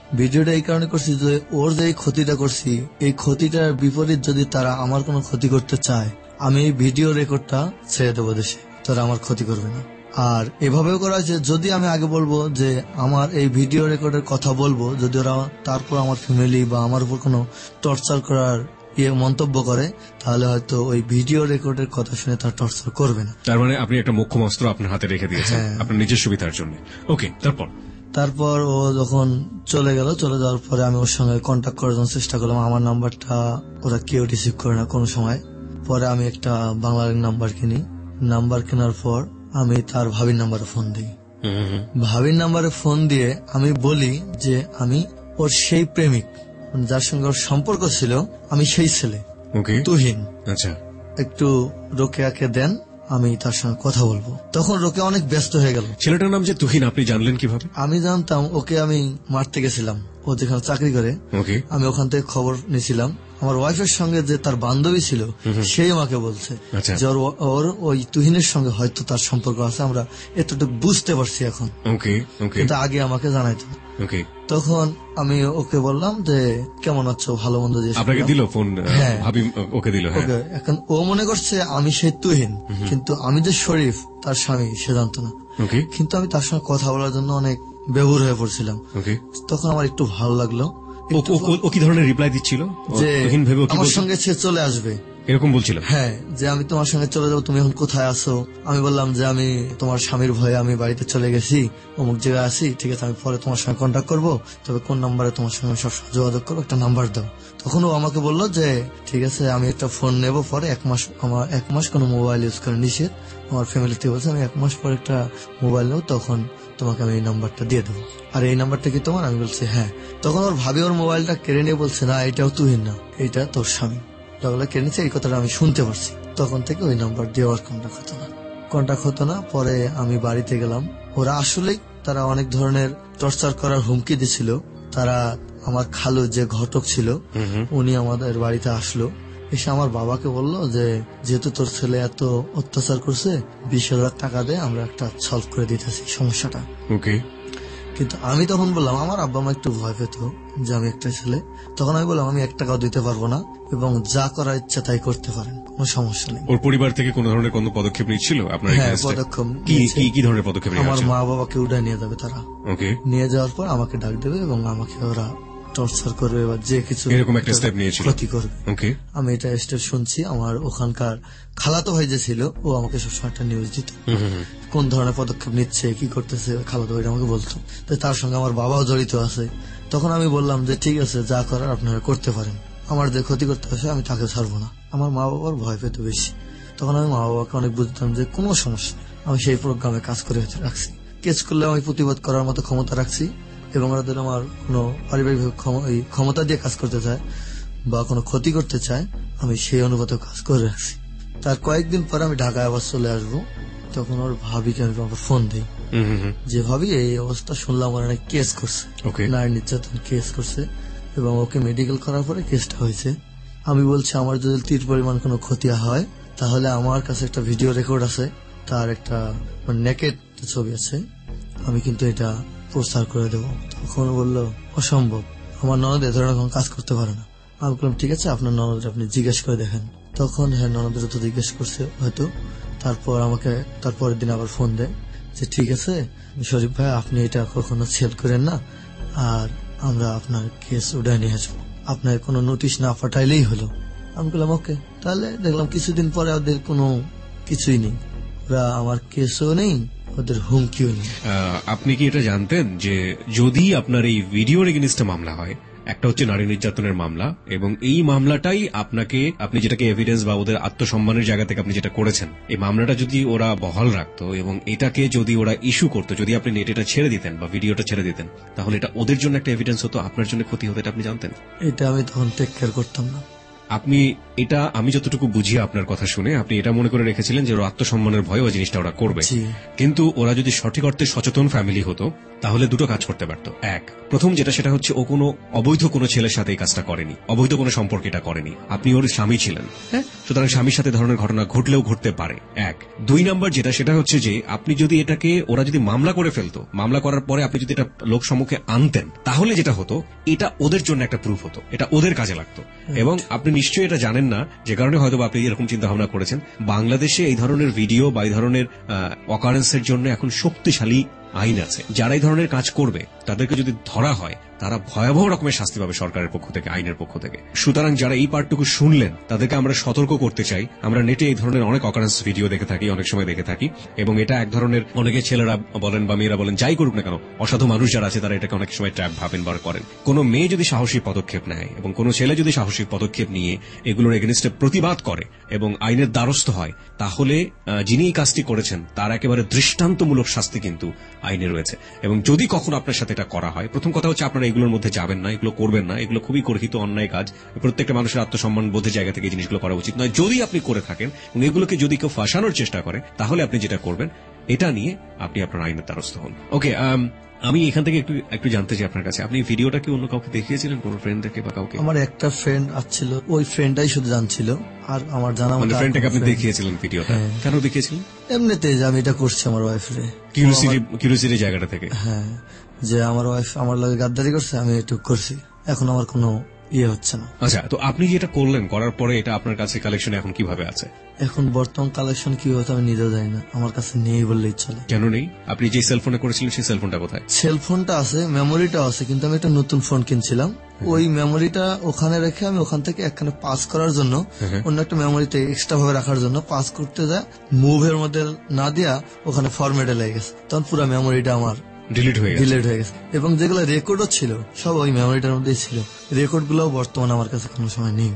ভিডিওটা এই কারণে করছি যে ওর যে ক্ষতিটা করছি এই ক্ষতিটার বিপরীত যদি তারা আমার কোনো ক্ষতি করতে চায়, আমি এই ভিডিও রেকর্ডটা ছেড়ে দেবো দেশে, তারা আমার ক্ষতি করবে না। আর এভাবেও করা হয়েছে, যদি আমি আগে বলবো যে আমার এই ভিডিও রেকর্ডের কথা বলবো, যদি ওরা তারপর আমার ফ্যামিলি বা আমার উপর কোনো টর্চার করার ইয়ে মন্তব্য করে, তাহলে হয়তো ওই ভিডিও রেকর্ডের কথা শুনে তার টর্চার করবে না। তার মানে আপনি একটা মোক্ষম অস্ত্র আপনার হাতে রেখে দিয়েছেন আপনার নিজের সুবিধার জন্য। ওকে, তারপর তারপর ও যখন চলে গেল, চলে যাওয়ার পরে আমি ওর সঙ্গে কন্ট্যাক্ট করার জন্য চেষ্টা করলাম। আমার নাম্বারটা ওরা কেউ রিসিভ করে না কোনো সময়। পরে আমি একটা বাংলার নাম্বার কিনি। নাম্বার কেনার পর আমি তার ভাবির নাম্বারে ফোন দিই। ভাবির নাম্বারে ফোন দিয়ে আমি বলি যে আমি ওর সেই প্রেমিক যার সঙ্গে ওর সম্পর্ক ছিল, আমি সেই ছেলে তুহিন। আচ্ছা, একটু রোকেয়াকে দেন, আমি তার সঙ্গে কথা বলবো। তখন রোকেয়া অনেক ব্যস্ত হয়ে গেল। ছেলেটার নাম যে তুহিন আপনি জানলেন কিভাবে? আমি জানতাম, ওকে আমি মারতে গেছিলাম, ও যেখানে চাকরি করে আমি ওখান থেকে খবর নিয়েছিলাম। আমার ওয়াইফের সঙ্গে যে তার বান্ধবী ছিল সেই আমাকে বলছে যে ওর ওই তুহিনের সঙ্গে হয়তো তার সম্পর্ক আছে, আমরা এতটুকু বুঝতে পারছি এখন, কিন্তু আগে আমাকে জানাইতো। তখন আমি ওকে বললাম যে কেমন আছো, ভালো মন্দ দিয়ে আপনাকে দিল ফোন? হ্যাঁ, ভাবি ওকে দিল। এখন ও মনে করছে আমি সেই তুহিন, কিন্তু আমি যে শরীফ তার স্বামী সে জানতো না। কিন্তু আমি তার সঙ্গে কথা বলার জন্য অনেক বেহুর হয়ে পড়ছিলাম। তখন আমার একটু ভালো লাগলো। ও কি ধরনের রিপ্লাই দিচ্ছিল? যে আমার সঙ্গে সে চলে আসবে এরকম বলছিল? হ্যাঁ, যে আমি তোমার সঙ্গে চলে যাবো, তুমি এখন কোথায় আছো? আমি বললাম যে আমি তোমার স্বামীর ভয়ে আমি বাড়িতে চলে গেছি, অমুক জায়গায় আছি, ঠিক আছে আমি পরে তোমার সঙ্গে কন্ট্যাক্ট করবো, তবে কোন নাম্বারে তোমার সঙ্গে সবসময় যোগাযোগ করবো, একটা নাম্বার দাও। তখন ও আমাকে বললো যে ঠিক আছে আমি একটা ফোন নেবো পরে, এক মাস আমার এক মাস কোনো মোবাইল ইউজ করে নিষেধ, আমার ফ্যামিলিতে বলছে আমি এক মাস পর একটা মোবাইল নেবো, তখন তোমাকে আমি এই নাম্বারটা দিয়ে দেবো। আর এই নাম্বারটা কি তোমার? আমি বলছি হ্যাঁ। তখন ওর ভাবি ওর মোবাইলটা কেড়ে নিয়ে বলছে না, এটাও তুহিন না, এটা তোর স্বামী। কেড়ে নিচ্ছে, এই কথাটা আমি শুনতে পারছি। তখন থেকে ওই নাম্বার দিয়ে ওর কন্ট্যাক্ট হতো না কন্ট্যাক্ট হতো না পরে আমি বাড়িতে গেলাম। ওরা আসলেই তারা অনেক ধরনের টর্চার করার হুমকি দিছিল। তারা আমার খালু যে ঘটক ছিল উনি আমাদের বাড়িতে আসলো, এসে আমার বাবাকে বললো যে যেহেতু তোর ছেলে এত অত্যাচার করছে, বিশ হাজার টাকা দে, আমরা একটা সলভ করে দিতেছি সমস্যাটা। কিন্তু আমি তখন বললাম, আমার আব্বা মা একটু ভয় পেত যে আমি একটা ছেলে, তখন আমি বললাম আমি এক টাকাও দিতে পারবো না, এবং যা করার ইচ্ছা তাই করতে পারেন, কোনো সমস্যা নেই। ওর পরিবার থেকে কোন ধরনের কোন পদক্ষেপ নিচ্ছিল আপনার? হ্যাঁ, পদক্ষেপ। কি ধরনের পদক্ষেপ? আমার মা বাবাকে উঠায় নিয়ে যাবে তারা, নিয়ে যাওয়ার পর আমাকে ডাক দেবে এবং আমাকে ওরা টর্চার করবে বা যে কিছু এরকম একটা স্টেপ নিয়েছিল, ক্ষতি করবে। আমি এটা স্টেপ শুনছি। আমার ওখানকার খালাতো ভাই যে ছিল ও আমাকে সবসময় একটা নিউজ দিত, কোন ধরনের পদক্ষেপ নিচ্ছে, কি করতেছে, খালাতো ভাইটা আমাকে বলতো। তার সঙ্গে আমার বাবাও জড়িত আছে। তখন আমি বললাম যে ঠিক আছে, যা করার আপনারা করতে পারেন, আমার যে ক্ষতি করতে আসে আমি তাকে ছাড়বো না। আমার মা বাবার ভয় পেত বেশি। তখন আমি মা বাবাকে অনেক বুঝতাম যে কোনো সমস্যা, আমি সেই প্রোগ্রামে কাজ করে রাখছি। কেস করলে আমি প্রতিবাদ করার মতো ক্ষমতা রাখছি, এবং ওদের আমার কোনো পারিবারিক ক্ষমতা দিয়ে কাজ করতে চায় বা কোনো ক্ষতি করতে চায়, আমি সেই অনুপাতে কাজ করে রাখছি। তার কয়েকদিন পরে আমি ঢাকায় আবার চলে আসবো। তখন ওর ভাবিকে আমি ফোন দিই যে ভাবি এই অবস্থা শুনলাম, ওরা কেস করছে, নারী নির্যাতন কেস করছে, এবং ওকে মেডিকেল করার পরে কেসটা হয়েছে। আমি বলছি আমার যদি তীর পরিমাণ কোনো ক্ষতি হয় তাহলে আমার কাছে একটা ভিডিও রেকর্ড আছে, তার একটা নেকেড ছবি আছে, আমি কিন্তু এটা প্রচার করে দেব। তখন বললো অসম্ভব, আমার ননদ এ ধরনের কোনো কাজ করতে পারে না। আমি বললাম ঠিক আছে, আপনার ননদ আপনি জিজ্ঞেস করে দেখেন। তখন হ্যাঁ, ননদের তো জিজ্ঞেস করছে হয়তো। তারপর আমাকে তারপরের দিন আবার ফোন দেয় যে ঠিক আছে শরীফ ভাই, আপনি এটা কখনো সেল করেন না, আর আমরা আপনার কেস উঠায় নিয়ে আসবো, আপনার কোনো নোটিশ না পাঠাইলেই হলো। আমি বললাম ওকে। তাহলে দেখলাম কিছুদিন পরে ওদের কোনো কিছুই নেই, ওরা আমার কেসও নেই, ওদের হুমকিও নেই। আপনি কি এটা জানতেন যে যদি আপনার এই ভিডিওর এগেইনস্টে মামলা হয়, একটা হচ্ছে নারী নির্যাতনের মামলা, এবং এই মামলাটাই আপনাকে, আপনি যেটাকে এভিডেন্স বা ওদের আত্মসম্মানের জায়গা থেকে আপনি যেটা করেছেন, এই মামলাটা যদি ওরা বহাল রাখতো এবং এটাকে যদি ওরা ইস্যু করতো, যদি আপনি নেটটা ছেড়ে দিতেন বা ভিডিওটা ছেড়ে দিতেন, তাহলে এটা ওদের জন্য একটা এভিডেন্স হতো, আপনার জন্য ক্ষতি হতো, এটা আপনি জানতেন? এটা আমি তখন টেক কেয়ার করতাম না। আপনি এটা আমি যতটুকু বুঝি আপনার কথা শুনে আপনি এটা মনে করে রেখেছিলেন যে ওর আত্মসম্মানের ভয়ে ওই জিনিসটা ওরা করবে, কিন্তু ওরা যদি সঠিক অর্থে সচেতন ফ্যামিলি হতো তাহলে দুটো কাজ করতে পারত। এক, প্রথম যেটা সেটা হচ্ছে ও কোনো অবৈধ কোনো ছেলের সাথে এই কাজটা করেনি, অবৈধ কোনো সম্পর্ক এটা করেনি, আপনি ওর স্বামী ছিলেন, হ্যাঁ, সুতরাং স্বামীর সাথে ধরনের ঘটনা ঘটলেও ঘটতে পারে। এক, দুই নাম্বার যেটা সেটা হচ্ছে যে আপনি যদি এটাকে ওরা যদি মামলা করে ফেলতো, মামলা করার পরে আপনি যদি এটা লোক সম্মুখে আনতেন তাহলে যেটা হতো এটা ওদের জন্য একটা প্রুফ হতো, এটা ওদের কাজে লাগতো। এবং আপনি নিশ্চয়ই এটা জানেন না, যে কারণে হয়তো আপনি এরকম চিন্তা ভাবনা করেছেন, বাংলাদেশে এই ধরনের ভিডিও বা এই ধরনের অকারেন্সের জন্য এখন শক্তিশালী আইন আছে। যারা এই ধরনের কাজ করবে তাদেরকে যদি ধরা হয় তারা ভয়াবহ রকমের শাস্তি পাবে সরকারের পক্ষ থেকে, আইনের পক্ষ থেকে। সুতরাং যারা এই পার্টটুকু শুনলেন তাদেরকে আমরা সতর্ক করতে চাই। আমরা নেটে এই ধরনের অনেক অকারেন্স ভিডিও দেখে থাকি, অনেক সময় দেখে থাকি, এবং এটা এক ধরনের অনেকে ছেলেরা বলেন বা মেয়েরা বলেন, যাই করুক না কেন, অসাধু মানুষ যারা আছে তারা এটাকে অনেক সময় ট্র্যাপ ভাবেন বা করেন। কোনো মেয়ে যদি সাহসী পদক্ষেপ নেয় এবং কোনো ছেলে যদি সাহসী পদক্ষেপ নিয়ে এগুলোর এগেনস্টে প্রতিবাদ করে এবং আইনের দ্বারস্থ হয়, তাহলে যিনি এই কাজটি করেছেন তার একেবারে দৃষ্টান্তমূলক শাস্তি কিন্তু আইনে রয়েছে। এবং যদি কখনো আপনার সাথে এটা করা হয়, প্রথম কথা হচ্ছে আপনারা এগুলোর মধ্যে যাবেন না, এগুলো করবেন না, এগুলো খুবই গর্হিত অন্যায় কাজ। প্রত্যেকটা মানুষের আত্মসম্মান বোধের জায়গা থেকে এই জিনিসগুলো করা উচিত নয়। যদি আপনি করে থাকেন এবং এগুলোকে যদি কেউ ফাঁসানোর চেষ্টা করে, তাহলে আপনি যেটা করবেন এটা নিয়ে আপনি আপনার আইনের দ্বারস্থ হন। ওকে, আমি এখান থেকে একটু একটু জানতে চাই আপনার কাছে, আপনি ভিডিওটা কি অন্য কাউকে দেখিয়েছিলেন, কোন ফ্রেন্ডকে বা কাউকে? আমার একটা ফ্রেন্ড আসছিল, ওই ফ্রেন্ডটাই শুধু জানছিল, আর আমার জানা মতো ফ্রেন্ডটাকে আপনি দেখিয়েছিলেন ভিডিওটা? কেন দেখিয়েছিলেন? এমনিতে যে আমি এটা করছি আমার ওয়াইফরে, কিউরিওসিটি জায়গাটা থেকে। হ্যাঁ, যে আমার ওয়াইফ আমার লগে গাদ্দারি করছে, আমি একটু করছি, এখন আমার কোনো ইয়ে হচ্ছে না। আচ্ছা, তো আপনি যেটা করলেন, করার পরে এটা আপনার কাছে কালেকশন এখন কিভাবে আছে? এখন বর্তমান কালেকশন কি হতো আমি নিজেও জানি না, আমার কাছে নেই বললেই চলে। কেন নেই? আপনি যে সেলফোনে করেছিলেন সেই সেলফোনটা কোথায়? সেলফোনটা আছে, মেমোরিটা আছে, কিন্তু আমি একটা নতুন ফোন কিনছিলাম, ওই মেমোরিটা ওখানে রেখে আমি ওখান থেকে একখানে পাস করার জন্য অন্য একটা মেমোরিতে এক্সট্রা ভাবে রাখার জন্য পাস করতে যায়, মুভের মধ্যে না দিয়া ওখানে ফরম্যাটে লেগে গেছে, তখন পুরো মেমোরিটা আমার ডিলিট হয়ে গেছে ডিলিট হয়ে গেছে এবং যেগুলো রেকর্ডও ছিল সব ওই মেমোরিটার মধ্যেই ছিল। রেকর্ড গুলো বর্তমানে আমার কাছে কোনো সময় নেই।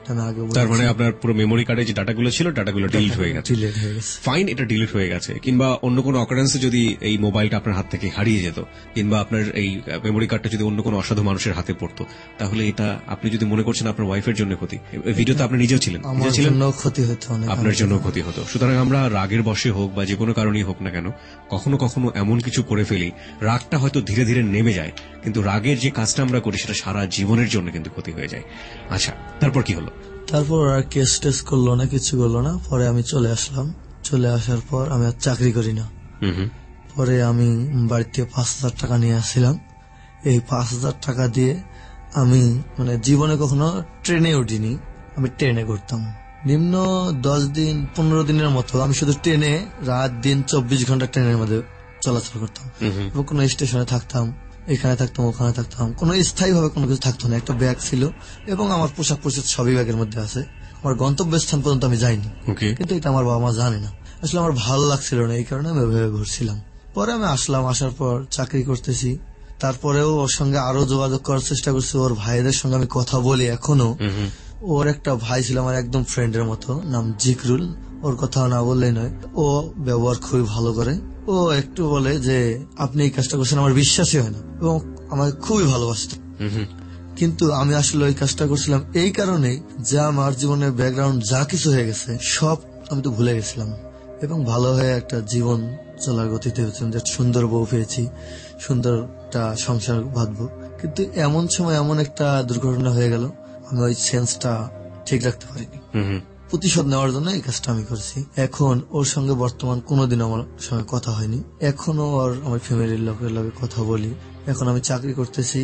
তার মানে আপনার পুরো মেমোরি কার্ডে যে ডাটাগুলো ছিল ডাটাগুলো ডিলিট হয়ে গেছে। ফাইন, এটা ডিলিট হয়ে গেছে। কিংবা অন্য কোনো অকারেন্সে যদি এই মোবাইলটা আপনার হাত থেকে হারিয়ে যেত, কিংবা আপনার এই মেমোরি কার্ডটা যদি অন্য কোনো অসাধু মানুষের হাতে পড়তো, তাহলে এটা আপনি যদি মনে করছেন আপনার ওয়াইফের জন্য ক্ষতি, ভিডিওতে আপনি নিজেও ছিলেন, ক্ষতি হতো, আপনার জন্য ক্ষতি হতো। সুতরাং আমরা রাগের বশে হোক বা যে কোনো কারণেই হোক না কেন, কখনো কখনো এমন কিছু করে ফেলি, রাগটা হয়তো ধীরে ধীরে নেমে যায়, কিন্তু রাগের যে কাজটা আমরা করি সেটা সারা জীবনের জন্য কিন্তু ক্ষতি হয়ে যায়। আচ্ছা, তারপর কি হলো? তারপর আর কেস টেস করলো না, কিছু করলো না। পরে আমি চলে আসলাম। চলে আসার পর আমি আর চাকরি করি না। পরে আমি বাড়িতে পাঁচ হাজার টাকা নিয়ে আসছিলাম। এই পাঁচ হাজার টাকা দিয়ে আমি মানে জীবনে কখনো ট্রেনে উঠিনি, আমি ট্রেনে ঘুরতাম। নিম্ন দশ দিন পনেরো দিনের মতো আমি শুধু ট্রেনে রাত দিন চব্বিশ ঘন্টা ট্রেনের মধ্যে চলাচল করতাম এবং কোন স্টেশনে থাকতাম, এখানে থাকতাম, ওখানে থাকতাম, কোন স্থায়ী ভাবে কোনো কিছু থাকতো না। একটা ব্যাগ ছিল এবং আমার পোশাক পরিচ্ছদ সবই ব্যাগের মধ্যে আছে। আমার গন্তব্যস্থান পর্যন্ত আমি যাইনি, কিন্তু এটা আমার বাবা মা জানে না। আসলে আমার ভালো লাগছিল না, এই কারণে আমি ওইভাবে ঘুরছিলাম। পরে আমি আসলাম, আসার পর চাকরি করতেছি। তারপরেও ওর সঙ্গে আরো যোগাযোগ করার চেষ্টা করছি, ওর ভাইদের সঙ্গে আমি কথা বলি এখনো। ওর একটা ভাই ছিল আমার একদম ফ্রেন্ডের মতো, নাম জিকরুল। ওর কথা না বললেই নয়, ও ব্যবহার খুবই ভালো করে। ও একটু বলে যে আপনি এই কাজটা করছেন, আমার বিশ্বাসই হয় না, এবং আমাকে খুবই ভালোবাসত। কিন্তু আমি আসলে ওই কাজটা করছিলাম এই কারণে যে আমার জীবনের ব্যাকগ্রাউন্ড যা কিছু হয়ে গেছে সব আমি তো ভুলে গেছিলাম এবং ভালো হয়ে একটা জীবন চলার গতিতে হয়েছিলাম, যে সুন্দর বউ পেয়েছি, সুন্দর একটা সংসার বাঁধবো। কিন্তু এমন সময় এমন একটা দুর্ঘটনা হয়ে গেল, আমি ওই সেন্সটা ঠিক রাখতে পারিনি। প্রতিশোধ নেওয়ার জন্য এই কাজটা আমি করছি। এখন ওর সঙ্গে বর্তমান কোনোদিন আমার সঙ্গে কথা হয়নি। এখনো ওর আমার ফ্যামিলির লোকের লগে কথা বলি। এখন আমি চাকরি করতেছি,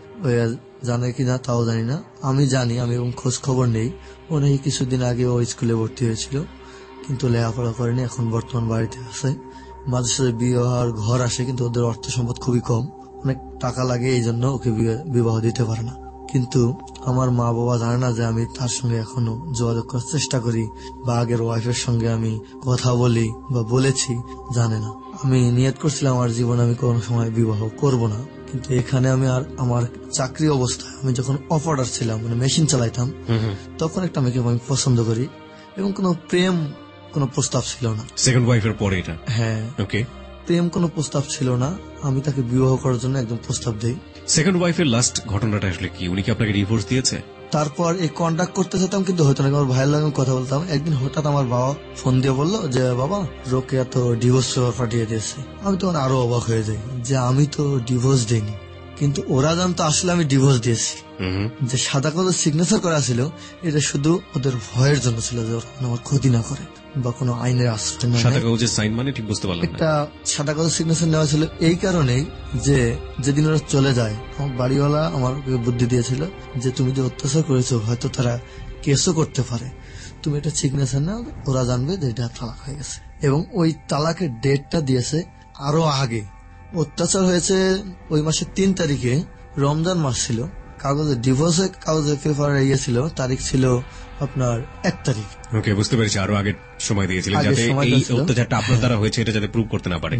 জানে কিনা তাও জানি না, আমি জানি, আমি এবং খোঁজ খবর নেই। ও নাকি কিছুদিন আগে ও স্কুলে ভর্তি হয়েছিল, কিন্তু লেখাপড়া করেনি, এখন বর্তমান বাড়িতে আছে। মাঝে সাথে বিয়ে হওয়ার ঘর আসে, কিন্তু ওদের অর্থ সম্পদ খুবই কম, অনেক টাকা লাগে, এই জন্য ওকে বিবাহ দিতে পারে না। কিন্তু আমার মা বাবা জানে না যে আমি তার সঙ্গে এখনো যোগাযোগ করার চেষ্টা করি বা আগের ওয়াইফের সঙ্গে আমি কথা বলি বা বলেছি, জানে না। আমি নিয়ত করছিলাম আমার জীবনে আমি কোনো সময় বিবাহ করব না, কিন্তু এখানে আমি আর আমার চাকরি অবস্থায় আমি যখন অপারেটর ছিলাম, মানে মেশিন চালাইতাম, তখন একটা মেয়েকে আমি পছন্দ করি এবং কোনো প্রেম কোনো প্রস্তাব ছিল না। সেকেন্ড ওয়াইফের পরে এটা? হ্যাঁ, ওকে। প্রেম কোনো প্রস্তাব ছিল না, আমি তাকে বিবাহ করার জন্য একদম প্রস্তাব দেই। সেকেন্ড ওয়াইফের লাস্ট ঘটনাটা আসলে কি? উনি কি আপনাকে ডিভোর্স দিয়েছে? তারপর এই কন্ট্যাক্ট করতে যেতাম কিন্তু হয়তো না, আমার ভাইয়ের লাগে কথা বলতাম। একদিন হঠাৎ আমার বাবা ফোন দিয়ে বললো যে বাবা রোকেয়া তো ডিভোর্স পেপার পাঠিয়ে দিয়েছে। আমি তখন আরো অবাক হয়ে যাই যে আমি তো ডিভোর্স দিইনি, কিন্তু ওরা জানতো আসলে আমি ডিভোর্স দিয়েছি। যে সাদা কাগজ সিগনেচার করা ছিল এটা শুধু ওদের ভয়ের জন্য ছিল যে ওরা আমার ক্ষতি না করে বা কোনো আইনের আশ্রয় না। সাদা কাগজের সাইন মানে ঠিক বুঝতে পারলাম না। একটা সাদা কাগজ সিগনেচার নেওয়া ছিল এই কারণেই যে যেদিন ওরা চলে যায় আমার বাড়িওয়ালা আমার বুদ্ধি দিয়েছিল যে তুমি যে অত্যাচার করেছো হয়তো তারা কেসও করতে পারে, তুমি এটা সিগনেচার নাও, ওরা জানবে যে এটা তালাক হয়ে গেছে। এবং ওই তালাকের ডেটটা দিয়েছে আরো আগে। অত্যাচার হয়েছে ওই মাসের তিন তারিখে, রমজান মাস ছিল, কাগজে ডিভোর্সের কাগজে পেপার ইয়ে ছিল, তারিখ ছিল আপনার এক তারিখ। ওকে, বুঝতে পেরেছি, আরো আগে সময় দিয়েছিলেন যাতে এই অত্যাচারটা আপনার দ্বারা হয়েছে এটা যাতে প্রুভ করতে না পারে।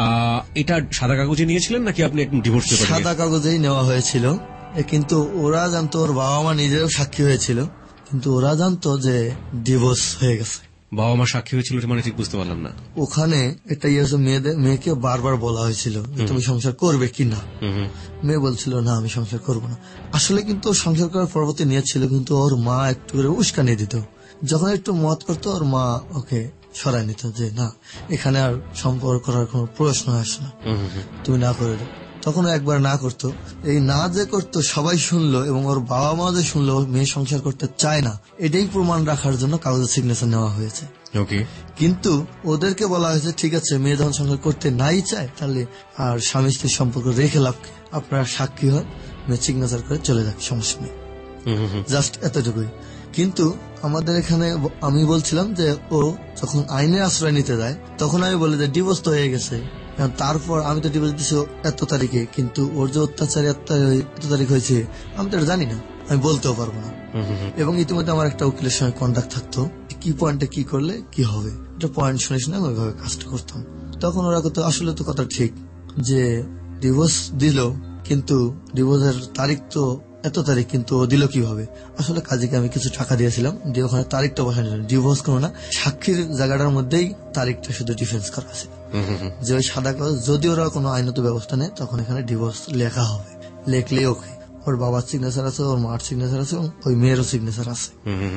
এটা সাদা কাগজে নিয়েছিলেন নাকি আপনি একদম ডিভোর্স পেপার? সাদা কাগজেই নেওয়া হয়েছিল, কিন্তু ওরা জানতো, ওর বাবা মা নিজেও সাক্ষী হয়েছিল, কিন্তু ওরা জানতো যে ডিভোর্স হয়ে গেছে। বাবা মা সাক্ষী হয়েছিল মানে ঠিক বুঝতে পারলাম না। ওখানে এটা ইয়ে মেয়েদের মেয়েকে বারবার বলা হয়েছিল তুমি সংসার করবে কিনা, মেয়ে বলছিল না আমি সংসার করব না। আসলে কিন্তু সংসার করার পরবর্তী নিয়ত ছিল, কিন্তু ওর মা একটু করে উস্কানি দিত। যখন একটু মত করতো ওর মা ওকে সরাই নিত যে না এখানে আর সম্পর্ক করার কোন প্রশ্ন আসে না, তুমি না করে দাও। তখন একবার না করতো, এই না যে করতো সবাই শুনলো এবং ওর বাবা মা যে শুনলো মেয়ে সংসার করতে চায় না, এটাই প্রমাণ রাখার জন্য কাগজের সিগনেচার নেওয়া হয়েছে। কিন্তু ওদেরকে বলা হয়েছে ঠিক আছে মেয়ে যখন সংসার করতে নাই চায় তাহলে আর স্বামী স্ত্রীর সম্পর্ক রেখে লাভ, আপনারা সাক্ষী হয় মেয়ে সিগনেচার করে চলে যাক, সমস্যা নেই, জাস্ট এতটুকুই। কিন্তু আমাদের এখানে আমি বলছিলাম যে ও যখন আইনের আশ্রয় নিতে যায় তখন আমি বলি যে ডিভোর্স তো হয়ে গেছে, তারপর আমি তো ডিভোর্স দিচ্ছি এত তারিখে, কিন্তু ওর যে অত্যাচার এত তারিখ হয়েছে আমি তো এটা জানি না, আমি বলতেও পারবো না। এবং ইতিমধ্যে আমার একটা উকিলের সঙ্গে কন্ট্যাক্ট থাকতো, কি পয়েন্টে কি করলে কি হবে এটা পয়েন্ট শুনে শুনে ওইভাবে কাজটা করতাম। তখন ওরা তো আসলে তো কথা ঠিক যে ডিভোর্স দিল, কিন্তু ডিভোর্সের তারিখ তো এত তারিখ, কিন্তু ও দিল কিভাবে? আসলে কাজীকে আমি কিছু টাকা দিয়েছিলাম দিয়ে ওখানে তারিখটা বসানো, ডিভোর্স করো না, সাক্ষীর জায়গাটার মধ্যেই তারিখটা শুধু ডিফেন্স করা আছে যে ওই সাদা কাগজ যদি ওরা কোনো আইনত ব্যবস্থা নেয় তখন এখানে ডিভোর্স লেখা হবে, লেখলে ওকে ওর বাবার সিগনেচার আছে, ওর মার সিগনেচার আছে, ওই মেয়েরও সিগনেচার আছে।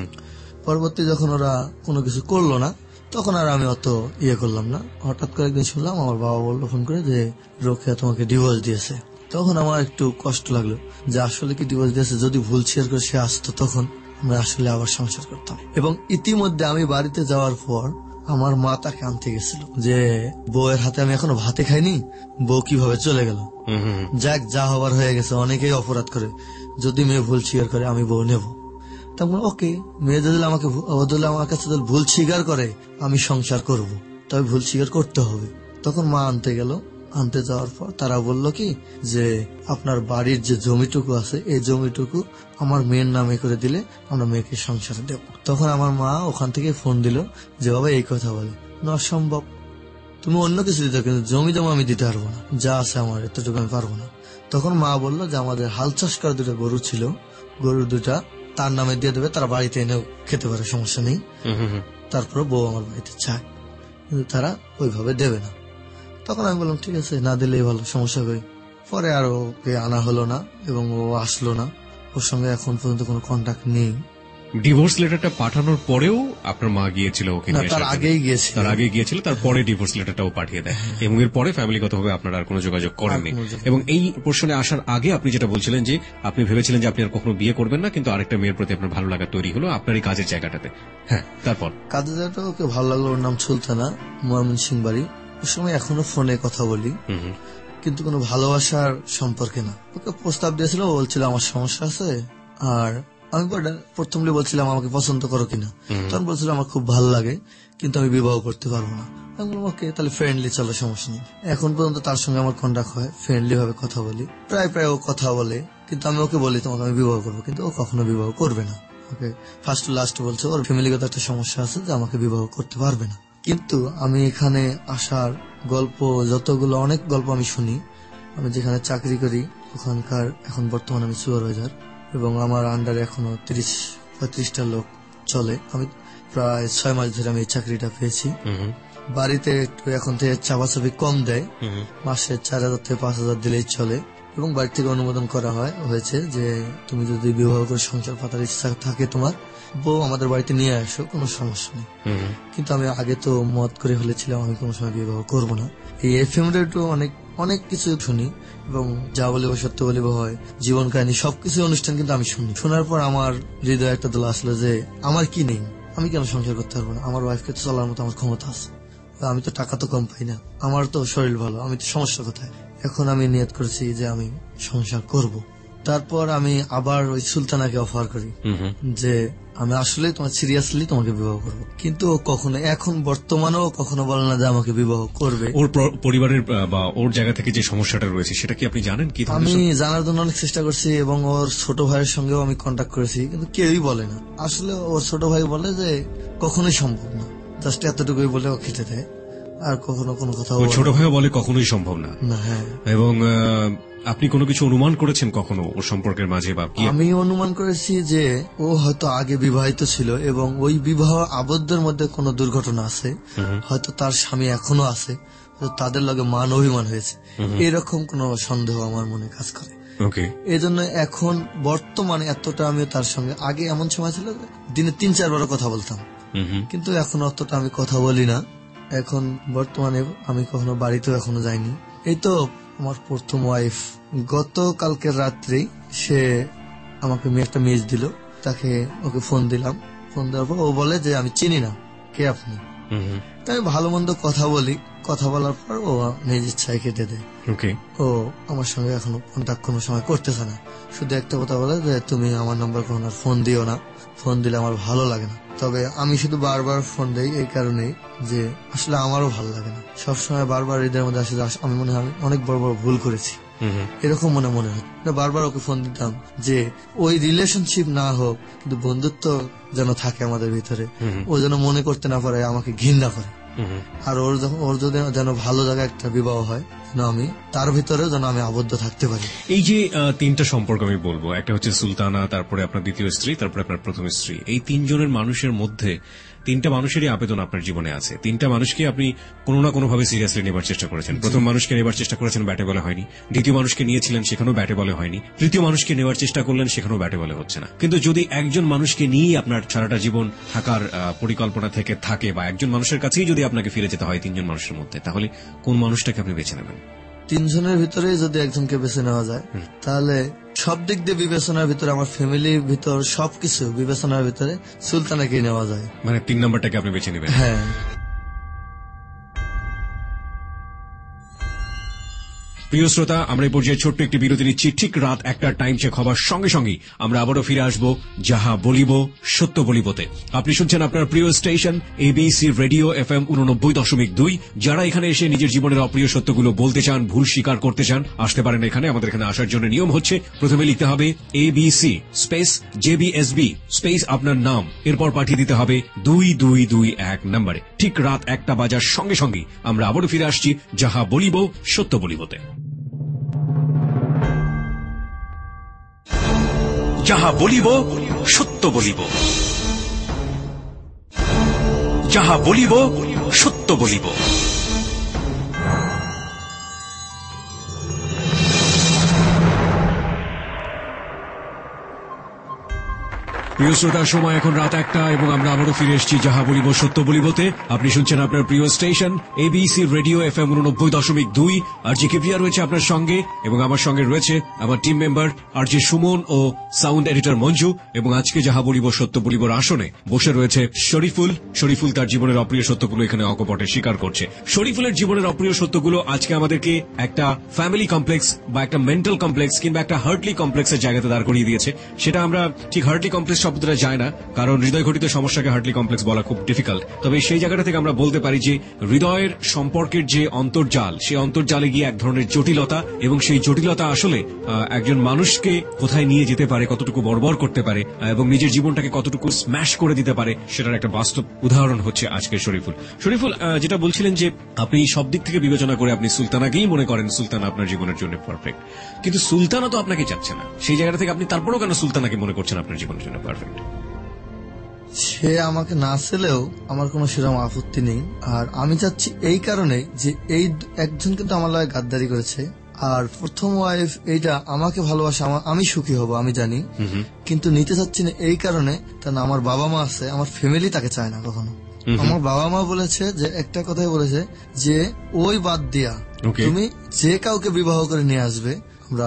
পরবর্তী যখন ওরা কোনো কিছু করলো না তখন আর আমি অত ইয়ে করলাম না। হঠাৎ করে একদিন শুনলাম আমার বাবা বললো ফোন করে যে রোকেয়া তোমাকে ডিভোর্স দিয়েছে। তখন আমার একটু কষ্ট লাগলো যে আসলে কি ডিভোর্স দিয়েছে, যদি ভুল শেয়ার করে সে আসতো তখন আমরা আসলে আবার সংসার করতাম। এবং ইতিমধ্যে আমি বাড়িতে যাওয়ার পর আমার মা তাকে আনতে গেছিল যে বউয়ের হাতে আমি এখনো ভাতে খাইনি, বউ কিভাবে চলে গেল, যাক যা হবার হয়ে গেছে, অনেকেই অপরাধ করে, যদি মেয়ে ভুল স্বীকার করে আমি বউ নেব। তখন ওকে মেয়ে যদি আমাকে আমার কাছে ভুল স্বীকার করে আমি সংসার করব, তবে ভুল স্বীকার করতে হবে। তখন মা আনতে গেল, আনতে যাওয়ার পর তারা বলল কি যে আপনার বাড়ির যে জমিটুকু আছে এই জমিটুকু আমার মেয়ের নামে করে দিলে আমরা মেয়েকে সংসারে দেব। তখন আমার মা ওখান থেকে ফোন দিল যে বাবা এই কথা বলে না, অসম্ভব, তুমি অন্য কিছু দিতে, কিন্তু জমি জমা আমি দিতে পারবো না, যা আছে আমার এতটুকু আমি পারবো না। তখন মা বললো যে আমাদের হাল চাষ করা দুটো গরু ছিল, গরু দুটা তার নামে দিয়ে দেবে, তারা বাড়িতে এনেও খেতে পারে, সমস্যা নেই। তারপরে বউ আমার বাড়িতে চায়, কিন্তু তারা ওইভাবে দেবে না। তখন আমি বললাম ঠিক আছে না দিলেই ভালো, সমস্যা করি। পরে আর ওকে আনা হলো না এবং ও আসলো না, ওর সঙ্গে এখন পর্যন্ত কোনো কন্ট্যাক্ট নেই। ডিভোর্স লেটারটা পাঠানোর পরেও আপনার মা গিয়েছিল ওকে নিয়ে? তার আগেই গিয়েছিল, তার আগে গিয়েছিল, তারপরে ডিভোর্স লেটারটাও পাঠিয়ে দেয় এবং এর পরে ফ্যামিলিগতভাবে আপনারা আর কোনো যোগাযোগ করেননি। এবং এই প্রশ্নে আসার আগে আপনি যেটা বলছিলেন যে আপনি ভেবেছিলেন যে আপনি আর কখনো বিয়ে করবেন না, কিন্তু আরেকটা মেয়ের প্রতি আপনার ভালো লাগা তৈরি হলো আপনার এই কাজের জায়গাটাতে। হ্যাঁ, তারপর কাজের জায়গাটা ওকে ভালো লাগলো, ওর নাম সুলতানা, ময়মনসিং বাড়ি। ওই সময় এখনো ফোনে কথা বলি, কিন্তু কোনো ভালোবাসার সম্পর্কে না। ওকে প্রস্তাব দিয়েছিল, ও বলছিল আমার সমস্যা আছে, আর আমি প্রথমে বলছিলাম আমাকে পছন্দ করো কিনা, তখন বলছিল আমার খুব ভালো লাগে কিন্তু আমি বিবাহ করতে পারবো না। আমি বললাম ওকে তাহলে ফ্রেন্ডলি চলো, সমস্যা নেই। এখন পর্যন্ত তার সঙ্গে আমার কন্ট্যাক্ট হয়, ফ্রেন্ডলি ভাবে কথা বলি, প্রায় প্রায় ও কথা বলে, কিন্তু আমি ওকে বলি তোমাকে আমি বিবাহ করবো, কিন্তু ও কখনো বিবাহ করবে না। ওকে ফার্স্ট টু লাস্ট বলছে ওর ফ্যামিলিগত একটা সমস্যা আছে যে আমাকে বিবাহ করতে পারবে না। কিন্তু আমি এখানে আসার গল্প যতগুলো, অনেক গল্প আমি শুনি। আমি যেখানে চাকরি করি ওখানকার এখন বর্তমানে আমি সুপারভাইজার এবং আমার আন্ডারে এখনো তিরিশ পঁয়ত্রিশটা লোক চলে। আমি প্রায় ছয় মাস ধরে আমি এই চাকরিটা পেয়েছি। বাড়িতে একটু এখন থেকে চাপাচাপি কম দেয়, মাসে চার হাজার থেকে পাঁচ হাজার দিলেই চলে। এবং বাড়ি থেকে অনুমোদন করা হয় হয়েছে যে তুমি যদি বিবাহ করে সংসার পাতার ইচ্ছা থাকে তোমার, বউ আমাদের বাড়িতে নিয়ে আসো, কোনো সমস্যা নেই। কিন্তু আমি আগে তো মত করে ফেলেছিলাম আমি কোনো সময় বিবাহ করবো না। এই এফ এম রেডিও অনেক অনেক কিছু শুনি এবং যা বলিব সত্য বলিব হয়, জীবন কাহিনী সবকিছু অনুষ্ঠান কিন্তু আমি শুনি। শোনার পর আমার হৃদয়ে একটা দোলা আসলো যে আমার কি নেই, আমি কেন সংসার করতে পারবো না, আমার ওয়াইফকে তো চলার মতো আমার ক্ষমতা আছে, আমি তো টাকা তো কম পাই না, আমার তো শরীর ভালো, আমি তো সমস্যা কোথায়। এখন আমি নিয়ত করেছি যে আমি সংসার করব। তারপর আমি আবার ওই সুলতানাকে অফার করি যে আমি আসলে তোমার সিরিয়াসলি তোমাকে বিবাহ করবো, কিন্তু কখনো এখন বর্তমানেও কখনো বলে না যে আমাকে বিবাহ করবে। ওর পরিবারের বা ওর জায়গা থেকে যে সমস্যাটা রয়েছে সেটা কি আপনি জানেন? কি আমি জানার জন্য অনেক চেষ্টা করছি এবং ওর ছোট ভাইয়ের সঙ্গেও আমি কন্ট্যাক্ট করেছি, কিন্তু কেউই বলে না। আসলে ওর ছোট ভাই বলে যে কখনোই সম্ভব না, জাস্ট এতটুকুই বলে ও খেতে দেয়, আর কখনো কোনো কথা। ছোট ভাইও বলে কখনোই সম্ভব না। হ্যাঁ। এবং আপনি কোনো কিছু অনুমান করেছেন কখনো ওর সম্পর্কের মাঝে? বা আমি অনুমান করেছি যে ও হয়তো আগে বিবাহিত ছিল এবং ওই বিবাহ আবদ্ধের মধ্যে কোনো দুর্ঘটনা আছে, হয়তো তার স্বামী এখনো আছে, তাদের লগে মান অভিমান হয়েছে, এরকম কোন সন্দেহ আমার মনে কাজ করে। এই জন্য এখন বর্তমানে এতটা আমি তার সঙ্গে, আগে এমন সময় ছিল দিনে তিন চারবার কথা বলতাম, কিন্তু এখন অতটা আমি কথা বলি না। এখন বর্তমানে আমি কখনো বাড়িতেও এখনো যাইনি। এই তো আমার প্রথম ওয়াইফ গত কালকের রাত্রে সে আমাকে একটা মেজ দিল, তাকে ওকে ফোন দিলাম, ফোন দেওয়ার পর ও বলে যে আমি চিনি না, কে আপনি? তাই ভালো মন্দ কথা বলি, কথা বলার পর ও নিজ ইচ্ছায় কেটে দেয়। ও আমার সঙ্গে এখনো কন্ট্যাক্ট কোনো সময় করতেছে না, শুধু একটা কথা বলে যে তুমি আমার নাম্বার কোনো ফোন দিও না, ফোন দিলে আমার ভালো লাগে না। তবে আমি শুধু বারবার ফোন দেই এই কারণেই যে আসলে আমারও ভালো লাগে না, সবসময় বারবার হৃদয়ের মধ্যে আসে আমি মনে হয় অনেক বড় বড় ভুল করেছি, এরকম মনে মনে হয়। বারবার ওকে ফোন দিতাম যে ওই রিলেশনশিপ না হোক কিন্তু বন্ধুত্ব যেন থাকে আমাদের ভিতরে, ও যেন মনে করতে না পারে আমাকে ঘৃণা করে, আর ওর ওর যদি যেন ভালো জায়গায় একটা বিবাহ হয় আমি তার ভিতরে যেন আমি আবদ্ধ থাকতে পারি। এই যে তিনটা সম্পর্ক আমি বলবো, একটা হচ্ছে সুলতানা, তারপরে আপনার দ্বিতীয় স্ত্রী, তারপরে আপনার প্রথম স্ত্রী, এই তিনজনের মানুষের মধ্যে তিনটা মানুষেরই আবেদন আপনার জীবনে আছে। তিনটা মানুষকে আপনি কোনো না কোনো ভাবে সিরিয়াসলি নেবার চেষ্টা করেছেন। প্রথম মানুষকে নেবার চেষ্টা করেছেন, ব্যাটে বলে হয়নি। দ্বিতীয় মানুষকে নিয়েছিলেন, সেখানেও ব্যাটে বলে হয়নি। তৃতীয় মানুষকে নেওয়ার চেষ্টা করলেন, সেখানেও ব্যাটে বলে হচ্ছে না। কিন্তু যদি একজন মানুষকে নিয়ে আপনার সারাটা জীবন থাকার পরিকল্পনা থেকে থাকে, বা একজন মানুষের কাছেই যদি আপনাকে ফিরে যেতে হয় তিনজন মানুষের মধ্যে, তাহলে কোন মানুষটাকে আপনি বেছে নেবেন? তিনজনের ভিতরে যদি একজনকে বেছে নেওয়া যায় তাহলে সব দিক দিয়ে বিবেচনার ভিতরে, আমার ফ্যামিলির ভিতর সবকিছু বিবেচনার ভিতরে সুলতানাকে নেওয়া যায়। মানে তিন নম্বরটাকে আপনি বেছে নেবেন? হ্যাঁ। প্রিয় শ্রোতা, আমরা এই পর্যায়ে ছোট্ট একটি বিরতি নিচ্ছি। ঠিক রাত একটার টাইম চেক হবার সঙ্গে সঙ্গে আমরা আবারও ফিরে আসবো যাহা বলিব সত্য বলিবতে। আপনি শুনছেন আপনার প্রিয় station ABC radio F M উননব্বই দশমিক দুই। যারা এখানে এসে নিজের জীবনের অপ্রিয় সত্যগুলো বলতে চান, ভুল স্বীকার করতে চান, আসতে পারেন এখানে। আমাদের এখানে আসার জন্য নিয়ম হচ্ছে প্রথমে লিখতে হবে এবিসি স্পেস জেবিএসবি স্পেস আপনার নাম, এরপর পাঠিয়ে দিতে হবে দুই দুই দুই এক নম্বরে। ঠিক রাত একটা বাজার সঙ্গে সঙ্গে আমরা আবারও ফিরে আসছি যাহা বলিব সত্য বলিবতে। যাহা বলিব সত্য বলিব, যাহা বলিব সত্য বলিব। প্রিয় শ্রোতার সময় এখন রাত একটা এবং আমরা আবারও ফিরে এসেছি যাহা বলিব সত্য বলিবতে। আপনি শুনছেন আপনার প্রিয় station ABC radio F M উননব্বই দশমিক দুই। আর জি কিপ্রিয়া রয়েছে আপনার সঙ্গে এবং আমার সঙ্গে রয়েছে আমার team member R G Suman ও সাউন্ড এডিটর মঞ্জু। এবং আজকে যাহা বলিব সত্য বলিবর আসনে বসে রয়েছে শরীফুল। শরীফুল তার জীবনের অপ্রিয় সত্যগুলো এখানে অকপটে স্বীকার করছে। শরীফুলের জীবনের অপ্রিয় সত্যগুলো আজকে আমাদেরকে একটা ফ্যামিলি কমপ্লেক্স বা একটা মেন্টাল কমপ্লেক্স কিংবা একটা হার্টলি কমপ্লেক্সের জায়গাতে দাঁড় করিয়ে দিয়েছে। সেটা আমরা ঠিক হার্টলি কমপ্লেক্স শব্দটা যায় না, কারণ হৃদয় ঘটিত সমস্যাকে হার্টলি কমপ্লেক্স বলা খুব ডিফিকাল্ট। তবে সেই জায়গাটা থেকে আমরা বলতে পারি যে হৃদয়ের সম্পর্কের যে অন্তর্জাল, সেই অন্তর্জালে গিয়ে এক ধরনের জটিলতা, এবং সেই জটিলতা আসলে একজন মানুষকে কোথায় নিয়ে যেতে পারে, কতটুকু বর্বর করতে পারে এবং নিজের জীবনটাকে কতটুকু স্ম্যাশ করে দিতে পারে, সেটার একটা বাস্তব উদাহরণ হচ্ছে আজকের শরীফুল। শরীফুল, যেটা বলছিলেন যে আপনি সব দিক থেকে বিবেচনা করে আপনি সুলতানাকেই মনে করেন সুলতানা আপনার জীবনের জন্য পারফেক্ট, কিন্তু সুলতানা তো আপনাকে চাচ্ছে না। সেই জায়গা থেকে আপনি তারপরেও কেন সুলতানাকে মনে করছেন আপনার জীবনের জন্য পারফেক্ট? সে আমাকে না ছেলেও আমার কোনো সেরকম আপত্তি নেই। আর আমি চাচ্ছি এই কারণে যে এই একজন কিন্তু আমার লাগে গাদ্দারি করেছে, আর প্রথম ওয়াইফ এইটা আমাকে ভালোবাসে, আমি সুখী হব আমি জানি, কিন্তু নিতে চাচ্ছি না এই কারণে কারণ আমার বাবা মা আছে, আমার ফ্যামিলি তাকে চায় না কখনো। আমার বাবা মা বলেছে যে একটা কথাই বলেছে যে ওই বাদ দিয়া তুমি যে কাউকে বিবাহ করে নিয়ে আসবে। আমরা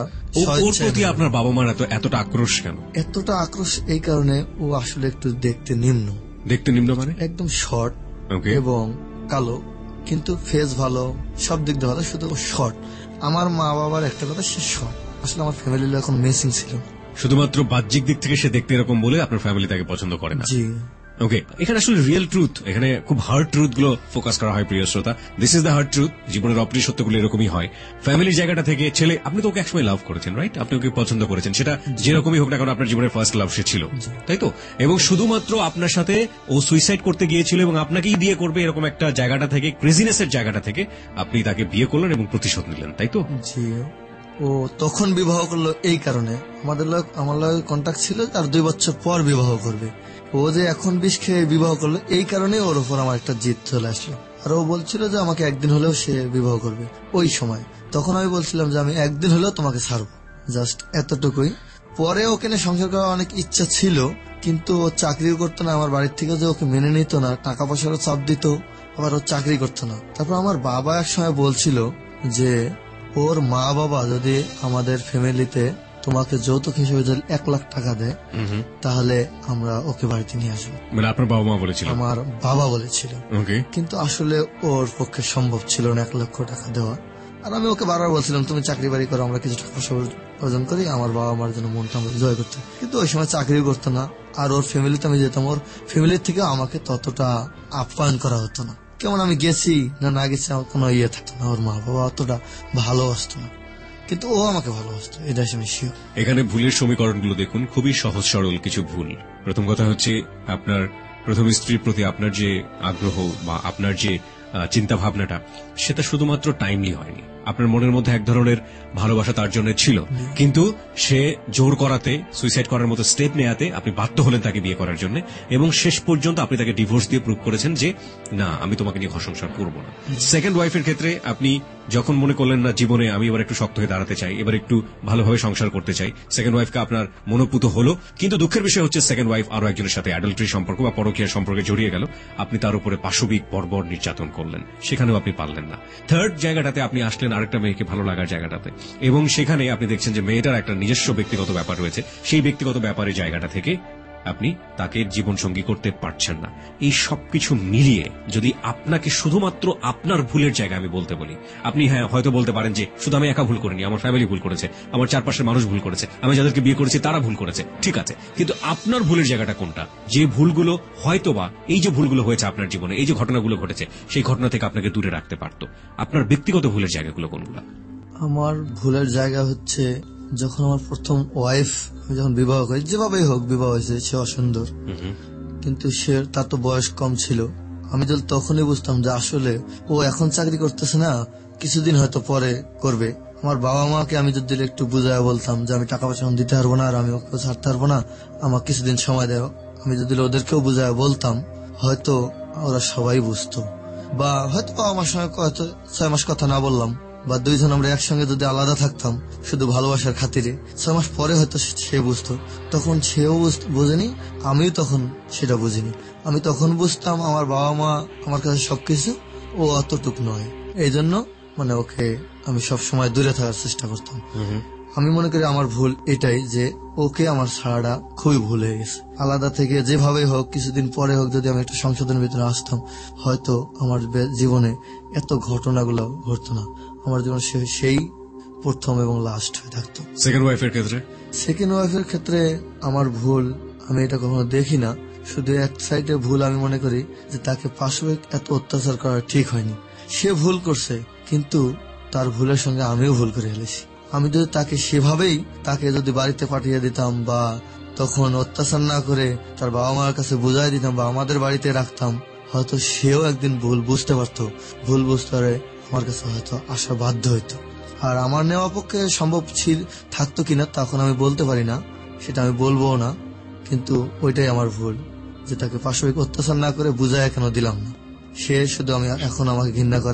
আপনার বাবা মার এতটা আক্রোশ কেন? এতটা আক্রোশ এই কারণে ও আসলে একটু দেখতে নিম্ন। দেখতে নিম্ন মানে একদম শর্ট এবং কালো, কিন্তু ফেস ভালো, সব দিক দিয়ে ভালো, শুধু শর্ট। আমার মা বাবার একটা কথা, সে শর্ট। আসলে আমার ফ্যামিলি এখন মেসিং ছিল, শুধুমাত্র বাহ্যিক দিক থেকে সে দেখতে এরকম বলে আপনার ফ্যামিলি তাকে পছন্দ করে না। জি ওকে, এখানে আসলে রিয়েল ট্রুথ, এখানে খুব হার্ড ট্রুথ গুলো ফোকাস করা হয় প্রিয় শ্রোতা। This is the hard truth. জীবনের অপ্রিয় সত্যগুলো এরকমই হয়। ফ্যামিলির জায়গাটা থেকে ছেলে, আপনি তো ওকে একসময় লাভ করেছেন, রাইট? আপনি ওকে পছন্দ করেছেন, সেটা যেরকমই হোক না কারণ আপনার জীবনের ফার্স্ট লাভ সে ছিল, তাই তো? এবং শুধুমাত্র আপনার সাথে ও সুইসাইড করতে গিয়েছিল এবং আপনাকেই বিয়ে করবে এরকম একটা জায়গাটা থেকে, ক্রেজিনেসের জায়গাটা থেকে আপনি তাকে বিয়ে করলেন এবং প্রতিশোধ নিলেন, তাই তো? জি। ও তখন বিবাহ করলো এই কারণে, আমাদের লোক আমার লোক কন্ট্যাক্ট ছিল তার দুই বছর পর বিবাহ করবে। ও যে এখন বিষ খেয়ে বিবাহ করলো এই কারণে ওর উপর আমার একটা জিদ চলে আসলো। আর ও বলছিল যে আমাকে একদিন হলেও সে বিবাহ করবে ওই সময়। তখন আমি বলছিলাম যে আমি একদিন হলেও তোমাকে ছাড়বো, জাস্ট এতটুকুই। পরে ওকে নিয়ে সংসার করার অনেক ইচ্ছা ছিল, কিন্তু ও চাকরিও করতো না, আমার বাড়ির থেকে যে ওকে মেনে নিত না, টাকা পয়সারও চাপ দিত, আবার ও চাকরি করতো না। তারপর আমার বাবা এক সময় বলছিল যে ওর মা বাবা যদি আমাদের ফ্যামিলিতে তোমাকে যৌতুক হিসেবে যদি এক লাখ টাকা দেয় তাহলে আমরা ওকে বাড়িতে নিয়ে আসবো। মানে আপনার বাবা মা বলেছিল? আমার বাবা বলেছিল, কিন্তু আসলে ওর পক্ষে সম্ভব ছিল না এক লক্ষ টাকা দেওয়া। আর আমি ওকে বারবার বলছিলাম তুমি চাকরি বাড়ি করো, আমরা কিছু টাকা অর্জন করি, আমার বাবা মার জন্য মনটা আমরা জয় করতে। কিন্তু ওই সময় চাকরি করতো না, আর ওর ফ্যামিলিতে আমি যেতাম, ওর ফ্যামিলির থেকে আমাকে ততটা আপ্যায়ন করা হতো না। কেমন আমি গেছি না না গেছি আমার কোনো ইয়ে থাকতো না, ওর মা বাবা অতটা ভালোবাসতো না, কিন্তু ও আমাকে ভালোবাসতো, এটা আমি শিওর। এখানে ভুলের সমীকরণগুলো দেখুন, খুবই সহজ সরল কিছু ভুল। প্রথম কথা হচ্ছে আপনার প্রথম স্ত্রীর প্রতি আপনার যে আগ্রহ বা আপনার যে চিন্তা ভাবনাটা, সেটা শুধুমাত্র টাইমলি হয়নি। আপনার মনের মধ্যে এক ধরনের ভালোবাসা তার জন্য ছিল, কিন্তু সে জোর করাতে, সুইসাইড করার মতো স্টেপ নেয়াতে আপনি বাধ্য হলেন তাকে বিয়ে করার জন্য, এবং শেষ পর্যন্ত আপনি তাকে ডিভোর্স দিয়ে প্রুভ করেছেন যে না, আমি তোমাকে নিয়ে ঘর সংসার করবো না। সেকেন্ড ওয়াইফের ক্ষেত্রে আপনি যখন মনে করলেন না জীবনে আমি এবার একটু শক্ত হয়ে দাঁড়াতে চাই, এবার একটু ভালোভাবে সংসার করতে চাই, সেকেন্ড ওয়াইফকে আপনার মনোপুত হলো, কিন্তু দুঃখের বিষয় হচ্ছে সেকেন্ড ওয়াইফ আরো একজনের সাথে অ্যাডাল্টারি সম্পর্ক বা পরকীয়া সম্পর্কে জড়িয়ে গেল, আপনি তার উপরে পাশবিক বর্বর নির্যাতন করলেন, সেখানেও আপনি পারলেন না। থার্ড জায়গাটাতে আপনি আসলেন আরেকটা মেয়েকে ভালো লাগার জায়গাটাতে, এবং সেখানে আপনি দেখছেন যে মেয়েটার একটা নিজস্ব ব্যক্তিগত ব্যাপার রয়েছে, সেই ব্যক্তিগত ব্যাপারের জায়গাটা থেকে আপনি তাকে জীবনসঙ্গী করতে পারছেন না। এই সবকিছু মিলিয়ে যদি আপনাকে শুধুমাত্র আপনার ভুলের জায়গা আমি বলতে বলি, আপনি হ্যাঁ হয়তো বলতে পারেন যে শুধু আমি একা ভুল করিনি, আমার ফ্যামিলি ভুল করেছে, আমার চারপাশের মানুষ ভুল করেছে, আমি যাদেরকে বিয়ে করেছি তারা ভুল করেছে, ঠিক আছে, কিন্তু আপনার ভুলের জায়গাটা কোনটা? যে ভুলগুলো হয়তোবা এই যে ভুলগুলো হয়েছে আপনার জীবনে, এই যে ঘটনাগুলো ঘটেছে, সেই ঘটনা থেকে আপনাকে দূরে রাখতে পারত। আপনার ব্যক্তিগত ভুলের জায়গাগুলো কোনগুলো? আমার ভুলের জায়গা হচ্ছে যখন আমার প্রথম ওয়াইফ আমি যখন বিবাহ করি, যেভাবেই হোক বিবাহ হয়েছে, সে অসুন্দর, কিন্তু সে তার তো বয়স কম ছিল। আমি যদি তখনই বুঝতাম যে আসলে ও এখন চাকরি করতেছে না, কিছুদিন হয়তো পরে করবে, আমার বাবা মাকে আমি যদি একটু বুঝায় বলতাম যে আমি টাকা পয়সা দিতে পারবো না আর আমি ওকে ছাড়তে পারবো না, আমার কিছুদিন সময় দেয়, আমি যদি ওদেরকেও বুঝায় বলতাম হয়তো ওরা সবাই বুঝতো। বা হয়তো আমার সঙ্গে হয়তো ছয় মাস কথা না বললাম, বা দুইজন আমরা একসঙ্গে যদি আলাদা থাকতাম শুধু ভালোবাসার খাতিরে, ছয় মাস পরে হয়তো সে বুঝতো। তখন সেও বোঝেনি, আমিও তখন সেটা বুঝিনি। আমি তখন বুঝতাম আমার বাবা মা আমার কাছে সবকিছু, ও অতটুক নয়। এই জন্য মানে ওকে আমি সব সময় দূরে থাকার চেষ্টা করতাম। আমি মনে করি আমার ভুল এটাই যে ওকে আমার ছাড়াটা খুবই ভুল হয়ে গেছে। আলাদা থেকে যেভাবে হোক, কিছুদিন পরে হোক, যদি আমি একটা সংশোধনের ভিতরে আসতাম হয়তো আমার জীবনে এত ঘটনাগুলো ঘটতো না। আমার জীবন সেই প্রথম এবং লাস্ট হয়ে থাকতো। সেকেন্ড ওয়াইফের ক্ষেত্রে সেকেন্ড ওয়াইফের ক্ষেত্রে আমার ভুল আমি এটা কখনো দেখি না, শুধু এক সাইডে ভুল আমি মনে করি যে তাকে পাশবিক এত অত্যাচার করা ঠিক হয়নি। সে ভুল করছে, কিন্তু তার ভুলের সঙ্গে আমিও ভুল করে ফেলেছি। আমি যদি তাকে সেভাবেই তাকে যদি বাড়িতে পাঠিয়ে দিতাম বা তখন অত্যাচার না করে তার বাবা মার কাছে বুঝাই দিতাম বা আমাদের বাড়িতে রাখতাম, হয়তো সেও একদিন ভুল বুঝতে পারতো। ভুল বুঝতে পারে আমার কাছে হয়তো আসা বাধ্য হইতো। আর আমার নেওয়া পক্ষে সম্ভব ছিল থাকতো কিনা তখন আমি বলতে পারি না, সেটা আমি বলবো না, কিন্তু ওইটাই আমার ভুল যে তাকে পাশবিক অত্যাচার না করে বুঝায় কেন দিলাম না। সে শুধু আমি এখন আমাকে ঘৃণা করে,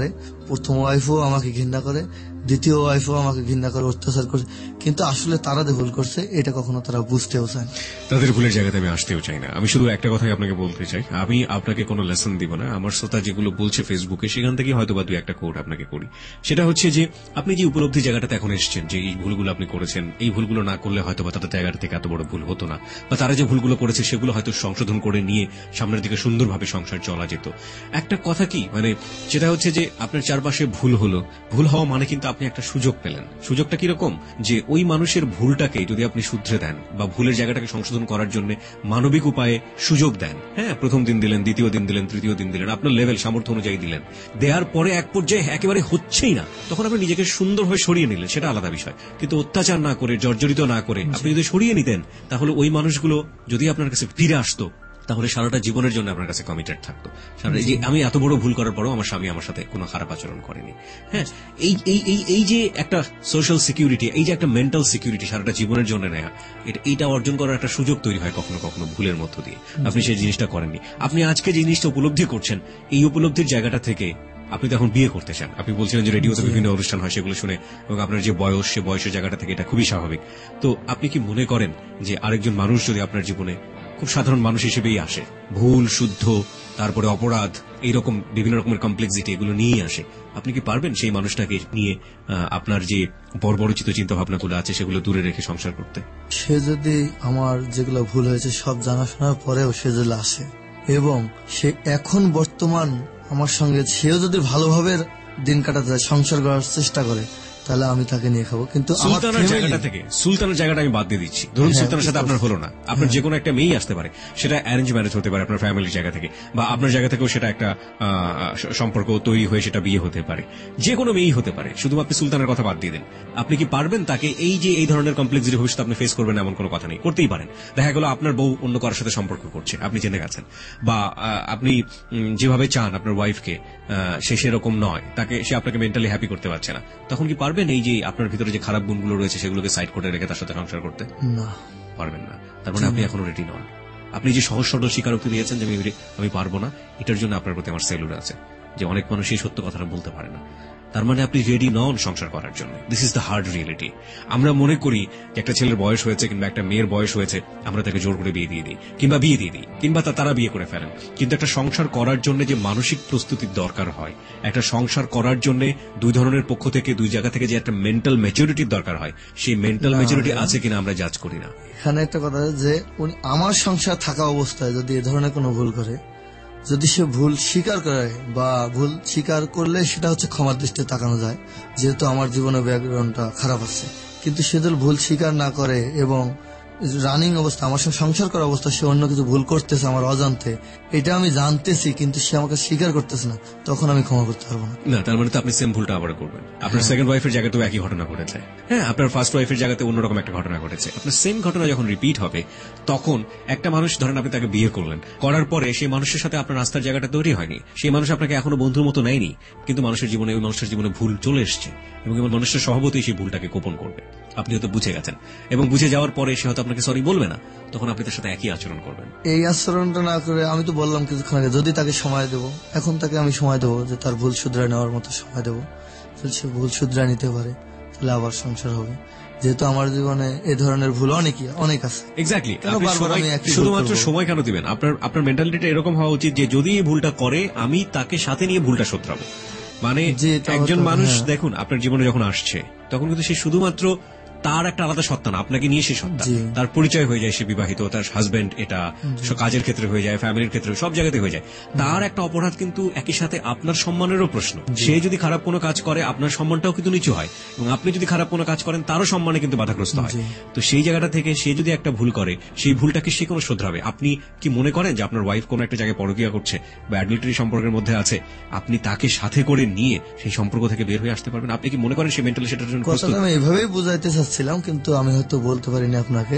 প্রথম ওয়াইফও আমাকে ঘৃণা করে, দ্বিতীয় ওয়াইফও আমাকে ঘৃণা করে, অত্যাচার করছে, কিন্তু আসলে তারা যে ভুল করছে এটা কখনো তারা বুঝতেও চায় না। তাদের ভুলের জায়গাতে আমি আসতেও চাই না। আমি শুধু একটা কথাই আপনাকে বলতে চাই, আমি আপনাকে কোনো লেসন দিব না। আমার শ্রোতা যেগুলো বলছে ফেসবুকে, সেখান থেকে হয়তো বা দুই একটা কোড আপনাকে করি। সেটা হচ্ছে যে আপনি যে উপলব্ধি জায়গাটাতে এখন এসেছেন, যে এই ভুলগুলো আপনি করেছেন, এই ভুলগুলো না করলে হয়তো বা তাদের জায়গাটা থেকে এত বড় ভুল হতো না, বা তারা যে ভুলগুলো করেছে সেগুলো হয়তো সংশোধন করে নিয়ে সামনের দিকে সুন্দরভাবে সংসার চলা যেত। একটা কথা কি, মানে সেটা হচ্ছে যে আপনার চারপাশে ভুল হলো, ভুল হওয়া মানে কিন্তু আপনি একটা সুযোগ পেলেন। সুযোগটা কিরকম, যে ওই মানুষের ভুলটাকে যদি আপনি শুধরে দেন বা ভুলের জায়গাটাকে সংশোধন করার জন্য মানবিক উপায়ে সুযোগ দেন, হ্যাঁ, প্রথম দিন দিলেন, দ্বিতীয় দিন দিলেন, তৃতীয় দিন দিলেন, আপনার লেভেল সামর্থ্য অনুযায়ী দিলেন, দেওয়ার পরে এক পর্যায়ে একেবারে হচ্ছেই না, তখন আপনি নিজেকে সুন্দরভাবে সরিয়ে নিলেন, সেটা আলাদা বিষয়। কিন্তু অত্যাচার না করে, জর্জরিত না করে আপনি যদি সরিয়ে নিতেন, তাহলে ওই মানুষগুলো যদি আপনার কাছে ফিরে আসতো, তাহলে সারাটা জীবনের জন্য আপনার কাছে কমিটেড থাকতো। যে আমি এত বড় ভুল করার পরেও আমার স্বামী আমার সাথে কোনো খারাপ আচরণ করেনি। হ্যাঁ, এই এই এই যে একটা সোশ্যাল সিকিউরিটি, এই যে একটা মেন্টাল সিকিউরিটি সারাটা জীবনের জন্য নেয়া, এটা অর্জন করার একটা সুযোগ তৈরি হয় কখনো কখনো ভুলের মধ্য দিয়ে। আপনি সেই জিনিসটা করেননি। আপনি আজকে যে জিনিসটা উপলব্ধি করছেন, এই উপলব্ধির জায়গাটা থেকে আপনি তো এখন বিয়ে করতে চান। আপনি বলছিলেন যে রেডিওতে বিভিন্ন অনুষ্ঠান হয়, সেগুলো শুনে এবং আপনার যে বয়স, সে বয়সের জায়গাটা থেকে এটা খুবই স্বাভাবিক। তো আপনি কি মনে করেন যে আরেকজন মানুষ যদি আপনার জীবনে খুব সাধারণ মানুষ হিসেবেই আসে, ভুল, শুদ্ধ, তারপরে অপরাধ, এইরকম বিভিন্ন রকমের কমপ্লেক্সিটি এগুলো নিয়ে আসে, আপনি কি পারবেন সেই মানুষটাকে নিয়ে আপনার যে বর্বরচিত চিন্তা ভাবনাগুলো আছে সেগুলো দূরে রেখে সংসার করতে? সে যদি আমার যেগুলো ভুল হয়েছে সব জানাশোনার পরেও সে যদি আসে এবং সে এখন বর্তমান আমার সঙ্গে, সেও যদি ভালোভাবে দিন কাটাতে যায়, সংসার করার চেষ্টা করে, তাহলে আমি তাকে নিয়ে খাবো। কিন্তু সুলতানের জায়গাটা থেকে, সুলতানের জায়গাটা আমি বাদ দিয়ে দিচ্ছি। ধরুন সুলতানের সাথে আপনার হলো না, আপনার যে কোনো একটা মেয়েই আসতে পারে, সেটা অ্যারেঞ্জ ম্যারেজ হতে পারে আপনার ফ্যামিলির জায়গা থেকে, বা আপনার জায়গা থেকেও সেটা একটা সম্পর্ক তৈরি হয়ে সেটা বিয়ে হতে পারে, যে কোনো মেয়েই হতে পারে। শুধু আপনি সুলতানের কথা বাদ দিয়ে দেন, আপনি কি পারবেন তাকে এই যে এই ধরনের কমপ্লেক্সিটি ভবিষ্যতে আপনি ফেস করবেন এমন কোনো কথা নেই, করতেই পারেন। দেখা গেল আপনার বউ অন্য কারোর সাথে সম্পর্ক করছে, আপনি জেনে গেছেন, বা আপনি যেভাবে চান আপনার ওয়াইফকে সে সেরকম নয়, তাকে সে আপনাকে মেন্টালি হ্যাপি করতে পারছে না, তখন কি পারবেন এই যে আপনার ভিতরে যে খারাপ গুণগুলো রয়েছে সেগুলোকে সাইড করে রেখে তার সাথে সংসার করতে? না, পারবেন না। তার মানে আপনি এখনো রেডি নন। আপনি যে সহজ সরল স্বীকারোক্তি দিয়েছেন যে আমি পারবো না, এটার জন্য আপনার প্রতি আমার সেলুট আছে, যে অনেক মানুষ এই সত্য কথাটা বলতে পারে না। তার মানে আপনি রেডি নন সংসার করার জন্য। This is the hard reality. আমরা মনে করি যে একটা ছেলের বয়স হয়েছে কিংবা একটা মেয়ের বয়স হয়েছে, আমরা তাকে জোর করে বিয়ে দিয়ে দিই কিংবা বিয়ে দিয়ে দিই কিংবা তারা বিয়ে করে ফেলেন। কিন্তু একটা সংসার করার জন্য যে মানসিক প্রস্তুতির দরকার হয়, একটা সংসার করার জন্য দুই ধরনের পক্ষ থেকে, দুই জায়গা থেকে যে একটা মেন্টাল ম্যাচুরিটির দরকার হয়, সেই মেন্টাল ম্যাচুরিটি আছে কিনা আমরা জাজ করি না। এখানে একটা কথা যে আমার সংসার থাকা অবস্থায় যদি এ ধরনের কোনো ভুল করে, যদি সে ভুল স্বীকার করে বা ভুল স্বীকার করলে সেটা হচ্ছে ক্ষমার দৃষ্টিতে তাকানো যায়, যেহেতু আমার জীবনের ব্যাকগ্রাউন্ডটা খারাপ আছে। কিন্তু সে যদি ভুল স্বীকার না করে এবং রানিং অবস্থা, আমার সঙ্গে সংসার করা অবস্থা, সে অন্য কিছু ভুল করতেছে আমার অজান্তে, এটা আমি জানতেছি কিন্তু সে আমাকে স্বীকার করতেছে না, তখন আমি ক্ষমা করতে পারবো না। না, তার মানে তো আপনি সেম ভুলটা আবার করবেন। আপনার সেকেন্ড ওয়াইফের জায়গাতেও একই ঘটনা ঘটেছে, হ্যাঁ, আপনার ফার্স্ট ওয়াইফের জায়গাতে অন্যরকম একটা ঘটনা ঘটেছে। আপনার সেম ঘটনা যখন রিপিট হবে, তখন একটা মানুষ, ধরেন আপনি তাকে বিয়ে করলেন, করার পরে সেই মানুষের সাথে আপনার রাস্তার জায়গাটা তৈরি হয়নি, সেই মানুষ আপনাকে এখনো বন্ধুর মতো নেয়নি, কিন্তু মানুষের জীবনে, ওই মানুষের জীবনে ভুল চলে এসছে এবং মানুষের স্বভাবতই সেই ভুলটাকে গোপন করবে। আপনি হয়তো বুঝে গেছেন এবং বুঝে যাওয়ার পরে সে হয়তো আপনাকে সরি বলবে না, তখন আপনি তার সাথে একই আচরণ করবেন। এই আচরণটা না করে, আমি তো বললাম কিছুক্ষণ আগে, যদি তাকে সময় দেবো, এখন তাকে আমি সময় দেবো, যে তার ভুল শুধরায় নেওয়ার মতো সময় দেবো, যদি সে ভুল শুধরায় নিতে পারে তাহলে আবার সংসার হবে। যেহেতু আমার জীবনে এই ধরনের ভুল অনেকই অনেক আছে। এক্স্যাক্টলি। শুধুমাত্র সময় কেন দিবেন? আপনার আপনার মেন্টালিটিটা এরকম হওয়া উচিত যে যদি এই ভুলটা করে, আমি তাকে সাথে নিয়ে ভুলটা শোধরাবো। মানে একজন মানুষ দেখুন আপনার জীবনে যখন আসছে, তখন কিন্তু সে শুধুমাত্র তার একটা আলাদা সত্তা না, আপনাকে নিয়ে সে সত্তা, তার পরিচয় হয়ে যায়, সে বিবাহিত, তার হাজবেন্ড, এটা কাজের ক্ষেত্রে হয়ে যায়, ফ্যামিলির ক্ষেত্রে, সব জায়গাতে হয়ে যায়। তার একটা অপরাধ কিন্তু একই সাথে আপনার সম্মানেরও প্রশ্ন। সে যদি খারাপ কোনো কাজ করে, আপনার সম্মানটাও কিন্তু নিচু হয়, এবং আপনি যদি খারাপ কোনো কাজ করেন, তারও সম্মানে কিন্তু বাধাগ্রস্ত হয়। তো সেই জায়গাটা থেকে সে যদি একটা ভুল করে, সেই ভুলটাকে সে কোনো শোধরাবে। আপনি কি মনে করেন যে আপনার ওয়াইফ কোনো একটা জায়গায় পরকীয়া করছে বা অ্যাডাল্টারি সম্পর্কের মধ্যে আছে, আপনি তাকে সাথে করে নিয়ে সেই সম্পর্ক থেকে বের হয়ে আসতে পারবেন? আপনি কি মনে করেন সে মেন্টালি সেটার জন্য প্রস্তুত? আমি এভাবেই বুঝাইতে চাচ্ছিলাম, কিন্তু আমি হয়তো বলতে পারিনি আপনাকে,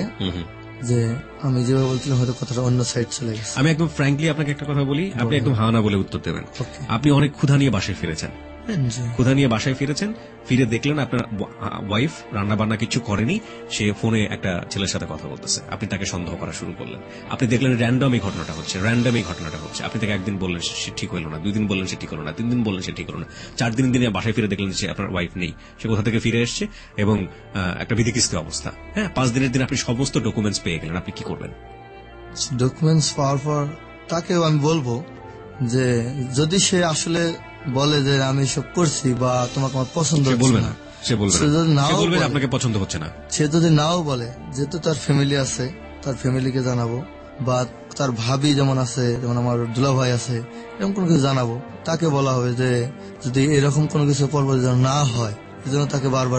যে আমি যেভাবে বলছিলাম হয়তো কথাটা অন্য সাইড চলে গেছে। আমি একদম ফ্র্যাঙ্কলি আপনাকে একটা কথা বলি, আপনি একদম হা না বলে উত্তর দেবেন। আপনি অনেক ক্ষুধা নিয়ে বাসায় ফিরেছেন, ক্ষুধা নিয়ে বাসায় ফিরেছেন, ফিরে দেখলেন আপনার ওয়াইফ রান্না বান্না কিছু করেনি, সে ফোনে একটা ছেলের সাথে কথা বলতেছে। আপনি তাকে সন্দেহ করা শুরু করলেন। আপনি দেখলেন র্যান্ডম এই ঘটনাটা হচ্ছে, র্যান্ডম এই ঘটনাটা হচ্ছে। আপনি তাকে একদিন বললেন সে ঠিক হলো না, দুই দিন বললেন সে ঠিক হলো না, তিন দিন বললেন সে ঠিক হলো না, চার দিন দিনে বাসায় ফিরে দেখলেন যে আপনার ওয়াইফ নেই, সে কোথা থেকে ফিরে এসছে এবং একটা বিধিকিস্ত অবস্থা। হ্যাঁ, পাঁচ দিনের দিন আপনি সমস্ত ডকুমেন্টস পেয়ে গেলেন, আপনি কি করবেন? ডকুমেন্টস পাওয়ার পর তাকেও আমি বলবো যে যদি সে আসলে বলে যে আমি সব করছি বা তোমাকে আমার পছন্দ বলবে না, সে বলবে না, আপনাকে পছন্দ হচ্ছে না, সে যদি নাও বলে, যেহেতু তার ফ্যামিলি আছে, তার ফ্যামিলিকে জানাবো, বা তার ভাবি যেমন আছে, যেমন আমার দুলা ভাই আছে, এরকম কোনো কিছু জানাবো। তাকে বলা হবে যে যদি এরকম কোনো কিছু পরবর্তী যেন না হয়, এজন্য তাকে বারবার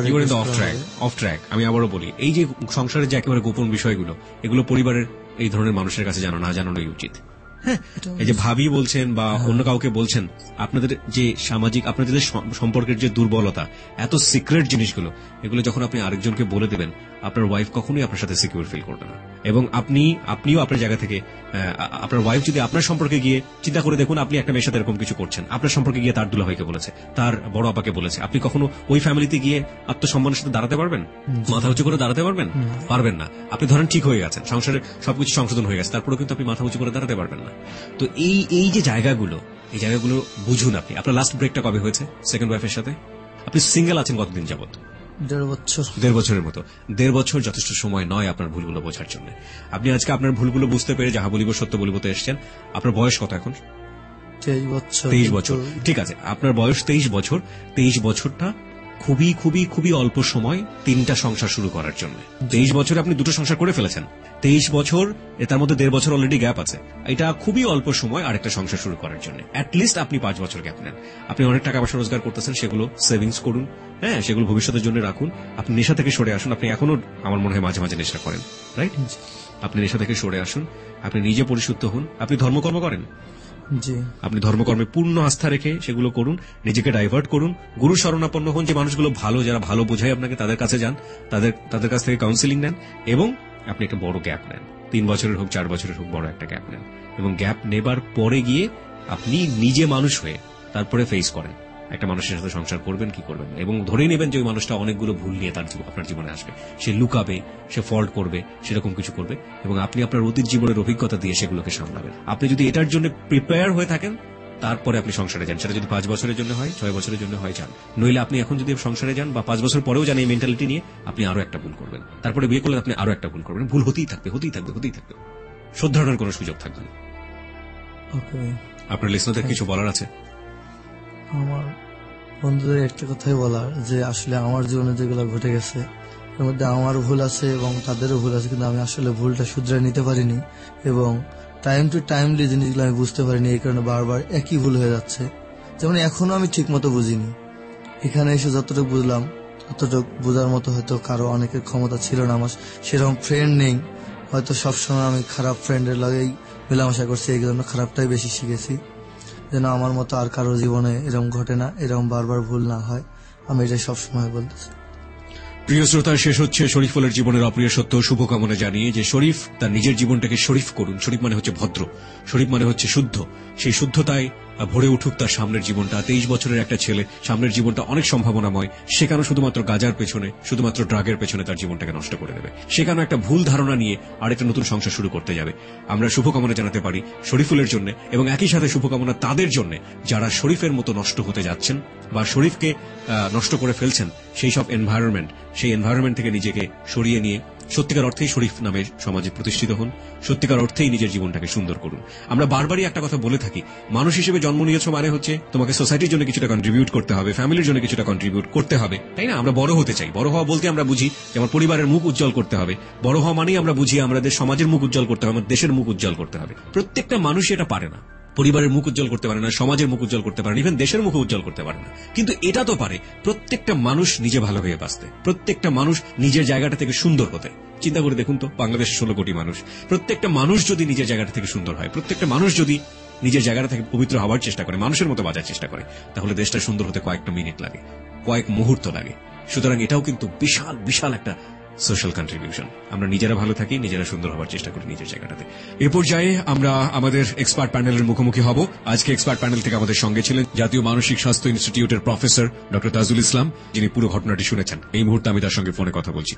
অফ ট্র্যাক। আমি আবারও বলি, এই যে সংসারের যে একেবারে গোপন বিষয়গুলো, এগুলো পরিবারের এই ধরনের মানুষের কাছে জানা না জানানোই উচিত। হ্যাঁ, এই যে ভাবি বলছেন বা অন্য কাউকে বলছেন, আপনাদের যে সামাজিক আপনাদের সম্পর্কের যে দুর্বলতা, এত সিক্রেট জিনিসগুলো, এগুলো যখন আপনি আরেকজনকে বলে দেবেন, আপনার ওয়াইফ কখনোই আপনার সাথে সিকিউর ফিল করবে না। এবং আপনি আপনিও আপনার জায়গা থেকে, আপনার ওয়াইফ যদি আপনার সম্পর্কে গিয়ে চিন্তা করে দেখুন, আপনি একটা মেয়ের সাথে এরকম কিছু করছেন, আপনার সম্পর্কে গিয়ে তার দুলাভাইকে বলেছে, তার বড় আপাকে বলেছে, আপনি কখনো ওই ফ্যামিলিতে গিয়ে আত্মসম্মানের সাথে দাঁড়াতে পারবেন? মাথা উঁচু করে দাঁড়াতে পারবেন? পারবেন না। আপনি ধরেন ঠিক হয়ে গেছেন, সংসারে সবকিছু সংশোধন হয়ে গেছে, তারপরেও কিন্তু আপনি মাথা উঁচু করে দাঁড়াতে পারবেন না। তো এই এই যে জায়গাগুলো, এই জায়গাগুলো বুঝুন। আপনি আপনার লাস্ট ব্রেকটা কবে হয়েছে সেকেন্ড ওয়াইফের সাথে? আপনি সিঙ্গেল আছেন কতদিন যাবত? দেড় বছর। দেড় বছরের মতো। দেড় বছর যথেষ্ট সময় নয় আপনার ভুলগুলো বোঝার জন্য। আপনি আজকে আপনার ভুলগুলো বুঝতে পেরে যাহা বলিব সত্য বলিবতে এসছেন। আপনার বয়স কত এখন? তেইশ বছর। তেইশ বছর, ঠিক আছে। আপনার বয়স তেইশ বছর। তেইশ বছরটা খুবই খুবই খুবই অল্প সময় তিনটা সংসার শুরু করার জন্য। তেইশ বছরে আপনি দুটো সংসার করে ফেলেছেন। তেইশ বছর, তার মধ্যে দেড় বছর অলরেডি গ্যাপ আছে। এটা খুবই অল্প সময় আরেকটা সংসার শুরু করার জন্য। অ্যাটলিস্ট আপনি পাঁচ বছর গ্যাপ নেন। আপনি অনেক টাকা পয়সা রোজগার করতেছেন, সেগুলো সেভিংস করুন। হ্যাঁ, সেগুলো ভবিষ্যতের জন্য রাখুন। আপনি নেশা থেকে সরে আসুন। আপনি এখনো আমার মনে হয় মাঝে মাঝে নেশা করেন, রাইট? আপনি নেশা থেকে সরে আসুন, আপনি নিজে পরিশুদ্ধ হন। আপনি ধর্মকর্ম করেন? জি। আপনি ধর্মকর্মে পূর্ণ আস্থা রেখে সেগুলো করুন, নিজেকে ডাইভার্ট করুন, গুরু শরণাপন্ন হন। যে মানুষগুলো ভালো, যারা ভালো বোঝায় আপনাকে, তাদের কাছে যান, তাদের তাদের কাছ থেকে কাউন্সিলিং নেন, এবং আপনি একটা বড় গ্যাপ নেন। তিন বছরের হোক, চার বছরের হোক, বড় একটা গ্যাপ নেন, এবং গ্যাপ নেবার পরে গিয়ে আপনি নিজে মানুষ হয়ে তারপরে ফেস করেন একটা মানুষের সাথে সংসার করবেন কি করবেন, এবং ধরে নেবেন যে ওই মানুষটা অনেকগুলো ভুল নিয়ে তার আপনার জীবনে আসবে। সে লুকাবে, সে ফল্ট করবে, সেরকম কিছু করবে, এবং আপনি আপনার অতীত জীবনের অভিজ্ঞতা দিয়ে সেগুলোকে সামলাবেন। আপনি যদি এটার জন্য প্রিপেয়ার হয়ে থাকেন, তারপরে আপনি সংসারে যান। সেটা যদি পাঁচ বছরের জন্য হয়, ছয় বছরের জন্য হয়, যান। নইলে আপনি এখন যদি সংসারে যান বা পাঁচ বছর পরেও যান এই মেন্টালিটি নিয়ে, আপনি আরো একটা ভুল করবেন। তারপরে বিয়ে করলে আপনি আরো একটা ভুল করবেন। ভুল হতেই থাকবে, হতেই থাকবে, হতেই থাকবে। শুধরানোর কোনো সুযোগ থাকবে না। আপনার লিসনারদের কিছু বলার আছে? আমার বন্ধুদের একটা কথাই বলার, যে আসলে আমার জীবনে যেগুলো ঘটে গেছে এর মধ্যে আমারও ভুল আছে এবং তাদেরও ভুল আছে, কিন্তু আমি আসলে ভুলটা শুধরে নিতে পারিনি, এবং টাইম টু টাইমলি জিনিসগুলো আমি বুঝতে পারিনি। এই কারণে বারবার একই ভুল হয়ে যাচ্ছে। যেমন এখনো আমি ঠিক মতো বুঝিনি। এখানে এসে যতটুকু বুঝলাম, ততটুকু বোঝার মতো হয়তো কারো অনেকের ক্ষমতা ছিল না। আমার সেরকম ফ্রেন্ড নেই, হয়তো সবসময় আমি খারাপ ফ্রেন্ডের লগেই মেলামেশা করছি, এই জন্য খারাপটাই বেশি শিখেছি। যেন আমার মতো আর কারো জীবনে এরকম ঘটে না, এরকম বারবার ভুল না হয়, আমি এটা সবসময় বলতেছি। প্রিয় শ্রোতা, শেষ হচ্ছে শরীফুলের জীবনের অপ্রিয় সত্য শুভকামনা জানিয়ে যে শরীফ তার নিজের জীবনটাকে শরীফ করুন। শরীফ মানে হচ্ছে ভদ্র, শরীফ মানে হচ্ছে শুদ্ধ। সেই শুদ্ধতায় ভরে উঠুক তার সামনের জীবনটা। তেইশ বছরের একটা ছেলে, সামনের জীবনটা অনেক সম্ভাবনাময়। সে কেন শুধুমাত্র গাজার পেছনে, শুধুমাত্র ড্রাগের পেছনে তার জীবনটাকে নষ্ট করে দেবে? সে কেন একটা ভুল ধারণা নিয়ে আরেকটা নতুন সংসার শুরু করতে যাবে? আমরা শুভকামনা জানাতে পারি শরীফুলের জন্য, এবং একই সাথে শুভকামনা তাদের জন্য যারা শরীফের মতো নষ্ট হতে যাচ্ছেন বা শরীফকে নষ্ট করে ফেলছেন। সেই সব এনভায়রনমেন্ট, সেই এনভায়রনমেন্ট থেকে নিজেকে সরিয়ে নিয়ে সত্যিকার অর্থেই শরীফ নামের সমাজে প্রতিষ্ঠিত হন। সত্যিকার অর্থেই নিজের জীবনটাকে সুন্দর করুন। আমরা বারবারই একটা কথা বলে থাকি, মানুষ হিসেবে জন্ম নিয়েছ মানে হচ্ছে তোমাকে সোসাইটির জন্য কিছুটা কন্ট্রিবিউট করতে হবে, ফ্যামিলির জন্য কিছুটা কন্ট্রিবিউট করতে হবে, তাই না? আমরা বড় হতে চাই। বড় হওয়া বলতে আমরা বুঝি যে আমার পরিবারের মুখ উজ্জ্বল করতে হবে। বড় হওয়া মানেই আমরা বুঝি আমাদের সমাজের মুখ উজ্জ্বল করতে হবে, আমাদের দেশের মুখ উজ্জ্বল করতে হবে। প্রত্যেকটা মানুষ এটা পারে না। পরিবারের মুখ উজ্জ্বল করতে পারে না, সমাজের মুখ উজ্জ্বল করতে পারে না, ইভেন দেশের মুখ উজ্জ্বল করতে পারে না। কিন্তু এটা তো পারে প্রত্যেকটা মানুষ নিজে ভালো হয়ে বাঁচতে, প্রত্যেকটা মানুষ নিজের জায়গাটা থেকে সুন্দর হতে। চিন্তা করে দেখুন তো, বাংলাদেশের ষোলো কোটি মানুষ, প্রত্যেকটা মানুষ যদি নিজের জায়গাটা থেকে সুন্দর হয়, প্রত্যেকটা মানুষ যদি নিজের জায়গাটা থেকে পবিত্র হওয়ার চেষ্টা করে, মানুষের মতো বাঁচার চেষ্টা করে, তাহলে দেশটা সুন্দর হতে কয়েকটা মিনিট লাগে, কয়েক মুহূর্ত লাগে। সুতরাং এটাও কিন্তু বিশাল বিশাল একটা সোশ্যাল কন্ট্রিবিউশন। আমরা নিজেরা ভালো থাকি, নিজেরা সুন্দর হওয়ার চেষ্টা করি নিজের জায়গাটাতে। এ পর্যায়ে আমরা আমাদের এক্সপার্ট প্যানেলের মুখোমুখি হব। আজকে এক্সপার্ট প্যানেল থেকে আমাদের সঙ্গে ছিলেন জাতীয় মানসিক স্বাস্থ্য ইনস্টিটিউটের প্রফেসর ডক্টর তাজুল ইসলাম, যিনি পুরো ঘটনাটি শুনেছেন। এই মুহূর্তে আমি তার সঙ্গে ফোনে কথা বলছি।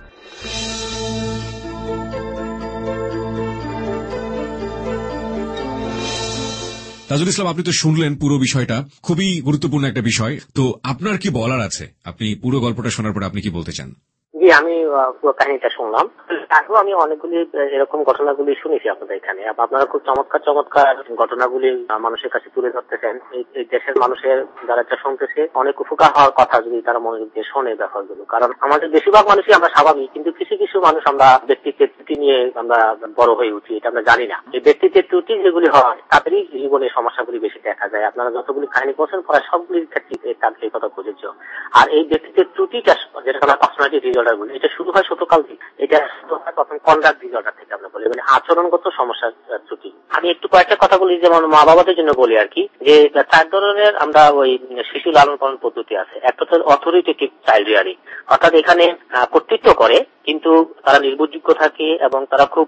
তাজুল ইসলাম, আপনি তো শুনলেন পুরো বিষয়টা, খুবই গুরুত্বপূর্ণ একটা বিষয়। তো আপনার কি বলার আছে? আপনি পুরো গল্পটা শোনার পর আপনি কি বলতে চান? জি, আমি পুরো কাহিনীটা শুনলাম। আগেও আমি অনেকগুলি এরকম ঘটনাগুলি শুনেছি আপনাদের এখানে। আপনারা খুব চমৎকার চমৎকার ঘটনাগুলি মানুষের কাছে তুলে ধরতেছেন। এই দেশের মানুষের যারা এটা শুনতেছে অনেক উপকার হওয়ার কথা যদি তারা মনোযোগ দিয়ে শোনে ব্যাপারগুলো। কারণ আমাদের বেশিরভাগ মানুষই আমরা স্বাভাবিক, কিন্তু কিছু কিছু মানুষ আমরা ব্যক্তিত্বের ত্রুটি নিয়ে আমরা বড় হয়ে উঠি, এটা আমরা জানি না। এই ব্যক্তিত্বের ত্রুটি যেগুলি হয় তাদেরই জীবনে সমস্যাগুলি বেশি দেখা যায়। আপনারা যতগুলি কাহিনী বলছেন প্রায় সবগুলির ক্ষেত্রে তাদের কথা প্রযোজ্য। আর এই ব্যক্তিত্বের ত্রুটিটা যেটা আমরা পার্সোনালিটি ডিসঅর্ডার বলি, এটা শুরু হয় ছোটকাল থেকে। এটা শুরু হয় প্রথম কন্ডাক্ট ডিসঅর্ডার থেকে আমরা বলি, মানে আচরণগত সমস্যার ত্রুটি। আমি একটু কয়েকটা কথা বলি, যেমন মা বাবাদের জন্য বলি আর কি, যে চার ধরনের আমরা ওই শিশু লালন পালন পদ্ধতি আছে। একটা হচ্ছে অথরিটেটিভ চাইল্ড রিয়ারিং, অর্থাৎ এখানে কর্তৃত্ব করে কিন্তু তারা নির্ভরযোগ্য থাকে এবং তারা খুব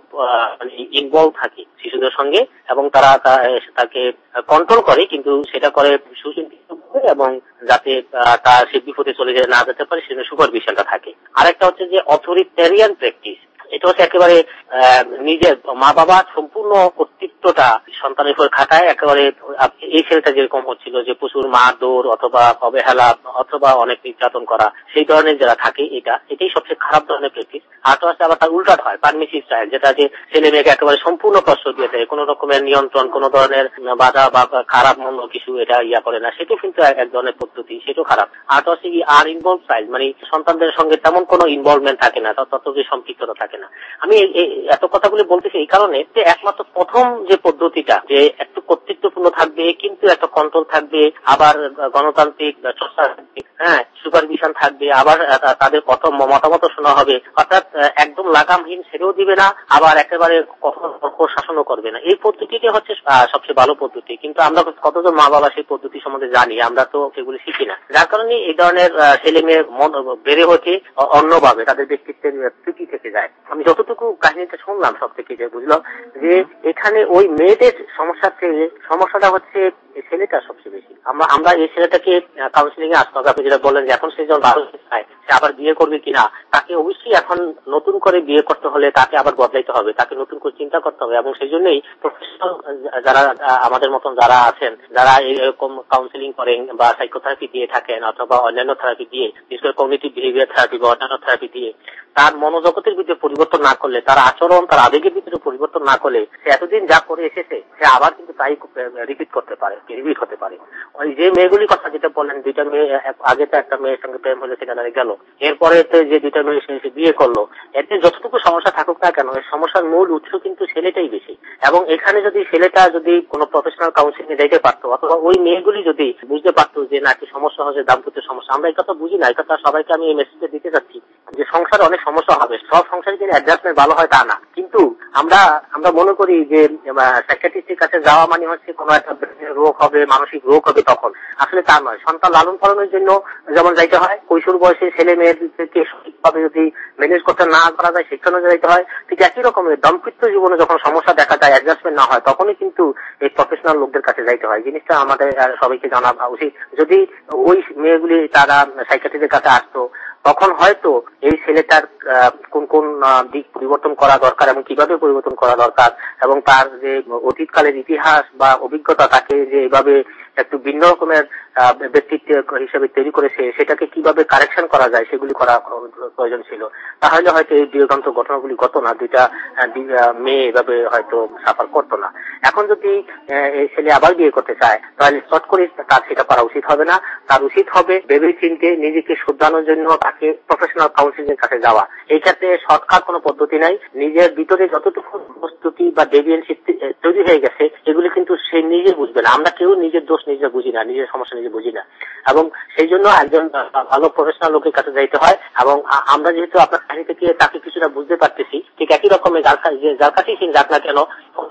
ইনভলভ থাকে শিশুদের সঙ্গে, এবং তারা তাকে কন্ট্রোল করে, কিন্তু সেটা করে সুচিন্তিত এবং যাতে তার সে বিপদে চলে না যেতে পারে সেজন্য সুপারভিশনটা থাকে। আরেকটা হচ্ছে যে অথরিটেরিয়ান প্র্যাকটিস, এটা হচ্ছে একেবারে নিজের মা বাবা সম্পূর্ণ কর্তৃত্বটা সন্তানের উপর খাটায়। একেবারে এই ছেলেটা যেরকম হচ্ছিল যে প্রচুর মারধর অথবা অবহেলা অথবা অনেক নির্যাতন করা, সেই ধরনের যারা থাকে, এটা এটাই সবচেয়ে খারাপ ধরনের প্র্যাকটিস। আর তো আছে আবার তার উল্টাটা হয় পারমিসিভ স্টাইল, যেটা যে ছেলে মেয়েকে একেবারে সম্পূর্ণ প্রশ্রয় দিয়ে দেয়, কোন রকমের নিয়ন্ত্রণ, কোন ধরনের বাধা বা খারাপ মন্দ কিছু এটা ইয়া করে না, সেটাও কিন্তু এক ধরনের পদ্ধতি, সেটাও খারাপ। আর তো আছে আর ইনভলভ স্টাইল, মানে সন্তানদের সঙ্গে তেমন কোনো ইনভলভমেন্ট থাকে না, তত সম্পৃক্ততা থাকে না। আমি এত কথাগুলি বলতেছি এই কারণে যে একমাত্র প্রথম যে পদ্ধতিটা, যে একটু কর্তৃত্বপূর্ণ থাকবে কিন্তু একটা কন্ট্রোল থাকবে, আবার গণতান্ত্রিক চর্চা থাকবে, হ্যাঁ সুপারভিশন থাকবে, আবার তাদের কত মতামত শোনা হবে, অর্থাৎ একদম লাগামহীন ছেড়েও দিবে না, আবার একেবারে কঠোর শাসনও করবে না। এই পদ্ধতিটি হচ্ছে সবচেয়ে ভালো পদ্ধতি, কিন্তু আমরা কতজন মা বাবা সেই পদ্ধতি সম্বন্ধে জানি? আমরা তো সেগুলি শিখি না। যার কারণে এই ধরনের ছেলে মেয়ে মন বেড়ে হচ্ছে অন্যভাবে, তাদের ব্যক্তিত্বের ত্রুটি থেকে যায়। আমি যতটুকু কাহিনীটা শুনলাম সব থেকে যে বুঝলাম যে এখানে ওই মেয়েদের সমস্যার থেকে সমস্যাটা হচ্ছে ছেলেটা সবচেয়ে বেশি। আমরা আমরা এই ছেলেটাকে কাউন্সিলিং এ আসতে হবে। আপনি যেটা বললেন যে এখন সে যখন ভালো চায় সে আবার বিয়ে করবে কিনা, তাকে অবশ্যই এখন নতুন করে বিয়ে করতে হলে তাকে আবার বদলাইতে হবে, তাকে নতুন করে চিন্তা করতে হবে। এবং সেই জন্যই প্রফেশনাল যারা আমাদের মতন যারা আছেন, যারা এরকম কাউন্সিলিং করেন বা সাইকোথেরাপি দিয়ে থাকেন অথবা অন্যান্য থেরাপি দিয়ে, বিশেষ করে কগনিটিভ বিহেভিয়ার থেরাপি বা অন্যান্য থেরাপি দিয়ে, তার মনোজগতের ভিতরে পরিবর্তন না করলে, তার আচরণ তার আবেগের ভিতরে পরিবর্তন না করলে, সে এতদিন যা করে এসেছে সে আবার কিন্তু তাই রিপিট করতে পারে, রিপিট হতে পারে। ওই যে মেয়েগুলির কথা যেটা বললেন, দুইটা মেয়ে আগে তো একটা মেয়ের সঙ্গে প্রেম হলে সেখানে গেল, এরপরে যে দুইটা মেয়ে সে বিয়ে করলো, এতে যতটুকু সমস্যা থাকুক না কেন, এই সমস্যার মূল উৎস কিন্তু ছেলেটাই বেশি। এবং এখানে যদি ছেলেটা যদি কোনো প্রফেশনাল কাউন্সিলিং এ যাইতে পারতো, অথবা ওই মেয়েগুলি যদি বুঝতে পারতো যে না, কি সমস্যা হচ্ছে, দাম্পত্য সমস্যা। আমরা এই কথা বুঝি না, এই কথা সবাইকে আমি এই মেসেজটা দিতে চাচ্ছি যে সংসারে অনেক সমস্যা হবে, সব সংসারে কিন্তু অ্যাডজাস্টমেন্ট ভালো হয় তা না। কিন্তু আমরা আমরা মনে করি যে সাইকিয়াট্রিস্টের কাছে যাওয়া মানে হচ্ছে কোনো একটা রোগ হবে, মানসিক রোগ হবে, তখন আসলে তা নয়। সন্তান লালন পালনের জন্য যেমন যাইতে হয়, কৈশোর বয়সে ছেলে মেয়েদেরকে সঠিকভাবে যদি ম্যানেজ করতে না করা যায়, শিক্ষণে যাইতে হয়, ঠিক একই রকমের দাম্পত্য জীবনে যখন সমস্যা দেখা যায়, অ্যাডজাস্টমেন্ট না হয়, তখনই কিন্তু এই প্রফেশনাল লোকদের কাছে যাইতে হয়। জিনিসটা আমাদের সবাইকে জানা উচিত। যদি ওই মেয়েগুলি তারা সাইকিয়াট্রিস্টের কাছে আসতো, তখন হয়তো এই ছেলেটার কোন কোন দিক পরিবর্তন করা দরকার এবং কিভাবে পরিবর্তন করা দরকার, এবং তার যে অতীতকালের ইতিহাস বা অভিজ্ঞতা তাকে যে এভাবে একটু ভিন্ন রকমের ব্যক্তিত্ব হিসেবে তৈরি করেছে, সেটাকে কিভাবে কারেকশন করা যায় সেগুলি করা প্রয়োজন ছিল। তাহলে হয়তো এই বিয়োগান্ত ঘটনাগুলি ঘটতো না, দুইটা মেয়ে এভাবে হয়তো সাফার করতো না। এখন যদি এই ছেলে আবার বিয়ে করতে চায়, তাহলে চট করে তার সেটা করা উচিত হবে না। তার উচিত হবে ভেবে চিন্তে নিজেকে শুধরানোর জন্য তাকে প্রফেশনাল কাউন্সিলিং এর কাছে যাওয়া। এই ক্ষেত্রে শর্টকাট কোনো পদ্ধতি নাই। নিজের ভিতরে যতটুকু প্রস্তুতি বা ডেভিয়েন্সি তৈরি হয়ে গেছে, এগুলি কিন্তু সে নিজে বুঝবে না। আমরা কেউ নিজের দোষ নিজে বুঝি না, নিজের সমস্যা নিজে বুঝি না, এবং সেই জন্য একজন ভালো প্রফেশনাল লোকের কাছে যাইতে হয়। এবং আমরা যেহেতু আপনার কাহিনী থেকে তাকে কিছুটা বুঝতে পারতেছি, ঠিক একই রকমের যার কাছেই যাক না কেন,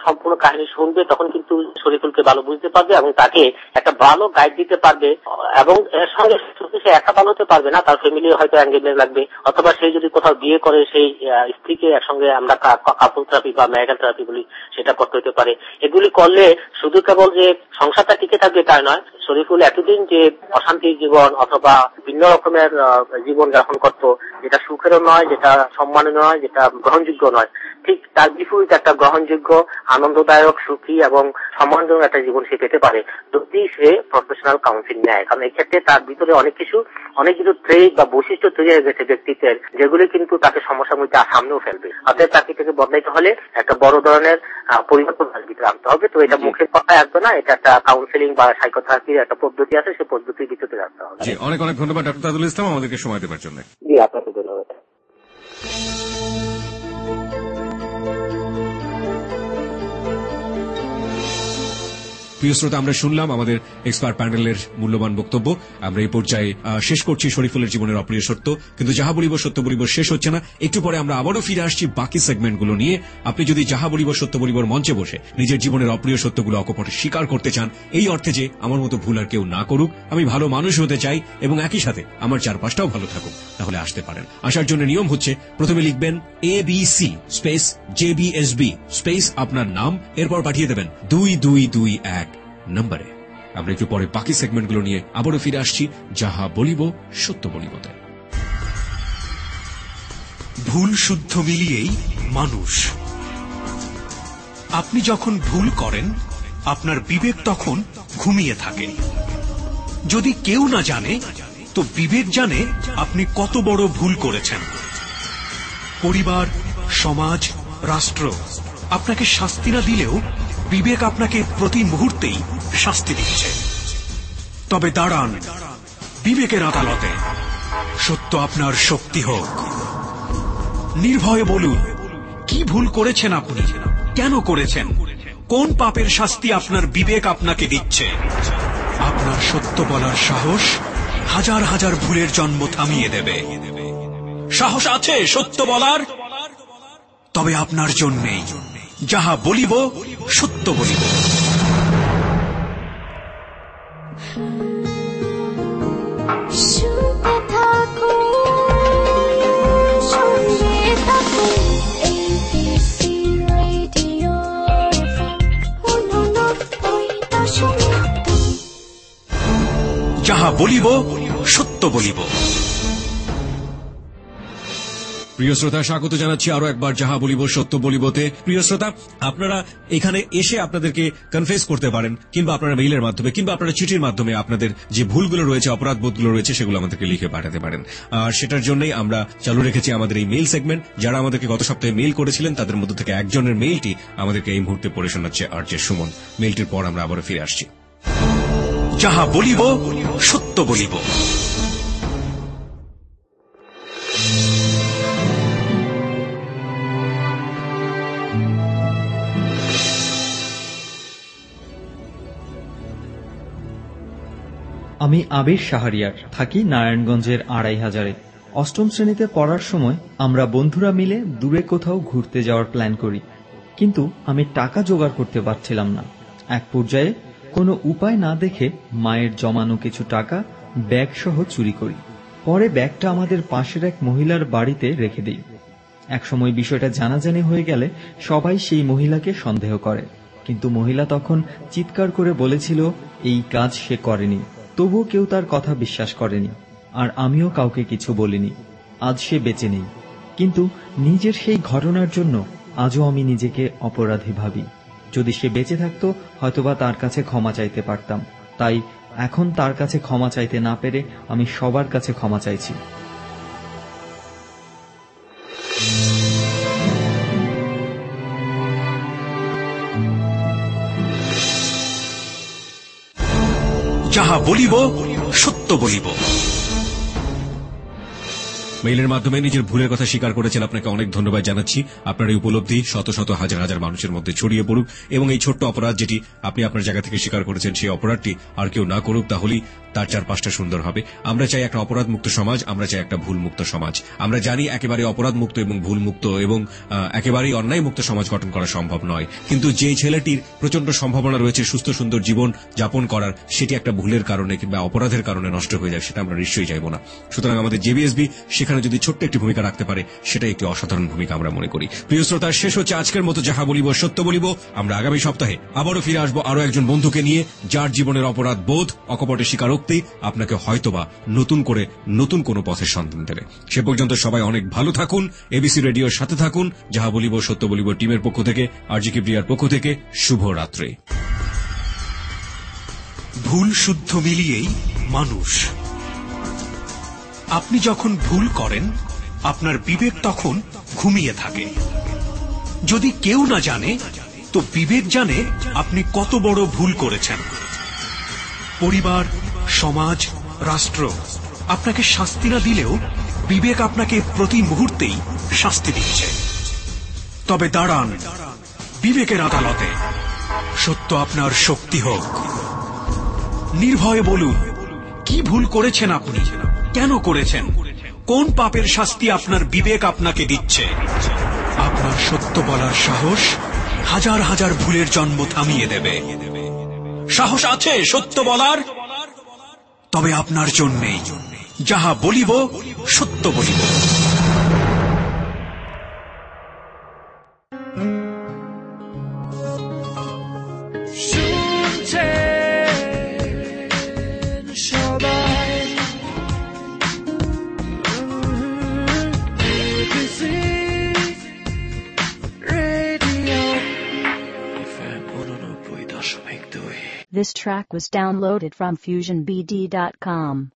সম্পূর্ণ কাহিনী শুনবে তখন কিন্তু শরীফুলকে ভালো বুঝতে পারবে এবং তাকে একটা ভালো গাইড দিতে পারবে। এবং এর সঙ্গে সে একা ভালো হতে পারবে না, তার ফ্যামিলি হয়তো এঙ্গেজমেন্ট লাগবে, অথবা সে যদি কোথাও বিয়ে করে সেই স্ত্রীকে একসঙ্গে আমরা কাপল থেরাপি বা ম্যারিটাল থেরাপি বলি সেটা করতে হতে পারে। এগুলি করলে শুধু কেবল যে সংসারটা টিকে থাকবে তাই নয়, শরীফুল এতদিন যে অশান্তির জীবন অথবা ভিন্ন রকমের জীবন যাপন করত, যেটা সুখেরও নয়, যেটা সম্মানের নয়, যেটা গ্রহণযোগ্য নয়, ঠিক তার বিপরীত একটা গ্রহণযোগ্য, আনন্দদায়ক, সুখী এবং সম্মানজনক একটা জীবন সে পেতে পারে যদি সে প্রফেশনাল কাউন্সিলিং নেয়। কারণ এক্ষেত্রে তার ভিতরে অনেক কিছু অনেক কিছু ট্রেড বা বৈশিষ্ট্য তৈরি হয়ে গেছে ব্যক্তিত্বের, যেগুলি কিন্তু তাকে সমস্যার মধ্যে সামনেও ফেলবে। অর্থাৎ তাকে থেকে বদলাইতে হলে একটা বড় ধরনের পরিবর্তন তার ভিতরে আনতে হবে। তো এটা মুখের কথায় আসবে না, এটা একটা কাউন্সিলিং বা সাইকোথেরাপির একটা পদ্ধতি আছে, সেই পদ্ধতির ভিতরে রাখতে হবে। অনেক অনেক ধন্যবাদ ডক্টর তাজুল ইসলাম আমাদেরকে সময় দেওয়ার জন্য। জি, আপনাকে ধন্যবাদ। প্রিয় শ্রোতা, আমরা শুনলাম আমাদের এক্সপার্ট প্যানেলের মূল্যবান বক্তব্য। আমরা এই পর্যায়ে শেষ করছি শরীফুলের জীবনের অপ্রিয় সত্য, কিন্তু যাহা বলিব সত্য বলিব শেষ হচ্ছে না। একটু পরে আমরা আবারও ফিরে আসছি বাকি সেগমেন্টগুলো নিয়ে। আপনি যদি যাহা বলিব সত্য বলিবর মঞ্চে বসে নিজের জীবনের অপ্রিয় সত্যগুলো অকপটে স্বীকার করতে চান, এই অর্থে যে আমার মতো ভুল আর কেউ না করুক, আমি ভালো মানুষ হতে চাই এবং একই সাথে আমার চারপাশটাও ভালো থাকুক, তাহলে আসতে পারেন। আসার জন্য নিয়ম হচ্ছে প্রথমে লিখবেন A B C space J B S B space আপনার নাম, এরপর পাঠিয়ে দেবেন দুই দুই দুই এক নম্বরে। আমরা একটু পরে বাকি সেগমেন্টগুলো নিয়ে আবারও ফিরে আসছি যাহা বলিব সত্য বলিবতে। ভুল শুদ্ধ মিলিয়েই মানুষ। আপনি যখন ভুল করেন আপনার বিবেক তখন ঘুমিয়ে থাকে। যদি কেউ না জানে তো বিবেক জানে আপনি কত বড় ভুল করেছেন। পরিবার, সমাজ, রাষ্ট্র আপনাকে শাস্তি না দিলেও বিবেক আপনাকে প্রতি মুহূর্তেই শাস্তি দিচ্ছে। তবে দাঁড়ান বিবেকের আদালতে, সত্য আপনার শক্তি হোক। নির্ভয়ে বলুন কি ভুল করেছেন আপনি, কেন করেছেন, কোন পাপের শাস্তি আপনার বিবেক আপনাকে দিচ্ছে। আপনার সত্য বলার সাহস হাজার হাজার ভুলের জন্ম থামিয়ে দেবে। সাহস আছে সত্য বলার? তবে আপনার জন্যেই যাহা বলিব সত্য বলিব। যাহা বলিব সত্য বলিব। প্রিয় শ্রোতা, স্বাগত জানাচ্ছি আরো একবার যাহা বলিব সত্য বলিবতে। প্রিয় শ্রোতা, আপনারা এখানে এসে আপনাদেরকে কনফেস করতে পারেন, কিংবা আপনারা মেইলের মাধ্যমে কিংবা আপনারা চিঠির মাধ্যমে আপনাদের যে ভুলগুলো রয়েছে, অপরাধ বোধগুলো রয়েছে, সেগুলো আমাদেরকে লিখে পাঠাতে পারেন। আর সেটার জন্যই আমরা চালু রেখেছি আমাদের এই মেইল সেগমেন্ট। যারা আমাদেরকে গত সপ্তাহে মেইল করেছিলেন তাদের মধ্য থেকে একজনের মেইলটি আমাদেরকে এই মুহূর্তে পড়ে শোনাচ্ছে আর জে সুমন। মেইলটির পর আমরা আবারও ফিরে আসছি। যাহা বলিব সত্য বলিব। আমি আবির শাহরিয়ার, থাকি নারায়ণগঞ্জের আড়াই হাজারে। অষ্টম শ্রেণীতে পড়ার সময় আমরা বন্ধুরা মিলে দূরে কোথাও ঘুরতে যাওয়ার প্ল্যান করি, কিন্তু আমি টাকা জোগাড় করতে পারছিলাম না। এক পর্যায়ে কোনো উপায় না দেখে মায়ের জমানো কিছু টাকা ব্যাগ সহ চুরি করি। পরে ব্যাগটা আমাদের পাশের এক মহিলার বাড়িতে রেখে দিই। একসময় বিষয়টা জানাজানি হয়ে গেলে সবাই সেই মহিলাকে সন্দেহ করে, কিন্তু মহিলা তখন চিৎকার করে বলেছিল এই কাজ সে করেনি। তবুও কেউ তার কথা বিশ্বাস করেনি, আর আমিও কাউকে কিছু বলিনি। আজ সে বেঁচে নেই, কিন্তু নিজের সেই ঘটনার জন্য আজও আমি নিজেকে অপরাধী ভাবি। যদি সে বেঁচে থাকতো হয়তোবা তার কাছে ক্ষমা চাইতে পারতাম। তাই এখন তার কাছে ক্ষমা চাইতে না পেরে আমি সবার কাছে ক্ষমা চাইছি। যাহা বলিব সত্য বলিব। মেইলের মাধ্যমে নিজের ভুলের কথা স্বীকার করেছেন, আপনাকে অনেক ধন্যবাদ জানাচ্ছি। আপনার এই উপলব্ধি শত শত হাজার হাজার মানুষের মধ্যে ছড়িয়ে পড়ুক এবং এই ছোট্ট অপরাধ যেটি আপনি আপনার জায়গা থেকে স্বীকার করেছেন সেই অপরাধটি আর কেউ না করুক, তাহলেই তার চারপাশটা সুন্দর হবে। আমরা চাই একটা অপরাধ মুক্ত সমাজ, আমরা চাই একটা ভুল মুক্ত সমাজ। আমরা জানি একেবারে অপরাধ মুক্ত এবং ভুল মুক্ত এবং একেবারেই অন্যায় মুক্ত সমাজ গঠন করা সম্ভব নয়, কিন্তু যে ছেলেটির প্রচন্ড সম্ভাবনা রয়েছে সুস্থ সুন্দর জীবন যাপন করার, সেটি একটা ভুলের কারণে কিংবা অপরাধের কারণে নষ্ট হয়ে যায়, সেটা আমরা নিশ্চয়ই চাইব না। সুতরাং আমাদের জেবিএসবি সেখানে যদি ছোট্ট একটি ভূমিকা রাখতে পারে, সেটাই একটি অসাধারণ ভূমিকা আমরা মনে করি। প্রিয় শ্রোতা, শেষ হচ্ছে আজকের মতো যাহা বলিব সত্য বলিব। আমরা আগামী সপ্তাহে আবারও ফিরে আসবো আরো একজন বন্ধুকে নিয়ে, যার জীবনের অপরাধ বোধ, অকপটের স্বীকারোক্তি আপনাকে হয়তোবা নতুন করে নতুন কোনো পথের সন্ধান দেবে। সে পর্যন্ত সবাই অনেক ভালো থাকুন, এবিসি রেডিওর সাথে থাকুন। যাহা বলিব সত্য বলিব টিমের পক্ষ থেকে, আরজি কিবরিয়ার পক্ষ থেকে শুভ রাত্রি। ভুল শুদ্ধ মিলিয়েই মানুষ। আপনি যখন ভুল করেন, আপনার বিবেক তখন ঘুমিয়ে থাকে। যদি কেউ না জানে, তো বিবেক জানে আপনি কত বড় ভুল করেছেন। পরিবার, সমাজ, রাষ্ট্র আপনাকে শাস্তি না দিলেও বিবেক আপনাকে প্রতি মুহূর্তেই শাস্তি দিচ্ছে। তবে দাঁড়ান বিবেকের আদালতে, সত্য আপনার শক্তি হোক। নির্ভয়ে বলুন, কি ভুল করেছেন আপনি, কেন করেছেন, কোন পাপের শাস্তি আপনার বিবেক আপনাকে দিচ্ছে। আপনার সত্য বলার সাহস হাজার হাজার ভুলের জন্ম থামিয়ে দেবে। সাহস আছে সত্য বলার? তবে আপনার জন্যেই যাহা বলিব সত্য বলিব। This track was downloaded from fusion b d dot com.